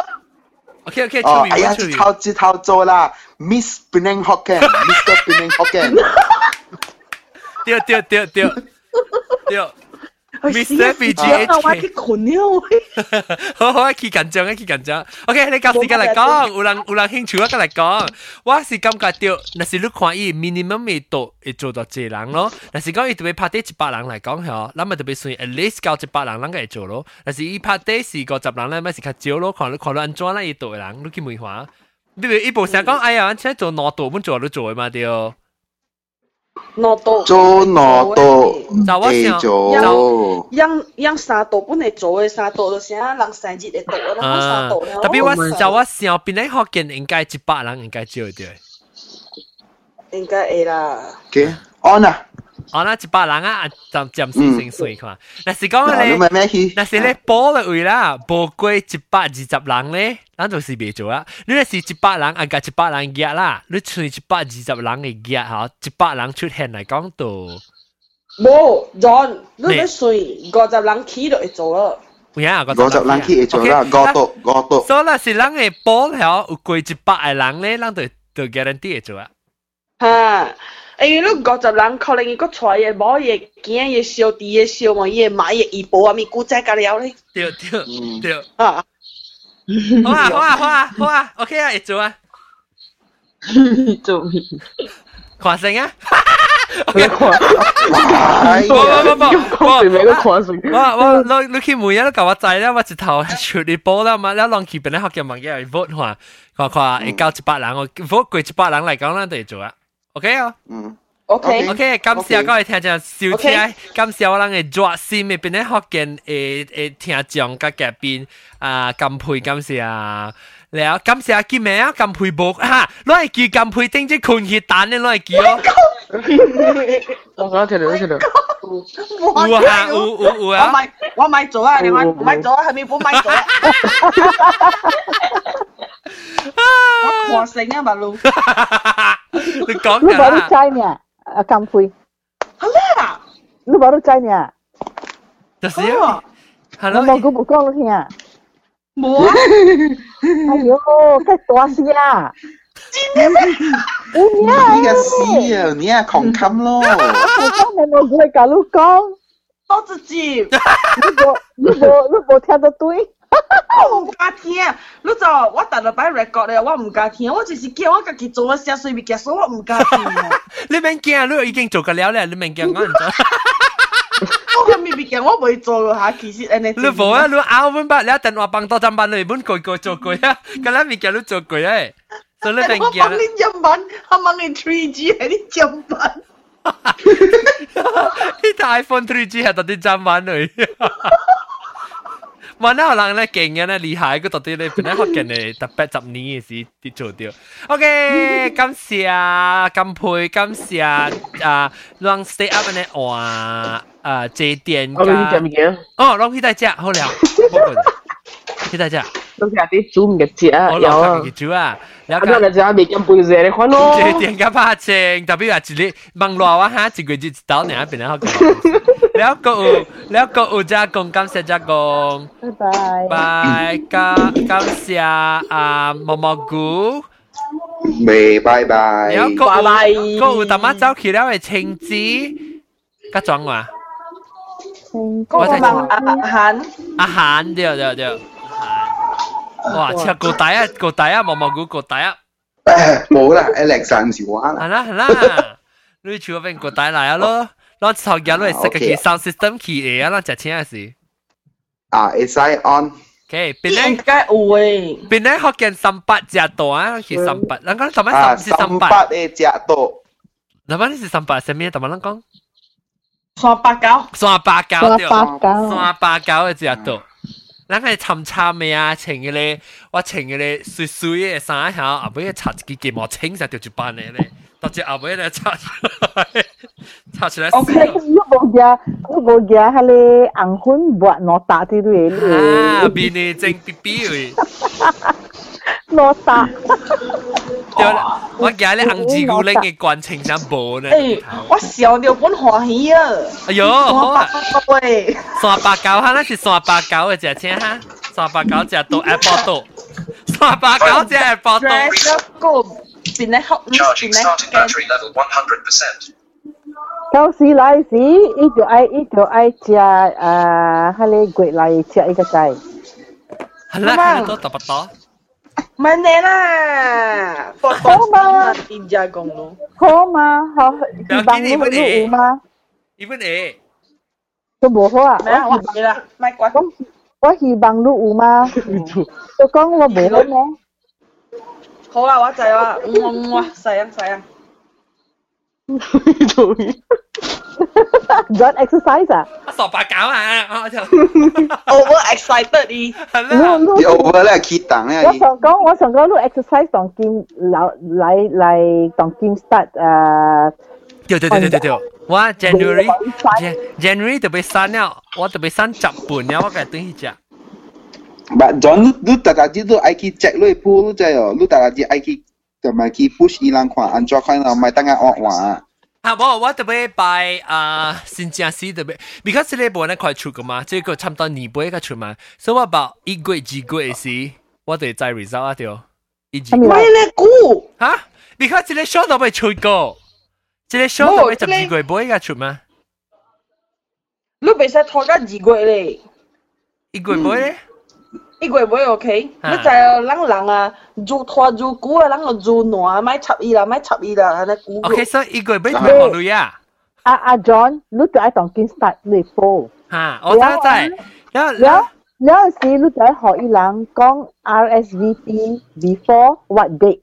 A: OK OK，
C: 哦，哎呀，這套這套做啦 ，Miss Penang Hokkien，Mister Penang Hokkien。
A: 對對對對對。Mister B G H K，
E: 我去困了。
A: 好好，去緊張啊，去緊張。OK， 你夠時間嚟講，有人有人興趣我嚟講，我是感覺到，若是你看伊 minimum 未到，會做到這人咯。若是講伊特別拍啲一百人嚟講嗬，咱咪特別算 at least 夠一百人，咱個會做咯。若是伊拍啲四個十人咧，咪是較少咯。看你看到安怎咧，伊做嘅人，你去問下。你譬如伊部成講，哎呀，即係做攞道本做都做嘅嘛，對。
E: 攞道
C: 做攞
A: 道，
C: 會做。
E: 讓讓三道本嚟做嘅三道，就是啊，人生日嚟做啦，三道咧。
A: 特別我就我想邊啲學見應該一百人應該做對。
E: 應該會啦。
C: 嘅，安啊。
A: 哦，那一百人啊，暫暫時先算看。若是講
C: 你，
A: 若是你補嘅位啦，補過一百二十人咧，咱就是未做啦。你若是一百人，啊，加一百人約啦，你出一百二十人嘅約嚇，一百人出現嚟講到。
E: 冇 ，John，你咧算五十人起就會做啦。
A: 有啊，
C: 五十人起會做啦，五度五度。
A: 所以若是人嘅補條有過一百嘅人咧，咱就就 guarantee 會做啊。
E: 嚇！因為你五十人可能伊個帶嘅某嘢囝嘢小弟嘅小妹嘢買嘢醫保啊，咪古仔甲了咧。
A: 對對對。啊！好啊好啊好啊好啊 ，OK 啊，會做啊。
G: 做咩？
A: 看成啊！
G: 你看，
A: 不不不不，
G: 我咩個看成？
A: 我我你你去每日都教我知啦，我一頭出你波啦嘛，แล้วลองขี่เป็น學嘅問嘅 vote 話，看看會夠一百人，我 vote 過一百人嚟講，咱就會做啊。OK 啊，
C: 嗯
E: OK
A: OK， 感謝各位聽眾收聽，感謝我哋嘅熱心嘅邊咧福建誒誒聽眾甲嘉賓啊，金培感謝啊，แล้ว感謝記名啊，金培部嚇，攞嚟記金培定住困血蛋咧，攞嚟記咯。
G: 我講聽到聽到。
A: 有啊有有有啊！
E: 我咪我咪做啊，你咪咪做啊，係咪本咪做啊？我狂醒啊，馬路。
A: 你講㗎
B: Lu baru try ni ah, kampui.
E: Alah.
B: Lu baru try ni ah.
A: Dah siap. Hello.
B: Mau gue buka lu ni ah.
E: Mua.
B: Ayo, cái tua sia. Ini ah.
C: 呢個屎啊，你係狂冚咯。
B: 我講你冇會教你講。
E: 多自己。
B: 你冇你冇你冇聽得對。
E: 我唔敢聽，你就我特日擺 record 咧，我唔敢聽，我就是叫我家己做我寫水物件，所以我唔敢聽。
A: 你免驚，你已經做過了咧，你免驚我唔做。
E: 我嘅物件我唔會做下，其實誒你。
A: 你冇啊？你拗本把，你一定話幫多陣班你本個個做過啊，咁啦物件都做過啊，所以你免驚。
E: 我幫你針板，我幫你 three G 係啲針板。
A: 呢台 iPhone three G 係特啲針板嚟。วันนั้นเราเนี่ยเก่งกันนะ厲害ก็ตัวที่เลยเป็นนักขับกันเลยแต่แปดจับนี้สิที่โจทย์เดียวโอเค感謝金培感謝啊讓 stay up 呢話啊這點
G: 我俾你食物件
A: 哦讓佢大隻好了佢大隻
G: ต้อง食啲煮唔嘅隻啊有啊
A: 佢煮啊
G: แล้วก็เราจะมี金培嘅你看咯
A: 這點嘅拍正特別話一日網絡啊嚇一個月一刀呢邊咧好嘅แล้วก็แล้วก็อุจจากงกำเสียจากง
B: บาย
A: บายกากำเสียอ่ามอมกู
C: เบย์บายบาย
A: แล้วก็ก็อุตมาเจ้าขี่แล้วไอ้เชงจีก็จังวะ
E: ก็บางอาหาร
A: อาหารเดียวเดียวเดียว哇เชื่อกูตายอ่ะกูตายอ่ะมอมกูกูตายอ่ะ
C: 冇啦 Alex 唔是玩啦
A: 係啦係啦你全部俾กูตาย嚟啊咯เรา頭日都係識嘅，其 sound system 起嘅啊，咱食錢係是。
C: 啊，會使 on。
A: OK，邊咧？
E: 應該有誒。
A: 邊咧學見三八隻多啊？其三八，咱講什麼三是三八？
C: 三八嘅隻多。
A: 咱講你是三八，什麼？咱講講。
E: 三八九。
A: 三八九對。三八九嘅隻多。咱係參參嘅啊，穿嘅咧，我穿嘅咧水水嘅衫下，後尾插一支毛青上條一班嘅咧。到只後尾咧插出來，插出來。
B: O K， 你冇嘅，你冇嘅係你紅粉 buat nota 啲嘢。
A: 啊，邊你整 B B 喂。
B: nota。
A: 對啦，我見你紅字古靈嘅慣情想報呢。
E: 誒，我笑到本歡喜啊！
A: 哎呦，好啊。
E: 喂，
A: 三八九哈，那是三八九嘅隻錢哈，三八九隻到 Apple 度，三八九隻 Apple 度。
E: 邊咧學？邊咧
B: 到時來時，依條愛依條愛食誒，係你過來食一個仔。
A: 係啦，係多特別多。
E: 唔係啦，好嘛？點解講咯？
B: 好嘛？好，希望你會有嗎？
A: 依本誒，
B: 都冇好啊！
E: 咩啊？我唔啦，咪關。
B: 我希望你有嗎？就講我冇好咩？
E: 好啊，我就話，嗯哇，細啊細啊。
B: Don't exercise 啊？
A: 傻八搞啊！我就
E: over excited 啲。
A: 係啦。
C: 你 over 咧 keep 檔咧。
B: 我想講，我想講，你 exercise 當劍嚟嚟嚟當劍 start 誒。
A: 對對對對對對，我 January January 就被刪了，我就被刪十本了，我該等一隻。
C: But John，你你大家知道愛去 check 你鋪，你知哦？你大家知愛去，就咪去 push 伊人看，安怎看啦？咪等下惡玩。
A: 啊，冇，我特別拜啊新加坡特別 ，because 呢部咧快出噶嘛，即係個差唔多年尾個出嘛，所以我about 一月二月時，我哋再 result 啊條，一二月。
E: 喂，你估？
A: 嚇 ？because 呢 show 都未出過，即係 show 都未十二月尾個出嘛？
E: 你別使拖緊二月咧。
A: 一月尾咧？
E: 一月尾 OK，你就係人人啊，做拖做股啊，人個做暖，咪插伊啦，咪插伊啦，係咪股
A: ？OK，所以一月尾咪學女啊。
B: 阿阿 John，你就喺當見 start 你鋪。
A: 嚇，我知知。
B: 有有有時你就喺學伊人講 R S V P before what date？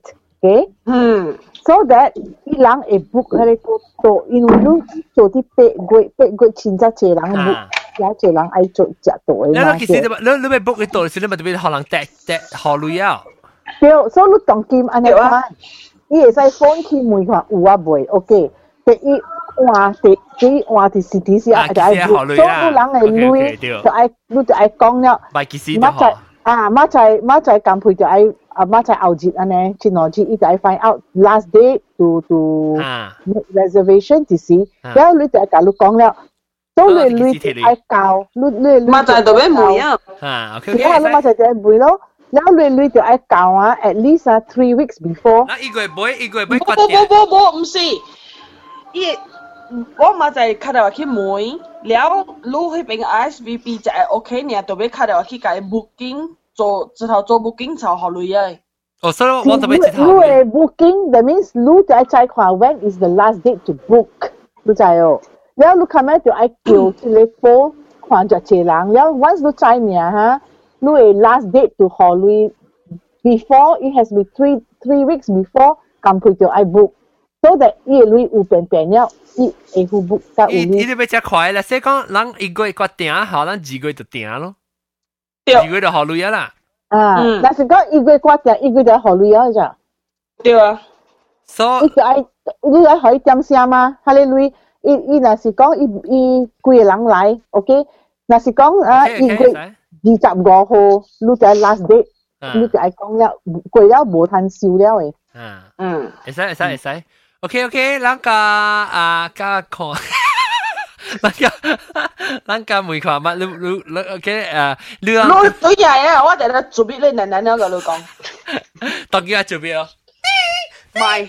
B: ，OK？
F: 嗯
B: ，so that 伊人會 book 迄個多，因為你做啲八月八月前則濟人 book，有濟人愛做食多嘅嘛。
A: 你其實你你你 book 佢多時，你咪特別可能訂訂好旅遊。
B: 對，所以你當金安尼看，伊會使 phone 去問看有啊未 ？OK？ 第一換第第一換啲 C T C 啊，就愛 book， 所以你人嘅累就愛你就愛講了。
A: 咪其實就好。
B: 啊，馬仔馬仔咁配就愛啊馬仔後節安尼，前兩節伊就愛 find out last day to to make reservation 啲事，然後你就愛甲你講了，所以你你愛教你你
F: 馬仔就要問啊，
A: 啊 ，OK
B: OK，然後你馬仔就愛問咯，然後你你就愛教啊 ，at least 啊 three weeks before。
A: 那一個月買一個月買
E: 不不不不，唔是，伊我馬仔卡到去問。了，你迄邊 I S V P 就係 OK， 你就要卡掉去解 booking 做直頭做 booking 就好累啊。
A: 哦，所以我就要直頭。
B: 你係 booking，that means 你就係再看 when is the last date to book， 你知哦。然後你咁樣就係叫去你報看著濟人，然後 once 你知名哈，你係 last date to 考慮 before it has been three three weeks before， 咁佢就愛 book。So that 伊個女有變變了，伊會付 book 到有女。
A: 伊你要只快啦，所以講，人一個月決定好，咱二個月就定咯。二個月就好女啊啦。
B: 啊，但是講一個月決定，一個月就好女啊咋？
E: 對啊。
A: 所
B: 以，伊就愛，你愛可以點聲嘛？哈利女，伊伊若是講伊伊幾個人來 ，OK？ 若是講啊，一個月二十五號，你就係 last date，你就係講了，過了無通收了誒。
A: 嗯嗯，會使會使會使。OK OK， 咱個啊個看，咱個咱個每看乜，你你你 OK 啊，你啊，
E: 你對呀呀，我哋咧做咩咧？難難了個你講，
A: 當然係做咩咯？
E: 唔係，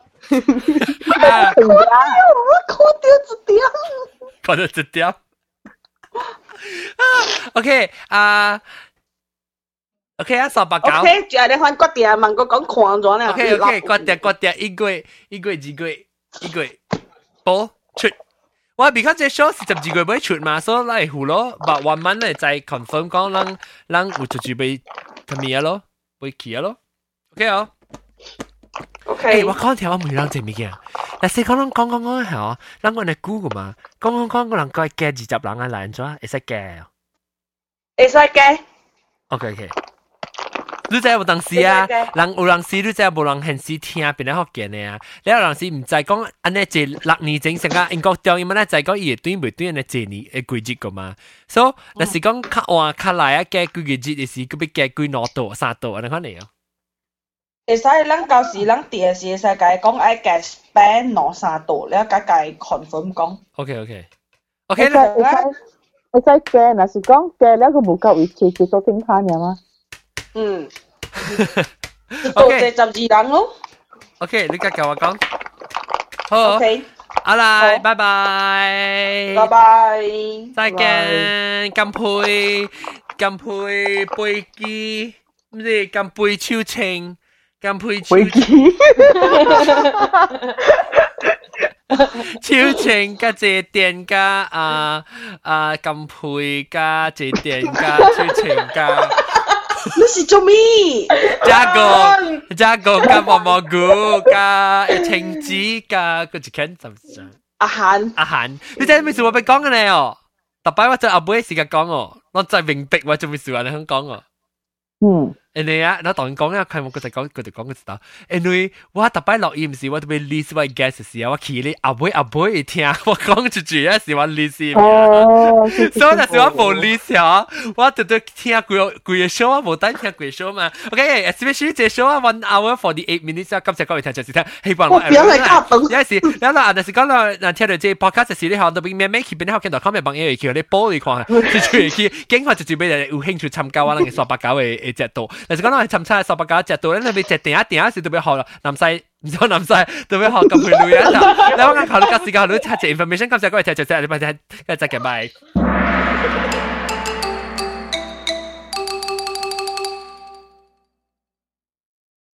E: 我看到一點，
A: 看到一點。OK 啊。OK 啊，十八九。
E: OK， 就係你看決定，問我講看咗呢。
A: OK OK， 決定決定，一個月一個月二個月一個月，報出。我because 這 show 是十二個月冇出嘛，所以嚟胡咯，把 one month 咧再 confirm 講，咱咱有出準備睇咩咯，會去咯。OK 哦。
E: OK。
A: 誒，我講條我每人做咩嘅？嗱，先講講講講講係哦，咱我哋估噶嘛，講講講個人該加二十人啊，來咗，會使加。
E: 會使加。
A: OK OK。你知有當時啊，人有當時你知無人現時聽變得好見嘅啊，你有當時唔知講安尼一六年前成個英國中伊咪咧就講伊會對袂對安尼一年嘅季節個嘛，所以若是講較換較來啊加幾個節嘅時，佢要加幾兩度三度安尼款嚟啊。
E: 會使咱到時咱第時會使甲伊講愛加 span 兩三度，你甲甲伊 confirm 講。
A: OK OK OK
B: 啦。會使加，若是講加了佢無夠位置，就做頂攤嘅嘛。
E: 嗯，做這十二人咯。
A: OK， 你而家教我講。好。
E: OK。
A: 好啦，拜拜。
E: 拜拜。
A: 再見，乾杯，乾杯杯機，唔是乾杯超清，乾杯超清。超清加這店加啊啊乾杯加這店加超清加。
E: 你是做咩？
A: 加個加個加毛毛菇加青子加嗰隻肯就係
E: 阿涵
A: 阿涵，你真係咩事我俾講嘅你哦？特別我就阿妹時間講哦，我就明白我做咩事話你肯講哦。
B: 嗯。
A: 因為啊，我當然講啊，佢冇佢就講，佢就講嘅時候，因為我特別錄音時，我特別 list 我 guest 時候，我企你阿妹阿妹聽我講住住啊時，我 list 哦，所以那時我冇 list 啊，我就都聽佢佢嘅 show 啊，冇單聽佢嘅 show 嘛。OK，especially 這 show 啊 one hour forty eight minutes 啊，今次各位聽就是聽，希望我有時有啦，但是講到嗱聽到這 podcast 時，你可能邊咩咩去邊啲學見到 comment 幫嘢去，你播你看，就住去，經過就住俾人有興趣參加我哋十八九嘅嘅節度。但是講到係尋差十八九隻度咧，你咪隻定一定一時特別學南西，唔知南西特別學咁去女啊！你啱啱考慮個時間，考慮查隻 information，今次嗰位睇就即係你咪睇，跟住再見拜。